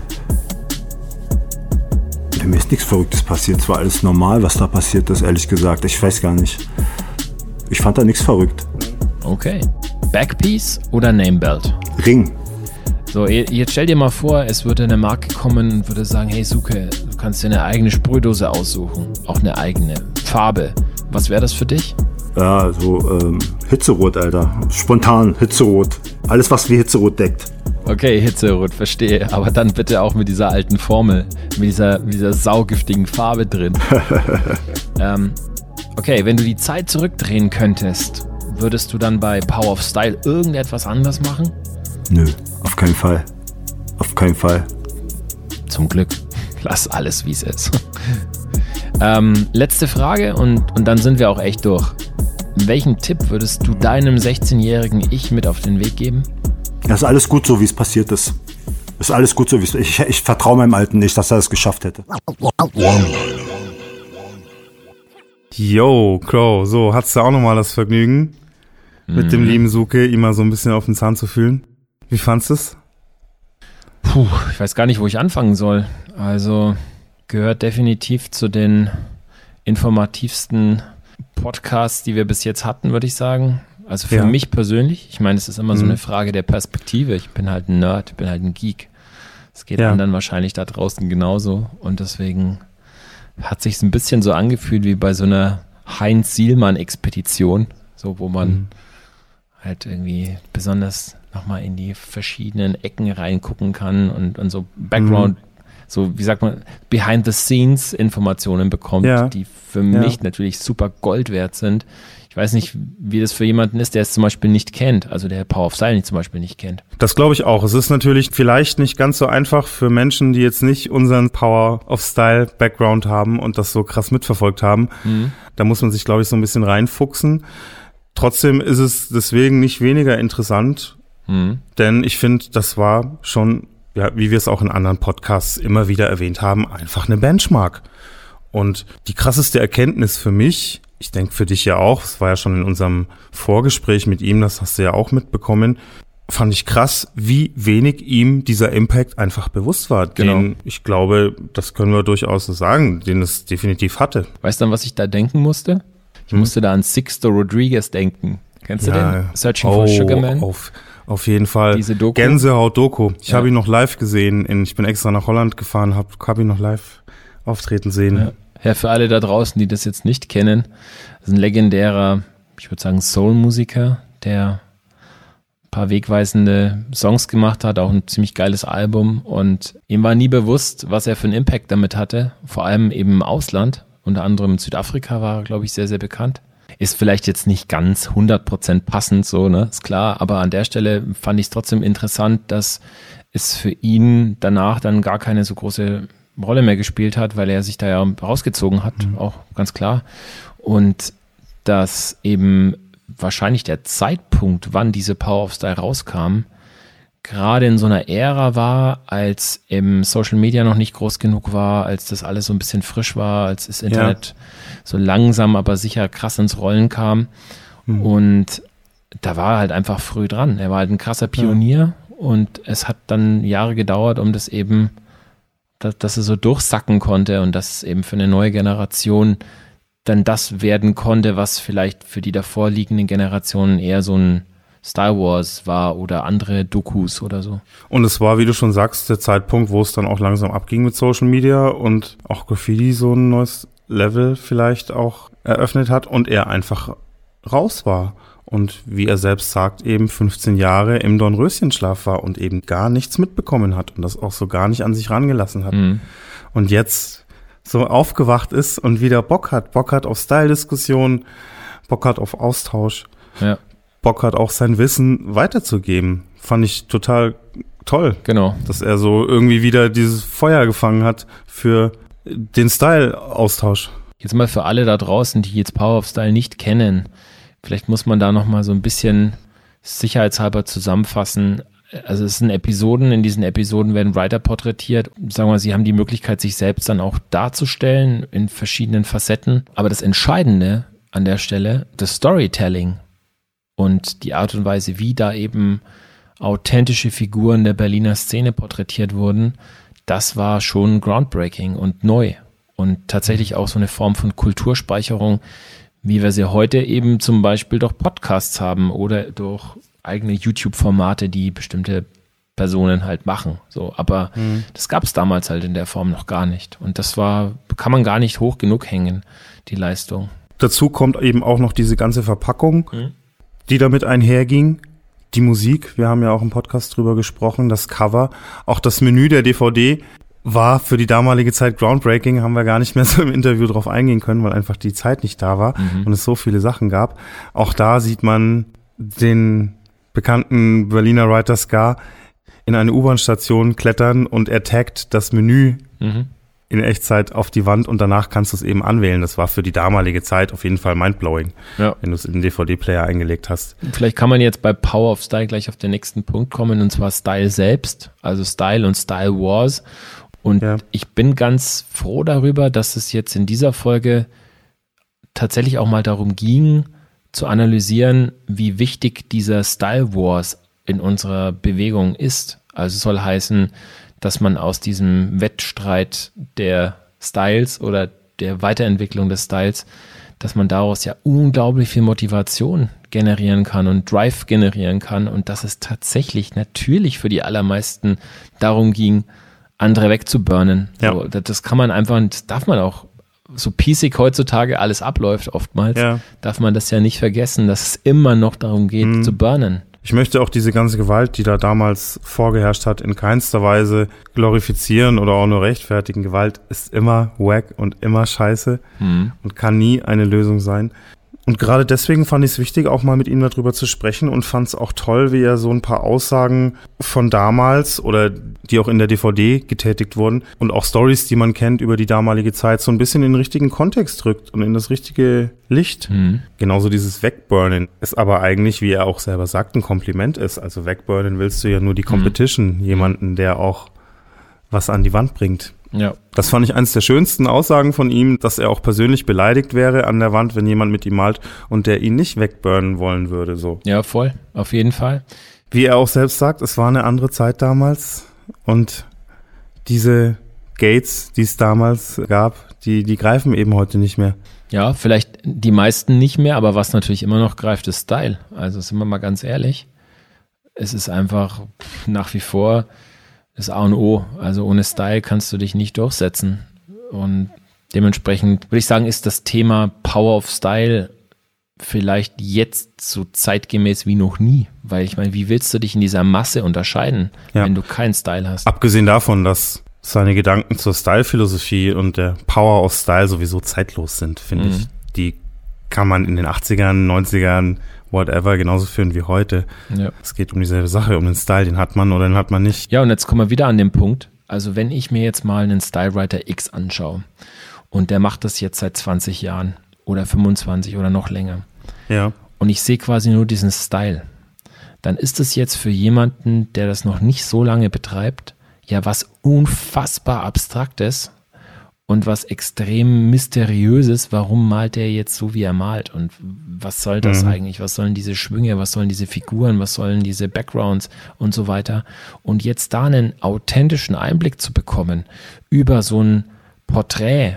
Mir ist nichts Verrücktes passiert. Es war alles normal, was da passiert ist, ehrlich gesagt. Ich weiß gar nicht. Ich fand da nichts verrückt. Okay. Backpiece oder Namebelt? Ring. So, jetzt stell dir mal vor, es würde eine Marke kommen und würde sagen, hey Suke, du kannst dir eine eigene Sprühdose aussuchen. Auch eine eigene Farbe. Was wäre das für dich? Ja, so ähm, Hitzerot, Alter. Spontan, Hitzerot. Alles, was wie Hitzerot deckt. Okay, Hitzerot, verstehe. Aber dann bitte auch mit dieser alten Formel. Mit dieser, mit dieser saugiftigen Farbe drin. ähm, okay, wenn du die Zeit zurückdrehen könntest, würdest du dann bei Power of Style irgendetwas anders machen? Nö, auf keinen Fall. Auf keinen Fall. Zum Glück. Lass alles, wie es ist. ähm, letzte Frage und, und dann sind wir auch echt durch. Welchen Tipp würdest du deinem sechzehnjährigen Ich mit auf den Weg geben? Das ist alles gut so, wie es passiert ist. Ist alles gut so, wie es ich, ich vertraue meinem Alten nicht, dass er es geschafft hätte. Yo, Crow, so, hattest du auch nochmal das Vergnügen, mhm. mit dem lieben Suke ihm mal so ein bisschen auf den Zahn zu fühlen? Wie fandst du es? Puh, ich weiß gar nicht, wo ich anfangen soll. Also, gehört definitiv zu den informativsten Podcasts, die wir bis jetzt hatten, würde ich sagen. Also für ja. mich persönlich, ich meine, es ist immer mhm. so eine Frage der Perspektive. Ich bin halt ein Nerd, ich bin halt ein Geek. Es geht ja. anderen wahrscheinlich da draußen genauso. Und deswegen hat sich ein bisschen so angefühlt wie bei so einer Heinz-Sielmann-Expedition, so wo man mhm. halt irgendwie besonders nochmal in die verschiedenen Ecken reingucken kann und, und so Background, mhm. so wie sagt man, Behind-the-Scenes-Informationen bekommt, ja. die für ja. mich natürlich super Gold wert sind. Ich weiß nicht, wie das für jemanden ist, der es zum Beispiel nicht kennt, also der Power of Style zum Beispiel nicht kennt. Das glaube ich auch. Es ist natürlich vielleicht nicht ganz so einfach für Menschen, die jetzt nicht unseren Power of Style Background haben und das so krass mitverfolgt haben. Mhm. Da muss man sich, glaube ich, so ein bisschen reinfuchsen. Trotzdem ist es deswegen nicht weniger interessant, mhm. denn ich finde, das war schon, ja, wie wir es auch in anderen Podcasts immer wieder erwähnt haben, einfach eine Benchmark. Und die krasseste Erkenntnis für mich, ich denke für dich ja auch, es war ja schon in unserem Vorgespräch mit ihm, das hast du ja auch mitbekommen, fand ich krass, wie wenig ihm dieser Impact einfach bewusst war. Genau. Den, ich glaube, das können wir durchaus so sagen, den es definitiv hatte. Weißt du, an was ich da denken musste? Ich Hm. musste da an Sixto Rodriguez denken. Kennst du Ja, den? Searching oh, for Sugar Man? Auf, auf jeden Fall. Diese Doku? Gänsehaut-Doku. Ich Ja. habe ihn noch live gesehen. In, ich bin extra nach Holland gefahren, habe hab ihn noch live auftreten sehen. Ja. Ja, für alle da draußen, die das jetzt nicht kennen, das ist ein legendärer, ich würde sagen Soul-Musiker, der ein paar wegweisende Songs gemacht hat, auch ein ziemlich geiles Album, und ihm war nie bewusst, was er für einen Impact damit hatte, vor allem eben im Ausland, unter anderem in Südafrika war er, glaube ich, sehr, sehr bekannt. Ist vielleicht jetzt nicht ganz hundert Prozent passend, so, ne, ist klar, aber an der Stelle fand ich es trotzdem interessant, dass es für ihn danach dann gar keine so große Rolle mehr gespielt hat, weil er sich da ja rausgezogen hat, mhm. auch ganz klar. Und dass eben wahrscheinlich der Zeitpunkt, wann diese Power of Style rauskam, gerade in so einer Ära war, als eben Social Media noch nicht groß genug war, als das alles so ein bisschen frisch war, als das Internet ja. so langsam, aber sicher krass ins Rollen kam. Mhm. Und da war er halt einfach früh dran. Er war halt ein krasser Pionier ja. und es hat dann Jahre gedauert, um das eben, dass, dass er so durchsacken konnte und dass es eben für eine neue Generation dann das werden konnte, was vielleicht für die davor liegenden Generationen eher so ein Star Wars war oder andere Dokus oder so. Und es war, wie du schon sagst, der Zeitpunkt, wo es dann auch langsam abging mit Social Media und auch Graffiti so ein neues Level vielleicht auch eröffnet hat und er einfach raus war. Und wie er selbst sagt, eben fünfzehn Jahre im Dornröschenschlaf war und eben gar nichts mitbekommen hat und das auch so gar nicht an sich rangelassen hat. Mhm. Und jetzt so aufgewacht ist und wieder Bock hat, Bock hat auf Style-Diskussion, Bock hat auf Austausch, ja. Bock hat auch sein Wissen weiterzugeben. Fand ich total toll. Genau. Dass er so irgendwie wieder dieses Feuer gefangen hat für den Style-Austausch. Jetzt mal für alle da draußen, die jetzt Power of Style nicht kennen, vielleicht muss man da nochmal so ein bisschen sicherheitshalber zusammenfassen. Also es sind Episoden, in diesen Episoden werden Writer porträtiert. Sagen wir mal, sie haben die Möglichkeit, sich selbst dann auch darzustellen in verschiedenen Facetten. Aber das Entscheidende an der Stelle, das Storytelling und die Art und Weise, wie da eben authentische Figuren der Berliner Szene porträtiert wurden, das war schon groundbreaking und neu. Und tatsächlich auch so eine Form von Kulturspeicherung, wie wir sie heute eben zum Beispiel durch Podcasts haben oder durch eigene YouTube-Formate, die bestimmte Personen halt machen. So, aber mhm. das gab es damals halt in der Form noch gar nicht. Und das war, kann man gar nicht hoch genug hängen, die Leistung. Dazu kommt eben auch noch diese ganze Verpackung, mhm. die damit einherging. Die Musik, wir haben ja auch im Podcast drüber gesprochen, das Cover, auch das Menü der D V D war für die damalige Zeit groundbreaking, haben wir gar nicht mehr so im Interview drauf eingehen können, weil einfach die Zeit nicht da war mhm. und es so viele Sachen gab. Auch da sieht man den bekannten Berliner Writer Scar in eine U-Bahn-Station klettern und er taggt das Menü mhm. in Echtzeit auf die Wand und danach kannst du es eben anwählen. Das war für die damalige Zeit auf jeden Fall mindblowing, ja. wenn du es in den D V D-Player eingelegt hast. Vielleicht kann man jetzt bei Power of Style gleich auf den nächsten Punkt kommen, und zwar Style selbst, also Style und Style Wars. Und ja. ich bin ganz froh darüber, dass es jetzt in dieser Folge tatsächlich auch mal darum ging, zu analysieren, wie wichtig dieser Style Wars in unserer Bewegung ist. Also soll heißen, dass man aus diesem Wettstreit der Styles oder der Weiterentwicklung des Styles, dass man daraus ja unglaublich viel Motivation generieren kann und Drive generieren kann und dass es tatsächlich natürlich für die allermeisten darum ging, andere wegzuburnen. Ja. So, das kann man einfach, das darf man auch, so piecig heutzutage alles abläuft oftmals, ja. darf man das ja nicht vergessen, dass es immer noch darum geht, mhm. zu burnen. Ich möchte auch diese ganze Gewalt, die da damals vorgeherrscht hat, in keinster Weise glorifizieren oder auch nur rechtfertigen. Gewalt ist immer wack und immer scheiße mhm. und kann nie eine Lösung sein. Und gerade deswegen fand ich es wichtig, auch mal mit ihm darüber zu sprechen und fand es auch toll, wie er so ein paar Aussagen von damals oder die auch in der D V D getätigt wurden und auch Stories, die man kennt über die damalige Zeit, so ein bisschen in den richtigen Kontext rückt und in das richtige Licht. Mhm. Genauso dieses Wegburnen ist aber eigentlich, wie er auch selber sagt, ein Kompliment ist. Also wegburnen willst du ja nur die Competition, mhm. jemanden, der auch was an die Wand bringt. Ja. Das fand ich eines der schönsten Aussagen von ihm, dass er auch persönlich beleidigt wäre an der Wand, wenn jemand mit ihm malt und der ihn nicht wegburnen wollen würde. So. Ja, voll, auf jeden Fall. Wie er auch selbst sagt, es war eine andere Zeit damals und diese Gates, die es damals gab, die, die greifen eben heute nicht mehr. Ja, vielleicht die meisten nicht mehr, aber was natürlich immer noch greift, ist Style. Also sind wir mal ganz ehrlich. Es ist einfach nach wie vor das A und O. Also ohne Style kannst du dich nicht durchsetzen. Und dementsprechend würde ich sagen, ist das Thema Power of Style vielleicht jetzt so zeitgemäß wie noch nie. Weil ich meine, wie willst du dich in dieser Masse unterscheiden, Ja. wenn du keinen Style hast? Abgesehen davon, dass seine Gedanken zur Style-Philosophie und der Power of Style sowieso zeitlos sind, finde Mhm. ich. Die kann man in den achtzigern, neunzigern, whatever, genauso führen wie heute. Ja. Es geht um dieselbe Sache, um den Style, den hat man oder den hat man nicht. Ja, und jetzt kommen wir wieder an den Punkt. Also wenn ich mir jetzt mal einen Stylewriter X anschaue und der macht das jetzt seit zwanzig Jahren oder fünfundzwanzig oder noch länger Ja. und ich sehe quasi nur diesen Style, dann ist es jetzt für jemanden, der das noch nicht so lange betreibt, ja was unfassbar Abstraktes und was extrem Mysteriöses. Warum malt er jetzt so, wie er malt? Und was soll das Mhm. eigentlich? Was sollen diese Schwünge? Was sollen diese Figuren? Was sollen diese Backgrounds und so weiter? Und jetzt da einen authentischen Einblick zu bekommen über so ein Porträt,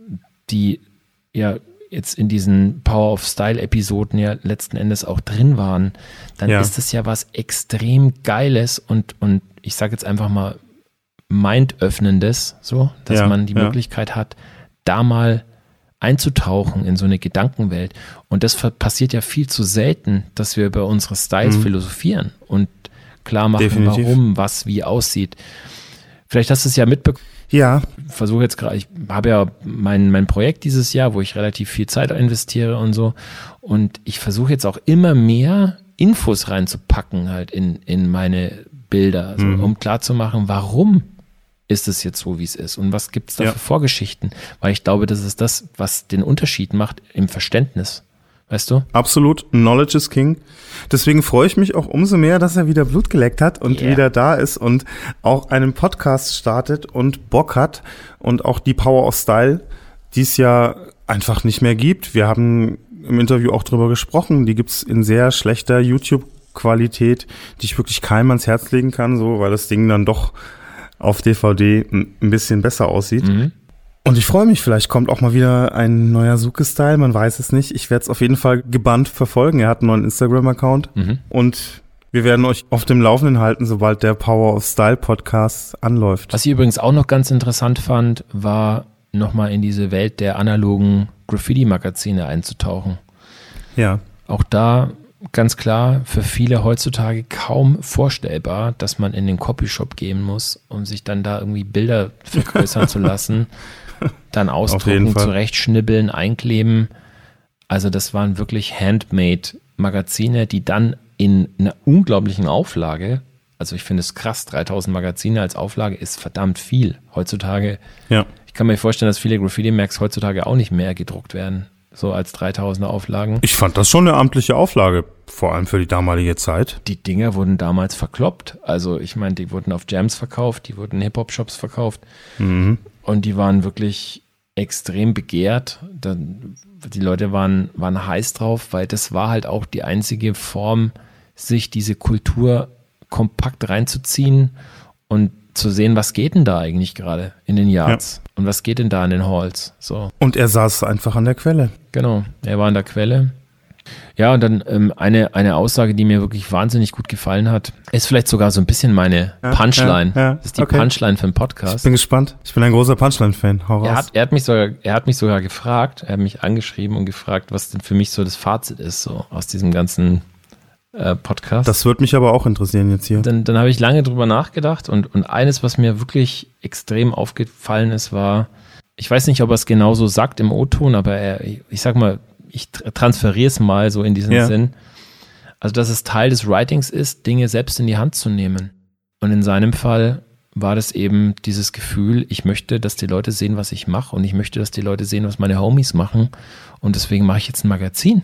die ja jetzt in diesen Power of Style Episoden ja letzten Endes auch drin waren, dann Ja. ist das ja was extrem Geiles und, und ich sage jetzt einfach mal Mindöffnendes, so, dass Ja, man die ja. Möglichkeit hat, da mal einzutauchen in so eine Gedankenwelt. Und das ver- passiert ja viel zu selten, dass wir über unsere Styles Mhm. philosophieren und klar machen, Definitiv. warum, was, wie aussieht. Vielleicht hast du es ja mitbekommen. Ja, Versuche jetzt gerade, ich habe ja mein, mein Projekt dieses Jahr, wo ich relativ viel Zeit investiere und so. Und ich versuche jetzt auch immer mehr Infos reinzupacken halt in, in meine Bilder, also, Mhm. um klarzumachen, warum ist es jetzt so, wie es ist und was gibt es da Ja. für Vorgeschichten. Weil ich glaube, das ist das, was den Unterschied macht im Verständnis. Weißt du? absolut. Knowledge is King. Deswegen freue ich mich auch umso mehr, dass er wieder Blut geleckt hat und Yeah. wieder da ist und auch einen Podcast startet und Bock hat und auch die Power of Style, die es ja einfach nicht mehr gibt. Wir haben im Interview auch drüber gesprochen. Die gibt's in sehr schlechter YouTube-Qualität, die ich wirklich keinem ans Herz legen kann, so, weil das Ding dann doch auf D V D ein ein bisschen besser aussieht. Mhm. Und ich freue mich, vielleicht kommt auch mal wieder ein neuer Suke-Style, man weiß es nicht. Ich werde es auf jeden Fall gebannt verfolgen. Er hat einen neuen Instagram-Account Mhm. und wir werden euch auf dem Laufenden halten, sobald der Power of Style Podcast anläuft. Was ich übrigens auch noch ganz interessant fand, war nochmal in diese Welt der analogen Graffiti-Magazine einzutauchen. Ja, Auch da ganz klar für viele heutzutage kaum vorstellbar, dass man in den Copyshop gehen muss, um sich dann da irgendwie Bilder vergrößern zu lassen, dann jeden ausdrucken, Fall. zurechtschnibbeln, einkleben. Also das waren wirklich Handmade-Magazine, die dann in einer unglaublichen Auflage, also ich finde es krass, dreitausend Magazine als Auflage ist verdammt viel. Heutzutage, ja. ich kann mir vorstellen, dass viele Graffiti-Mags heutzutage auch nicht mehr gedruckt werden, so als dreitausender Auflagen. Ich fand das schon eine amtliche Auflage, vor allem für die damalige Zeit. Die Dinger wurden damals verkloppt. Also ich meine, die wurden auf Jams verkauft, die wurden in Hip-Hop-Shops verkauft Mhm. und die waren wirklich extrem begehrt. Dann, die Leute waren, waren heiß drauf, weil das war halt auch die einzige Form, sich diese Kultur kompakt reinzuziehen und zu sehen, was geht denn da eigentlich gerade in den Yards und was geht denn da in den Halls. So, Und er saß einfach an der Quelle. genau. Er war an der Quelle. Ja, und dann ähm, eine, eine Aussage, die mir wirklich wahnsinnig gut gefallen hat, ist vielleicht sogar so ein bisschen meine Ja, Punchline. ja, ja, Das ist die okay. Punchline für den Ich Podcast. bin gespannt. Ich bin ein großer Punchline-Fan. Hau raus. Er hat, er, hat mich sogar, er hat mich sogar gefragt, er hat mich angeschrieben und gefragt, was denn für mich so das Fazit ist, so aus diesem ganzen äh, Podcast. Das würde mich aber auch interessieren jetzt hier. Dann, dann habe ich lange drüber nachgedacht und, und eines, was mir wirklich extrem aufgefallen ist, war, ich weiß nicht, ob er es genauso sagt im O-Ton, aber er, ich sag mal, ich tra- transferiere es mal so in diesen Ja. Sinn. Also, dass es Teil des Writings ist, Dinge selbst in die Hand zu nehmen. Und in seinem Fall war das eben dieses Gefühl, ich möchte, dass die Leute sehen, was ich mache und ich möchte, dass die Leute sehen, was meine Homies machen und deswegen mache ich jetzt ein Magazin.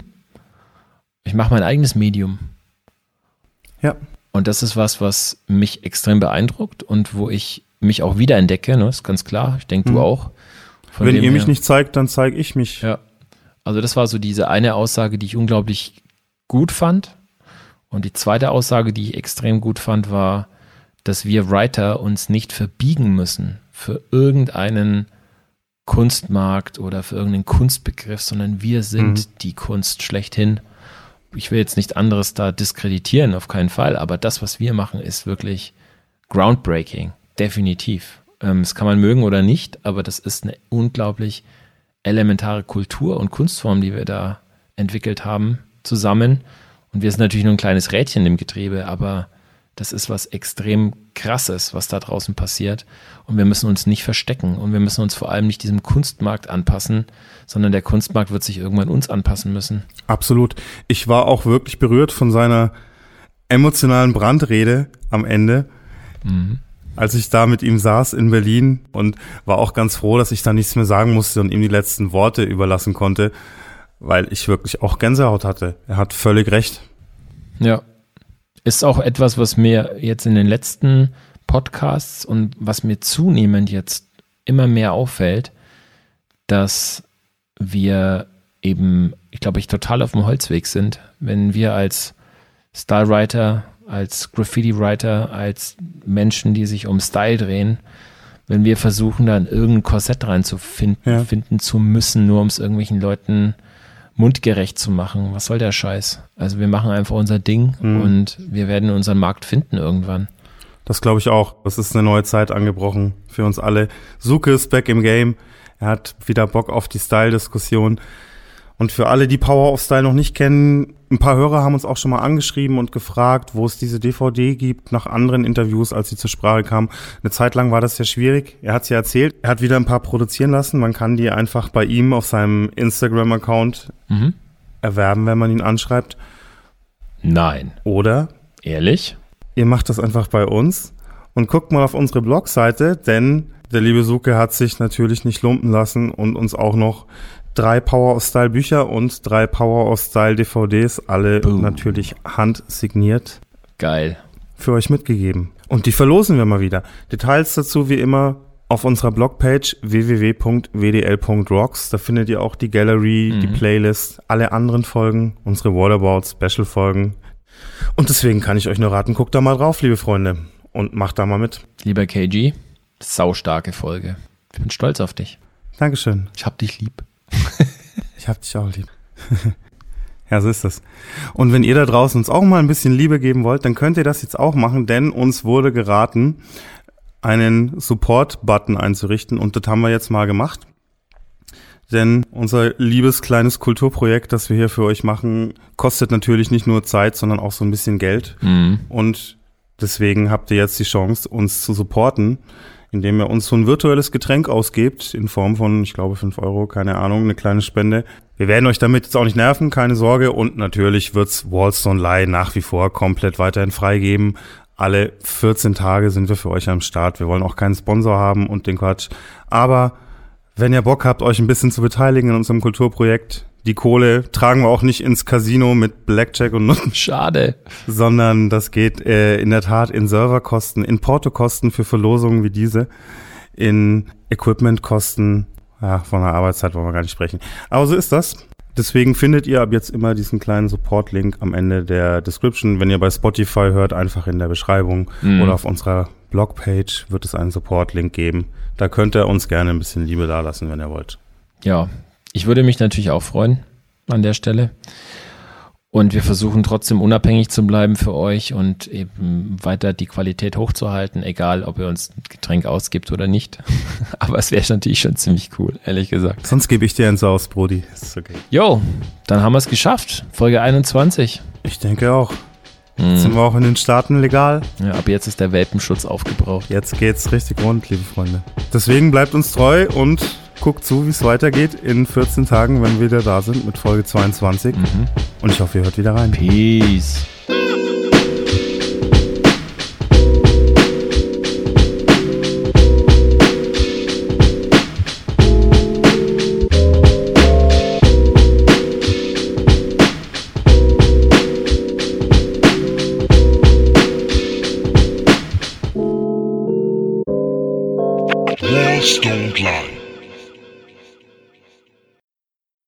Ich mache mein eigenes Medium. Ja. Und das ist was, was mich extrem beeindruckt und wo ich mich auch wiederentdecke, ne? Ist ganz klar. Ich denke, du Mhm. auch. Von Wenn dem ihr mich her- nicht zeigt, dann zeige ich mich. Ja. Also das war so diese eine Aussage, die ich unglaublich gut fand Und die zweite Aussage, die ich extrem gut fand, war, dass wir Writer uns nicht verbiegen müssen für irgendeinen Kunstmarkt oder für irgendeinen Kunstbegriff, sondern wir sind mhm. die Kunst schlechthin. Ich will jetzt nicht anderes da diskreditieren, auf keinen Fall, aber das, was wir machen, ist wirklich groundbreaking, definitiv. Ähm, das kann man mögen oder nicht, aber das ist eine unglaublich elementare Kultur und Kunstform, die wir da entwickelt haben, zusammen. Und wir sind natürlich nur ein kleines Rädchen im Getriebe, aber das ist was extrem Krasses, was da draußen passiert. Und wir müssen uns nicht verstecken und wir müssen uns vor allem nicht diesem Kunstmarkt anpassen, sondern der Kunstmarkt wird sich irgendwann uns anpassen müssen. Absolut. Ich war auch wirklich berührt von seiner emotionalen Brandrede am Ende, mhm. als ich da mit ihm saß in Berlin und war auch ganz froh, dass ich da nichts mehr sagen musste und ihm die letzten Worte überlassen konnte, weil ich wirklich auch Gänsehaut hatte. Er hat völlig recht. Ja. Ist auch etwas, was mir jetzt in den letzten Podcasts und was mir zunehmend jetzt immer mehr auffällt, dass wir eben, ich glaube, ich total auf dem Holzweg sind, wenn wir als Stylewriter, als Graffiti-Writer, als Menschen, die sich um Style drehen, wenn wir versuchen, da in irgendein Korsett reinzufinden, ja. finden zu müssen, nur um es irgendwelchen Leuten mundgerecht zu machen. Was soll der Scheiß? Also wir machen einfach unser Ding mhm. und wir werden unseren Markt finden irgendwann. Das glaube ich auch. Es ist eine neue Zeit angebrochen für uns alle. Suke ist back im Game. Er hat wieder Bock auf die Style-Diskussion. Und für alle, die Power of Style noch nicht kennen, ein paar Hörer haben uns auch schon mal angeschrieben und gefragt, wo es diese D V D gibt, nach anderen Interviews, als sie zur Sprache kam. Eine Zeit lang war das sehr schwierig. Er hat es ja erzählt. Er hat wieder ein paar produzieren lassen. Man kann die einfach bei ihm auf seinem Instagram-Account mhm. erwerben, wenn man ihn anschreibt. Nein. Oder? Ehrlich? Ihr macht das einfach bei uns und guckt mal auf unsere Blogseite, denn der liebe Suke hat sich natürlich nicht lumpen lassen und uns auch noch drei Power of Style Bücher und drei Power of Style D V Ds, alle Boom. Natürlich handsigniert. Geil. Für euch mitgegeben. Und die verlosen wir mal wieder. Details dazu wie immer auf unserer Blogpage w w w punkt w d l punkt rocks. Da findet ihr auch die Gallery, mhm. die Playlist, alle anderen Folgen, unsere Whatabouts, Special-Folgen. Und deswegen kann ich euch nur raten, guckt da mal drauf, liebe Freunde. Und macht da mal mit. Lieber K G, saustarke Folge. Ich bin stolz auf dich. Dankeschön. Ich hab dich lieb. Ich hab dich auch lieb. Ja, so ist das. Und wenn ihr da draußen uns auch mal ein bisschen Liebe geben wollt, dann könnt ihr das jetzt auch machen, denn uns wurde geraten, einen Support-Button einzurichten und das haben wir jetzt mal gemacht. Denn unser liebes kleines Kulturprojekt, das wir hier für euch machen, kostet natürlich nicht nur Zeit, sondern auch so ein bisschen Geld. Mhm. Und deswegen habt ihr jetzt die Chance, uns zu supporten, indem ihr uns so ein virtuelles Getränk ausgebt, in Form von, ich glaube, fünf Euro, keine Ahnung, eine kleine Spende. Wir werden euch damit jetzt auch nicht nerven, keine Sorge. Und natürlich wird's Wallstone Lie nach wie vor komplett weiterhin freigeben. Alle vierzehn Tage sind wir für euch am Start. Wir wollen auch keinen Sponsor haben und den Quatsch. Aber wenn ihr Bock habt, euch ein bisschen zu beteiligen in unserem Kulturprojekt, die Kohle tragen wir auch nicht ins Casino mit Blackjack und Nutten. Schade. Sondern das geht äh, in der Tat in Serverkosten, in Portokosten für Verlosungen wie diese, in Equipmentkosten, ja, von der Arbeitszeit wollen wir gar nicht sprechen. Aber so ist das. Deswegen findet ihr ab jetzt immer diesen kleinen Support-Link am Ende der Description. Wenn ihr bei Spotify hört, einfach in der Beschreibung mhm. oder auf unserer Blogpage wird es einen Support-Link geben. Da könnt ihr uns gerne ein bisschen Liebe dalassen, wenn ihr wollt. Ja, ich würde mich natürlich auch freuen an der Stelle. Und wir versuchen trotzdem unabhängig zu bleiben für euch und eben weiter die Qualität hochzuhalten, egal ob ihr uns ein Getränk ausgibt oder nicht. Aber es wäre natürlich schon ziemlich cool, ehrlich gesagt. Sonst gebe ich dir eins aus, Brody. Ist okay. Jo, dann haben wir es geschafft. Folge einundzwanzig. Ich denke auch. Jetzt sind wir auch in den Staaten legal. Ja, ab jetzt ist der Welpenschutz aufgebraucht. Jetzt geht's richtig rund, liebe Freunde. Deswegen bleibt uns treu und guckt zu, wie es weitergeht in vierzehn Tagen, wenn wir wieder da sind mit Folge zweiundzwanzig. Mhm. Und ich hoffe, ihr hört wieder rein. Peace. Walls don't lie.